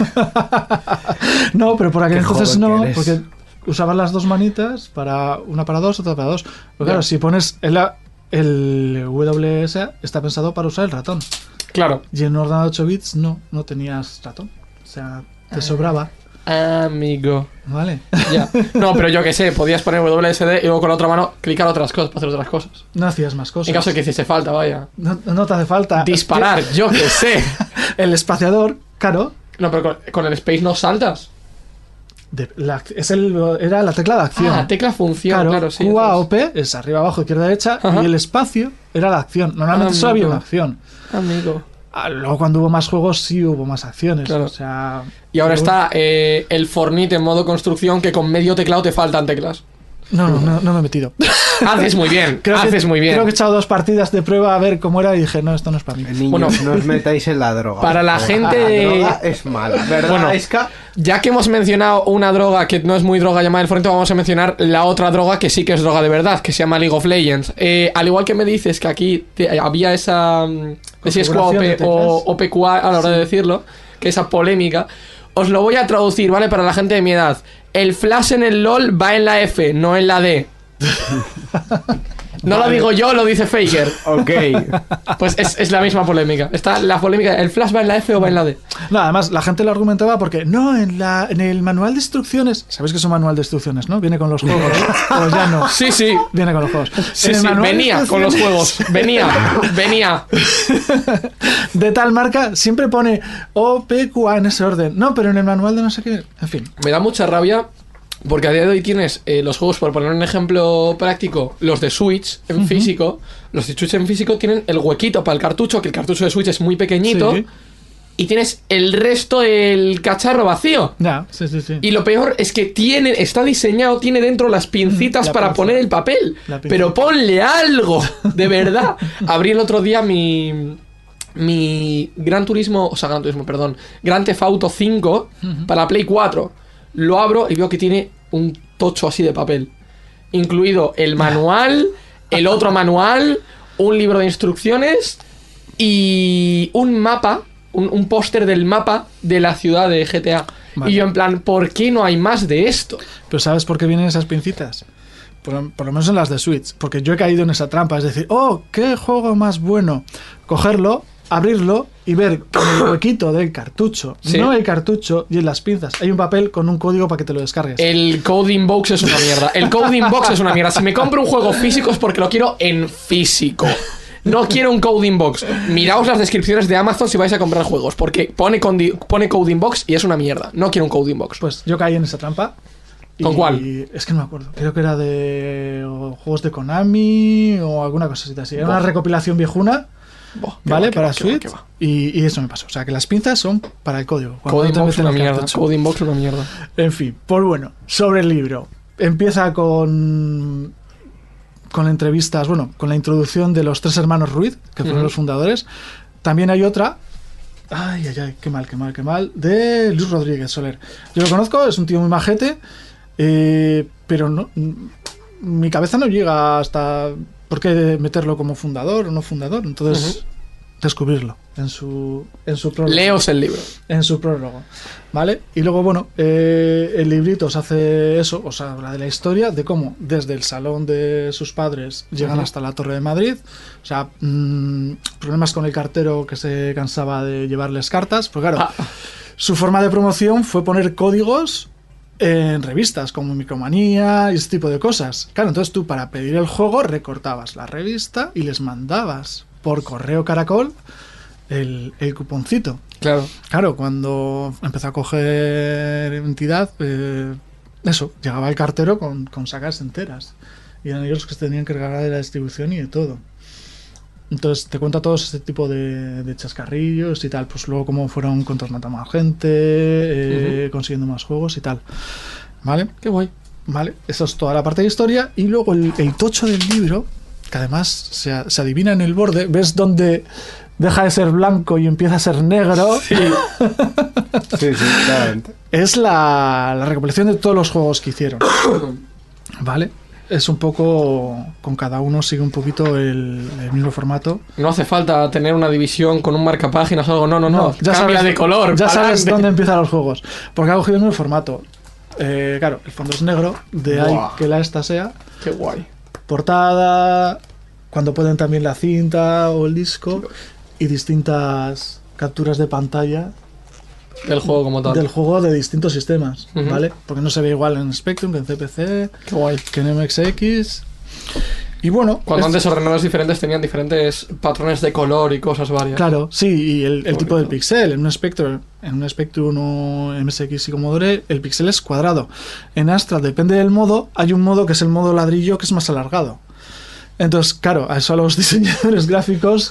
No, pero por aquel Qué entonces joven no, que eres. porque usabas las dos manitas para una para dos, otra para dos. Pero claro, Ya. si pones el, el W S A está pensado para usar el ratón. Claro. Y en un ordenador de ocho bits no, no tenías ratón. O sea, te sobraba. Amigo. ¿Vale? Ya. No, pero yo que sé, podías poner W S D y luego con la otra mano clicar otras cosas para hacer otras cosas. No hacías más cosas. En caso de que hiciese falta, vaya. no, no te hace falta. Disparar, yo que sé. El espaciador, claro. No, pero con, con el Space no saltas. de- la- es el, era la tecla de acción. Ah, tecla función, Claro, claro, sí. Q A eso o P es arriba, abajo, izquierda, derecha. Ajá. Y el espacio era la acción. Normalmente Ah, solo había amigo. una acción. es. Amigo. Ah, Luego cuando hubo más juegos sí hubo más acciones. Claro. O sea, Y ahora luego- está eh, el Fortnite en modo construcción que con medio teclado te faltan teclas. No, no, no, no me he metido. Haces muy bien, Creo que- haces muy bien. Creo que he echado dos partidas de prueba a ver cómo era y dije, no, esto no es para mí. Niños, Bueno. no os metáis en la droga. Para la por gente- favor. La droga es mala, ¿verdad, Bueno. Aiska? Ya que hemos mencionado una droga que no es muy droga llamada el Fortnite, vamos a mencionar la otra droga que sí que es droga de verdad, que se llama League of Legends. Eh, al igual que me dices que aquí te- había esa... mm, si es Q A O Configuración de P teclas. o O P Q A a la hora de decirlo, que esa polémica, os lo voy a traducir, ¿vale? Para la gente de mi edad. El flash en el LOL va en la F, no en la D. No lo digo yo, lo dice Faker. Ok. Pues es, es la misma polémica. Está la polémica, ¿el flash va en la F o va en la D? No, además la gente lo argumentaba porque no, en, la, en el manual de instrucciones. ¿Sabéis que es un manual de instrucciones, no? Viene con los juegos. Pues ya no. Sí, sí. Viene con los juegos. Sí, En el sí, manual de venía con los juegos. Venía, venía. de tal marca siempre pone O, P, Q, A en ese orden. No, pero en el manual de no sé qué. En fin. Me da mucha rabia porque a día de hoy tienes eh, los juegos, por poner un ejemplo práctico, los de Switch en físico. Los de Switch en físico tienen el huequito para el cartucho, que el cartucho de Switch es muy pequeñito. Sí. Y tienes el resto del cacharro vacío. Ya, sí, sí, sí. Y lo peor es que tiene, está diseñado, tiene dentro las pincitas La para pinza. poner el papel. La pinza. Pero ponle algo, de verdad. Abrí el otro día mi mi Gran Turismo, o sea, Gran Turismo, perdón, Gran Theft Auto cinco para Play cuatro. Lo abro y veo que tiene un tocho así de papel, incluido el manual, el otro manual, un libro de instrucciones y un mapa, un, un póster del mapa de la ciudad de G T A. Vale. Y yo en plan, ¿por qué no hay más de esto? Pero ¿sabes por qué vienen esas pincitas? Por, por lo menos en las de Switch. Porque yo he caído en esa trampa. Es decir, oh, qué juego más bueno. Cogerlo abrirlo y ver que en el huequito del cartucho, Sí. no hay cartucho, y en las pinzas hay un papel con un código para que te lo descargues. El Coding Box es una mierda. El Coding Box es una mierda. Si me compro un juego físico es porque lo quiero en físico. No quiero un Coding Box. Miraos las descripciones de Amazon si vais a comprar juegos, porque pone, condi- pone Coding Box y es una mierda. No quiero un Coding Box. Pues yo caí en esa trampa. ¿Con y- cuál? Es que no me acuerdo. Creo que era de o juegos de Konami o alguna cosita así. Era una recopilación viejuna, Buah, qué ¿vale? va, qué para va, qué va, Switch. qué va. Y, y eso me pasó. O sea, que las pinzas son para el código. cuando Coding te Box meten una el mierda. cartucho. Coding Box una mierda. En fin, pues bueno, sobre el libro. Empieza con con entrevistas, bueno, con la introducción de los tres hermanos Ruiz, que fueron Ujú. los fundadores. También hay otra, ay, ay, ay, qué mal, qué mal, qué mal, de Luis Rodríguez Soler. Yo lo conozco, es un tío muy majete, eh, pero no, mi cabeza no llega hasta por qué meterlo como fundador o no fundador. Entonces, descubrirlo en su, en su prólogo. Leos el libro. En su prólogo, ¿vale? Y luego, bueno, eh, el librito os hace eso, os habla de la historia, de cómo desde el salón de sus padres llegan Ujú. hasta la Torre de Madrid. O sea, mmm, problemas con el cartero que se cansaba de llevarles cartas. Pues claro, Ah. su forma de promoción fue poner códigos en revistas como Micromanía y ese tipo de cosas. Claro, entonces tú para pedir el juego recortabas la revista y les mandabas por correo caracol el, el cuponcito. Claro. Claro, cuando empezó a coger entidad, eh, eso, llegaba el cartero con, con sacas enteras. Y eran ellos los que se tenían que encargar de la distribución y de todo. Entonces te cuenta todo este tipo de, de chascarrillos y tal. Pues luego cómo fueron contratando más gente, eh, consiguiendo más juegos y tal. ¿Vale? Qué guay. Vale, eso es toda la parte de historia. Y luego el, el tocho del libro, que además se, a- se adivina en el borde, ves dónde deja de ser blanco y empieza a ser negro. Sí, sí, claramente. Es la, la recopilación de todos los juegos que hicieron. ¿Vale? Es un poco. Con cada uno sigue un poquito el, el mismo formato. No hace falta tener una división con un marcapáginas o algo. No, no, no. ya Cambia sabes, de color. Ya sabes pa'lante. dónde empiezan los juegos. Porque ha cogido el mismo formato. Eh, claro, el fondo es negro, de ahí Buah. que la esta sea. Qué guay. Portada, cuando pueden también la cinta o el disco, y distintas capturas de pantalla Del juego como tal. del juego de distintos sistemas, Ujú. ¿vale? Porque no se ve igual en Spectrum que en C P C, Qué guay. que en M S X. Y bueno, Cuando es- antes ordenadores diferentes tenían diferentes patrones de color y cosas varias. claro, sí, y el, el Qué tipo del bonito. pixel, en un Spectrum, en un Spectrum o M S X y Commodore, el pixel es cuadrado. En Astra, depende del modo, hay un modo que es el modo ladrillo, que es más alargado. Entonces, claro, a eso a los diseñadores gráficos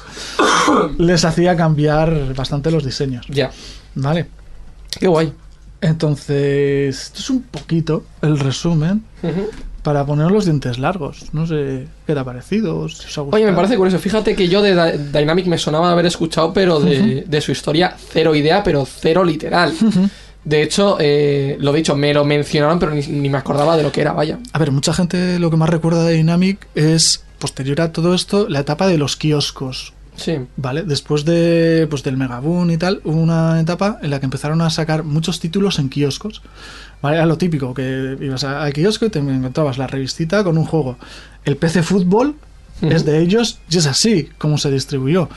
les hacía cambiar bastante los diseños, Ya. ¿vale? Qué guay. Entonces, esto es un poquito el resumen Ujú. para poner los dientes largos. No sé qué te ha parecido, si os ha gustado. Oye, me parece curioso. Fíjate que yo de Dy- Dynamic me sonaba haber escuchado, pero de, de su historia cero idea, pero cero literal. De hecho, eh, lo dicho, me lo mencionaron, pero ni, ni me acordaba de lo que era, vaya. A ver, mucha gente lo que más recuerda de Dynamic es, posterior a todo esto, la etapa de los kioscos. Sí. ¿Vale? Después de, pues, del Megaboom y tal, hubo una etapa en la que empezaron a sacar muchos títulos en kioscos. ¿Vale? Era lo típico, que ibas a- al kiosco y te encontrabas la revistita con un juego. El P C Fútbol Ujú. es de ellos y es así como se distribuyó.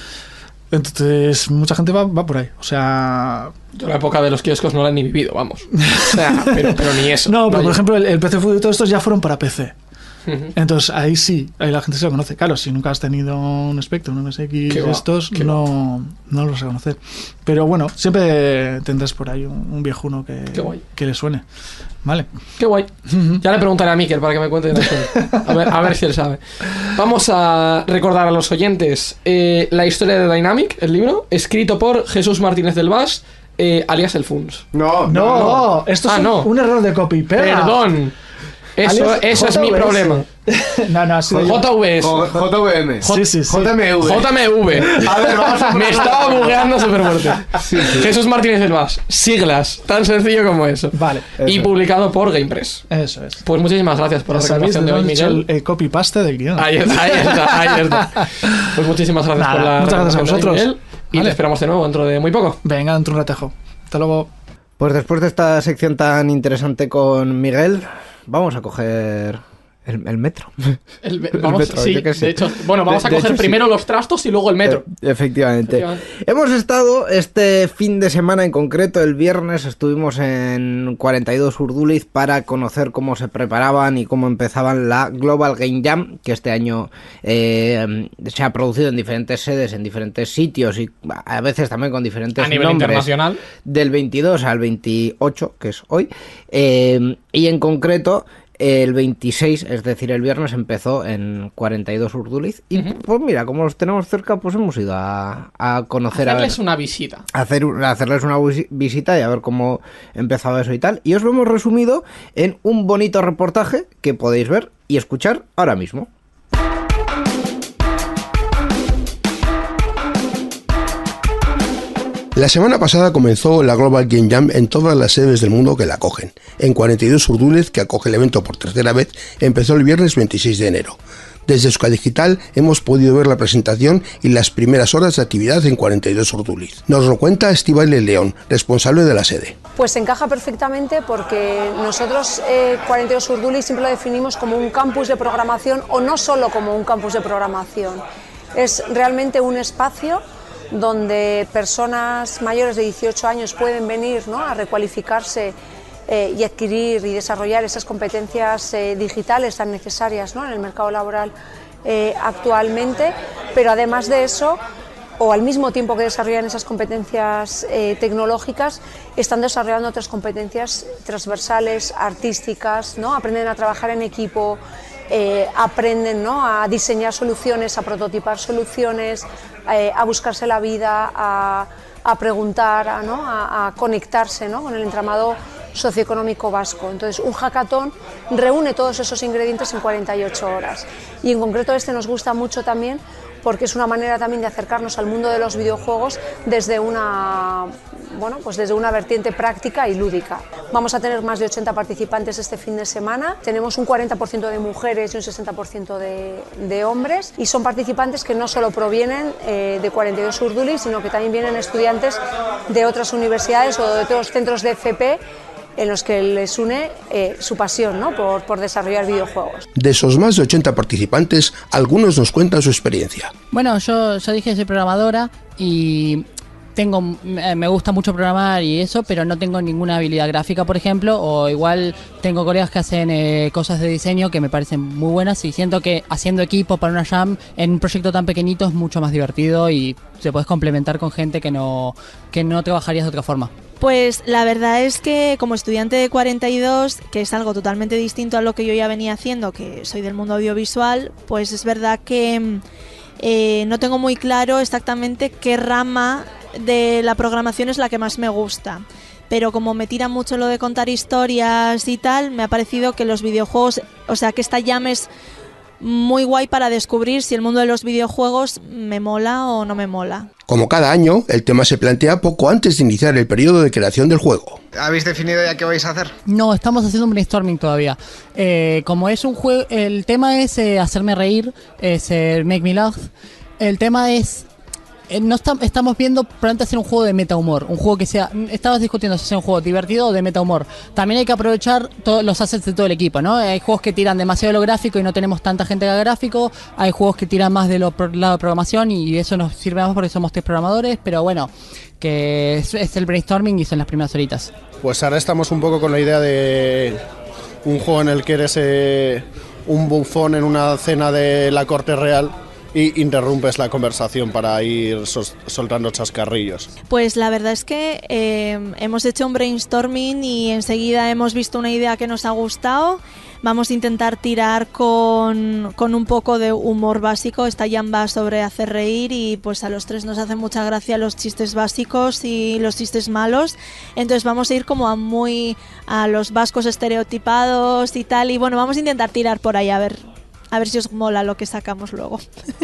Entonces, mucha gente va, va por ahí. O sea, Yo la época de los kioscos no la he ni vivido, vamos. O sea, pero, pero ni eso. no, pero vaya. por ejemplo, el, el P C Fútbol y todos estos ya fueron para P C. Ujú. Entonces ahí sí, ahí la gente se lo conoce. Claro, si nunca has tenido un Spectrum, un M S X, Qué va, estos, qué no, no los vas a conocer. Pero bueno, siempre tendrás por ahí un, un viejuno que, Qué guay. que le suene. Vale. Qué guay. Ya le preguntaré a Mikel para que me cuente de la historia. A ver, a ver si él sabe. Vamos a recordar a los oyentes eh, la historia de Dynamic, el libro, escrito por Jesús Martínez del Vas, eh, alias El Funs. No, No, esto Ah, es un, no. un error de copy pega. Perdón. Eso, Alias eso es mi J V S. problema. no, no, ha sido yo. J V S. J- JVM. Sí, sí, sí. J M V. J M V. A ver, vamos a Me estaba bugueando súper fuerte. Jesús Martínez del Vas. Siglas. Tan sencillo como eso. Vale, Y Eso. publicado por GamePress. eso es. Pues muchísimas gracias por Ya la sabéis recomendación de de hoy, dónde he hecho Miguel. el, el copy-paste del guión. Ahí, ahí está, ahí está. Pues muchísimas gracias Nada, por la muchas gracias a recomendación de vosotros. Miguel, y Vale. te esperamos de nuevo dentro de muy poco. Venga, dentro un ratejo. Hasta luego. Pues después de esta sección tan interesante con Miguel, vamos a coger El, el metro. El, vamos, el metro, sí, yo qué sé. de hecho, bueno, vamos De- a de coger hecho, primero sí. los trastos y luego el metro. Eh, efectivamente. Efectivamente. Hemos estado este fin de semana en concreto, el viernes, estuvimos en cuarenta y dos Urduliz para conocer cómo se preparaban y cómo empezaban la Global Game Jam, que este año eh, se ha producido en diferentes sedes, en diferentes sitios y a veces también con diferentes A nivel nombres. internacional. Del veintidós al veintiocho, que es hoy, eh, y en concreto el veintiséis, es decir, el viernes, empezó en cuarenta y dos Urduliz. Y Ujú. pues mira, como los tenemos cerca, pues hemos ido a, a conocer, Hacerles a, una visita. a hacer, un- a hacerles una visi- visita y a ver cómo empezaba eso y tal. Y os lo hemos resumido en un bonito reportaje que podéis ver y escuchar ahora mismo. La semana pasada comenzó la Global Game Jam en todas las sedes del mundo que la acogen. En cuarenta y dos Urduliz, que acoge el evento por tercera vez, empezó el viernes veintiséis de enero. Desde Euskadigital hemos podido ver la presentación y las primeras horas de actividad en cuarenta y dos Urduliz. Nos lo cuenta Estíbaliz León, responsable de la sede. Pues encaja perfectamente porque nosotros eh, cuarenta y dos Urduliz siempre lo definimos como un campus de programación o no solo como un campus de programación. Es realmente un espacio donde personas mayores de dieciocho años pueden venir, ¿no?, a recualificarse eh, y adquirir y desarrollar esas competencias eh, digitales tan necesarias, ¿no?, en el mercado laboral eh, actualmente, pero además de eso, o al mismo tiempo que desarrollan esas competencias eh, tecnológicas, están desarrollando otras competencias transversales, artísticas, ¿no?, aprenden a trabajar en equipo, eh, aprenden, ¿no?, a diseñar soluciones, a prototipar soluciones, eh, a buscarse la vida, a, a preguntar, a, ¿no?, a, a conectarse, ¿no?, con el entramado socioeconómico vasco. Entonces, un hackathon reúne todos esos ingredientes en cuarenta y ocho horas. Y en concreto este nos gusta mucho también porque es una manera también de acercarnos al mundo de los videojuegos desde una, bueno, pues desde una vertiente práctica y lúdica. Vamos a tener más de ochenta participantes este fin de semana, tenemos un cuarenta por ciento de mujeres y un sesenta por ciento de, de hombres, y son participantes que no solo provienen eh, de cuarenta y dos Urduliz, sino que también vienen estudiantes de otras universidades o de otros centros de F P en los que les une eh, su pasión, ¿no?, por, por desarrollar videojuegos. De esos más de ochenta participantes, algunos nos cuentan su experiencia. Bueno, yo, yo dije que soy programadora y tengo, me gusta mucho programar y eso, pero no tengo ninguna habilidad gráfica, por ejemplo, o igual tengo colegas que hacen eh, cosas de diseño que me parecen muy buenas y siento que haciendo equipo para una jam en un proyecto tan pequeñito es mucho más divertido y se puedes complementar con gente que no, que no trabajarías de otra forma. Pues la verdad es que como estudiante de cuarenta y dos, que es algo totalmente distinto a lo que yo ya venía haciendo, que soy del mundo audiovisual, pues es verdad que eh, no tengo muy claro exactamente qué rama de la programación es la que más me gusta. Pero como me tira mucho lo de contar historias y tal, me ha parecido que los videojuegos, o sea, que esta jam es muy guay para descubrir si el mundo de los videojuegos me mola o no me mola. Como cada año, el tema se plantea poco antes de iniciar el periodo de creación del juego. ¿Habéis definido ya qué vais a hacer? No, estamos haciendo un brainstorming todavía. Eh, como es un juego, el tema es eh, hacerme reír, es eh, make me laugh. El tema es Eh, no está, estamos viendo probablemente hacer un juego de meta humor, un juego que sea, estabas discutiendo si hacer un juego divertido o de meta humor. También hay que aprovechar todos los assets de todo el equipo, ¿no? Hay juegos que tiran demasiado lo gráfico y no tenemos tanta gente que haga gráfico, hay juegos que tiran más de lo pro, lado de programación y eso nos sirve más porque somos tres programadores, pero bueno, que es, es el brainstorming y son las primeras horitas. Pues ahora estamos un poco con la idea de un juego en el que eres eh, un bufón en una cena de la corte real y interrumpes la conversación para ir sos, soltando chascarrillos. Pues la verdad es que eh, hemos hecho un brainstorming y enseguida hemos visto una idea que nos ha gustado. Vamos a intentar tirar con, con un poco de humor básico. Esta jam va sobre hacer reír y pues a los tres nos hacen mucha gracia los chistes básicos y los chistes malos. Entonces vamos a ir como a muy a los vascos estereotipados y tal. Y bueno, vamos a intentar tirar por ahí a ver, a ver si os mola lo que sacamos luego.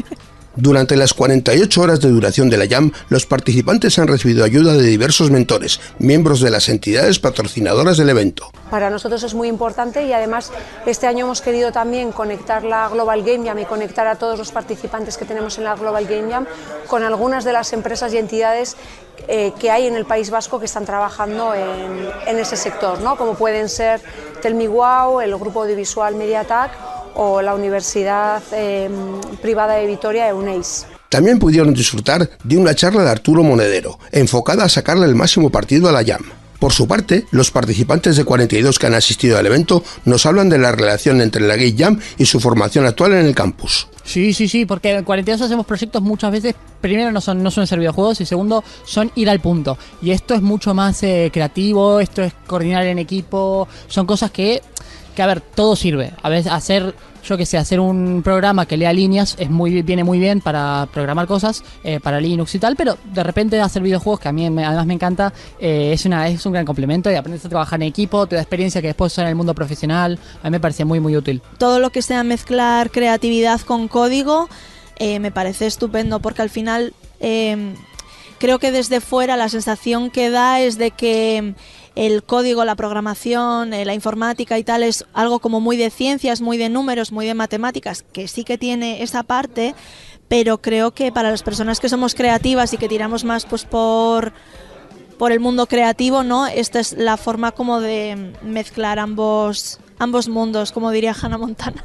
Durante las cuarenta y ocho horas de duración de la jam, los participantes han recibido ayuda de diversos mentores, miembros de las entidades patrocinadoras del evento. Para nosotros es muy importante y además este año hemos querido también conectar la Global Game Jam y conectar a todos los participantes que tenemos en la Global Game Jam con algunas de las empresas y entidades eh, que hay en el País Vasco que están trabajando en, en ese sector, ¿no? Como pueden ser Tell Me Wow, el grupo audiovisual Mediatak o la Universidad eh, Privada de Vitoria, Euneiz. También pudieron disfrutar de una charla de Arturo Monedero, enfocada a sacarle el máximo partido a la Jam. Por su parte, los participantes de cuarenta y dos que han asistido al evento nos hablan de la relación entre la Game Jam y su formación actual en el campus. Sí, sí, sí, porque en cuarenta y dos hacemos proyectos muchas veces, primero no son no suelen ser videojuegos y segundo son ir al punto. Y esto es mucho más eh, creativo, esto es coordinar en equipo, son cosas que, que a ver, todo sirve. A veces hacer, yo que sé, hacer un programa que lea líneas es muy viene muy bien para programar cosas, eh, para Linux y tal, pero de repente hacer videojuegos, que a mí me, además me encanta, eh, es una es un gran complemento y aprendes a trabajar en equipo, te da experiencia que después en el mundo profesional, a mí me parece muy muy útil. Todo lo que sea mezclar creatividad con código eh, me parece estupendo, porque al final eh, creo que desde fuera la sensación que da es de que el código, la programación, eh, la informática y tal es algo como muy de ciencias, muy de números, muy de matemáticas, que sí que tiene esa parte, pero creo que para las personas que somos creativas y que tiramos más pues por, por el mundo creativo, ¿no? Esta es la forma como de mezclar ambos, ambos mundos, como diría Hannah Montana.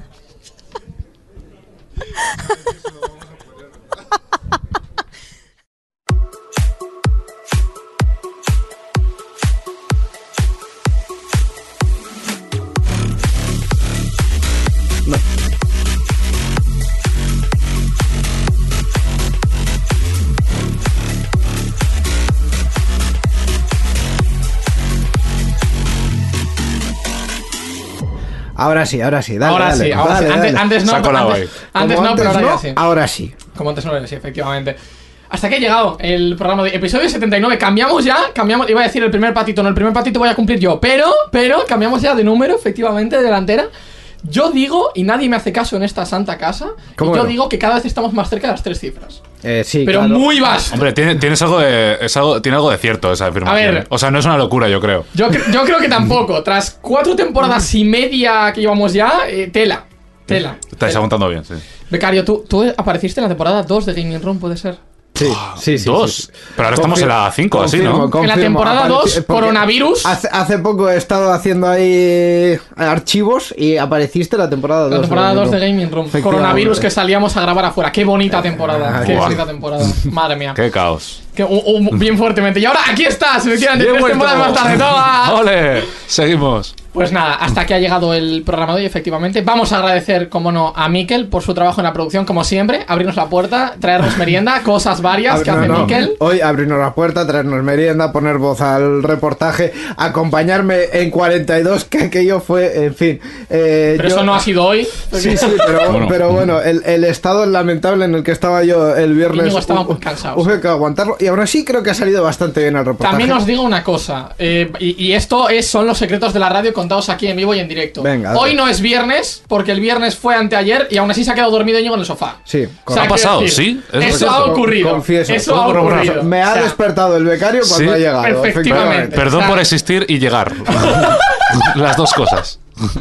Ahora sí, ahora sí, dale, ahora dale, sí, ahora dale, sí. dale. Antes, antes no, pero antes, antes Como no, pero ahora no, ya sí. Ahora sí. Como antes no era así, efectivamente. Hasta que ha llegado el programa de episodio setenta y nueve. Cambiamos ya, cambiamos, iba a decir el primer patito, no, el primer patito voy a cumplir yo, pero, pero, cambiamos ya de número, efectivamente, de delantera. Yo digo, y nadie me hace caso en esta santa casa, y yo no? digo que cada vez estamos más cerca de las tres cifras. Eh, sí, pero claro. muy bajo. Hombre, tiene, tienes algo de, es algo, tiene algo de cierto esa afirmación. A ver. O sea, no es una locura, yo creo. Yo, cre- yo creo que tampoco. Tras cuatro temporadas y media que llevamos ya, eh, tela. Tela. Estáis aguantando bien, sí. Becario, ¿tú, tú apareciste en la temporada dos de Gaming Room, ¿puede ser? Sí, sí, sí. Dos. sí, sí. Pero ahora estamos en la cinco, así, ¿no? Confirmo, En la temporada apareci- dos, porque coronavirus. Hace, hace poco he estado haciendo ahí archivos y apareciste en la temporada dos. La temporada dos de Gaming Room. Efectivamente. Coronavirus que salíamos a grabar afuera. Qué bonita temporada. Ah, Qué guau. bonita temporada. Madre mía. Qué caos. Que, uh, uh, bien fuertemente. Y ahora aquí estás, efectivamente, Bien tres vuelto. temporadas más tarde. ¡Toma! ¡Ole! Seguimos. Pues nada, hasta que ha llegado el programa de hoy, efectivamente. Vamos a agradecer, como no, a Mikel por su trabajo en la producción, como siempre. Abrirnos la puerta, traernos merienda, cosas varias que Abri- hace no, no. Mikel. Hoy abrirnos la puerta, traernos merienda, poner voz al reportaje, acompañarme en cuarenta y dos, que aquello fue, en fin. eh, Pero yo- eso no ha sido hoy. Sí, sí, pero Bueno. pero bueno, el, el estado lamentable en el que estaba yo el viernes. Íñigo estaba hu- muy cansado. Hubo que aguantarlo. Y aún así creo que ha salido bastante bien el reportaje. También os digo una cosa, eh, y, y esto es, son los secretos de la radio contados aquí en vivo y en directo. Venga, Hoy dale. no es viernes, porque el viernes fue anteayer y aún así se ha quedado dormido Íñigo en el sofá. Sí, O sea, ¿Ha correcto. pasado? quiero decir, ¿Sí? ¿Es Eso cierto? ha ocurrido. Confieso. Eso ha Todo corroborado. ocurrido. Me ha O sea, despertado el becario cuando Sí, ha llegado. efectivamente. Perdón O sea- por existir y llegar. Las dos cosas.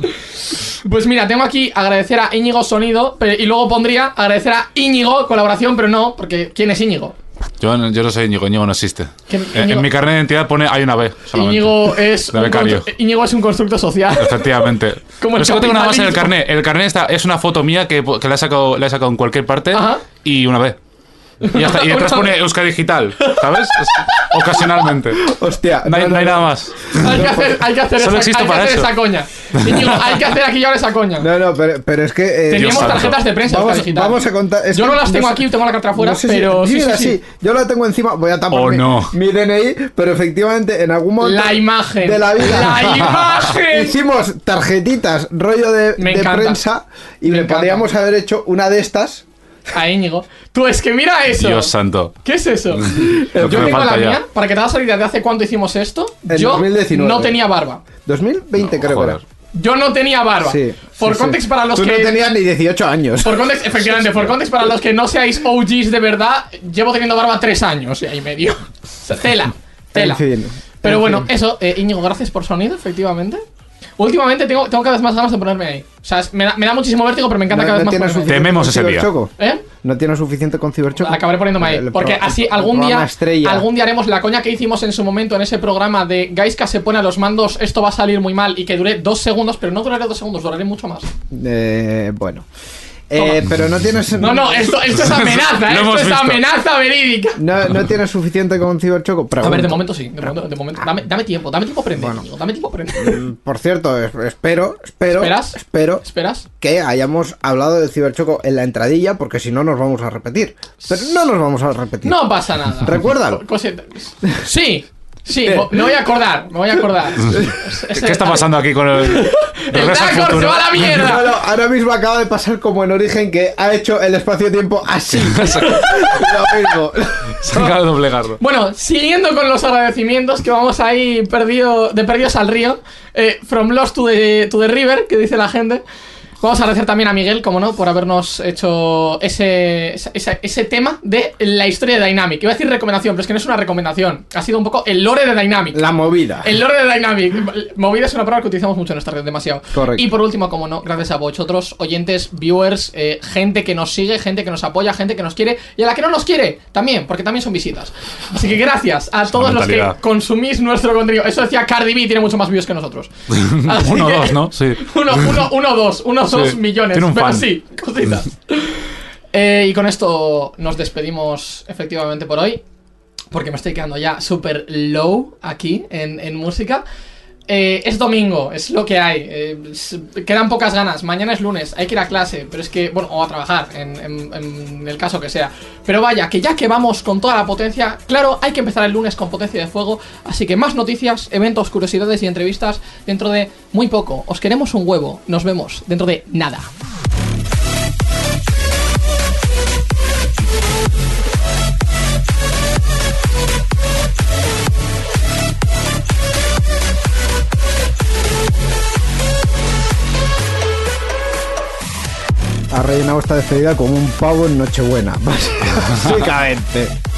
Pues mira, tengo aquí agradecer a Íñigo Sonido, pero- y luego pondría agradecer a Íñigo colaboración, pero no, porque ¿quién es Íñigo? Yo, no- yo no soy Íñigo, Íñigo no existe. ¿Qué- En, Íñigo? en mi carnet de identidad pone hay una B. solamente. Íñigo es, De un becario. constru- Íñigo es un constructo social. Efectivamente. Como el Pero solo tengo nada más en el capitalismo. carnet. El carnet está, es una foto mía que, que la, he sacado, la he sacado en cualquier parte Ajá. y una B. Y, ya está. Y detrás Una- pone Euskadi Digital, ¿sabes? Es- ocasionalmente. Hostia, No hay, no hay nada más. Hay que hacer, hay que hacer, Solo esa, existo hay que para hacer eso. esa coña. Íñigo, hay que hacer aquí y ahora esa coña. No, no, pero, pero es que. eh, Teníamos Dios santo. tarjetas de prensa vamos, Euskadi Digital. vamos a contar. es Yo que no las tengo sé- aquí, tengo la cartera afuera, no sé si- pero sí, mira, sí, sí. Yo la tengo encima. Voy a tapar Oh, mi, no. mi D N I, pero efectivamente en algún momento. La imagen. De la vida. La imagen. Hicimos tarjetitas, rollo de, Me de encanta. prensa, y Me le encanta. podríamos haber hecho una de estas. A Íñigo. Tú, es que mira eso. Dios santo. ¿Qué es eso? Lo Yo que me tengo la falta ya. mía, para que te hagas la idea de hace cuánto hicimos esto. En Yo dos mil diecinueve. no tenía barba. dos mil veinte No, creo joder. que era. Yo no tenía barba. Sí. For sí, context sí. para los Tú que. no tenías ni dieciocho años. For context, efectivamente, for context para los que no seáis O Gs de verdad, llevo teniendo barba tres años y medio. O sea, tela, tela. En fin. Pero en bueno, fin. eso, eh, Íñigo, gracias por sonido, efectivamente. Últimamente tengo, tengo cada vez más ganas de ponerme ahí. O sea, es- me da, me da muchísimo vértigo, pero me encanta No- cada no vez más tienes ponerme ahí. suficiente Tememos con ese día. Ciberchoco. ¿Eh? No tiene suficiente con Ciberchoco. Acabaré poniéndome ahí. El Porque pro- así el algún programa día estrella. algún día haremos la coña que hicimos en su momento en ese programa de Gaiska se pone a los mandos, esto va a salir muy mal, y que dure dos segundos, pero no duraré dos segundos, duraré mucho más. Eh, bueno. Eh, pero no tienes. No, no, esto, esto es amenaza, Lo ¿eh? Esto hemos es visto. amenaza verídica. No, no tienes suficiente con Ciberchoco. A Pregunto. ver, de momento sí, de momento, de momento. Dame, dame tiempo, dame tiempo a aprender, amigo, dame tiempo a aprender. Por cierto, es- espero, espero, ¿Esperas? espero ¿Esperas? que hayamos hablado del Ciberchoco en la entradilla, porque si no nos vamos a repetir. Pero no nos vamos a repetir. No pasa nada. Recuérdalo. Cosita- Sí, sí, mo- me voy a acordar, me voy a acordar. Ese- ¿Qué está pasando aquí con el. El Regreso al Dacor se futuro? va a la mierda. Bueno, ahora mismo acaba de pasar como en Origen, que ha hecho el espacio-tiempo así. Lo mismo. Se acaba de doblegarlo. Bueno, siguiendo con los agradecimientos que vamos ahí perdido, de perdidos al río, eh, from lost to the, to the river, que dice la gente. Vamos a agradecer también a Miguel, como no, por habernos hecho ese, ese, ese- ese tema de la historia de Dynamic. Iba a decir recomendación, pero es que no es una recomendación. Ha sido un poco el lore de Dynamic. La movida. El lore de Dynamic. Movida es una palabra que utilizamos mucho en esta red, demasiado. Correcto. Y por último, como no, gracias a vosotros, oyentes, viewers, eh, gente que nos sigue, gente que nos apoya, gente que nos quiere y a la que no nos quiere también, porque también son visitas. Así que gracias a todos los que mentalidad. consumís nuestro contenido. Eso decía Cardi B, tiene mucho más views que nosotros. Así Uno o que- dos, ¿no? Sí. Uno, uno, uno, dos, unos Sí, dos millones. tiene un Pero fan. sí, cositas. Eh, y con esto nos despedimos efectivamente por hoy. Porque me estoy quedando ya súper low aquí en, en música. Eh, es domingo, es lo que hay. Eh, s- quedan pocas ganas. Mañana es lunes, hay que ir a clase. Pero es que, bueno, o a trabajar, en, en- en el caso que sea. Pero vaya, que ya que vamos con toda la potencia, claro, hay que empezar el lunes con potencia de fuego. Así que más noticias, eventos, curiosidades y entrevistas dentro de muy poco. Os queremos un huevo. Nos vemos dentro de nada. Ha rellenado esta despedida como un pavo en Nochebuena, básicamente.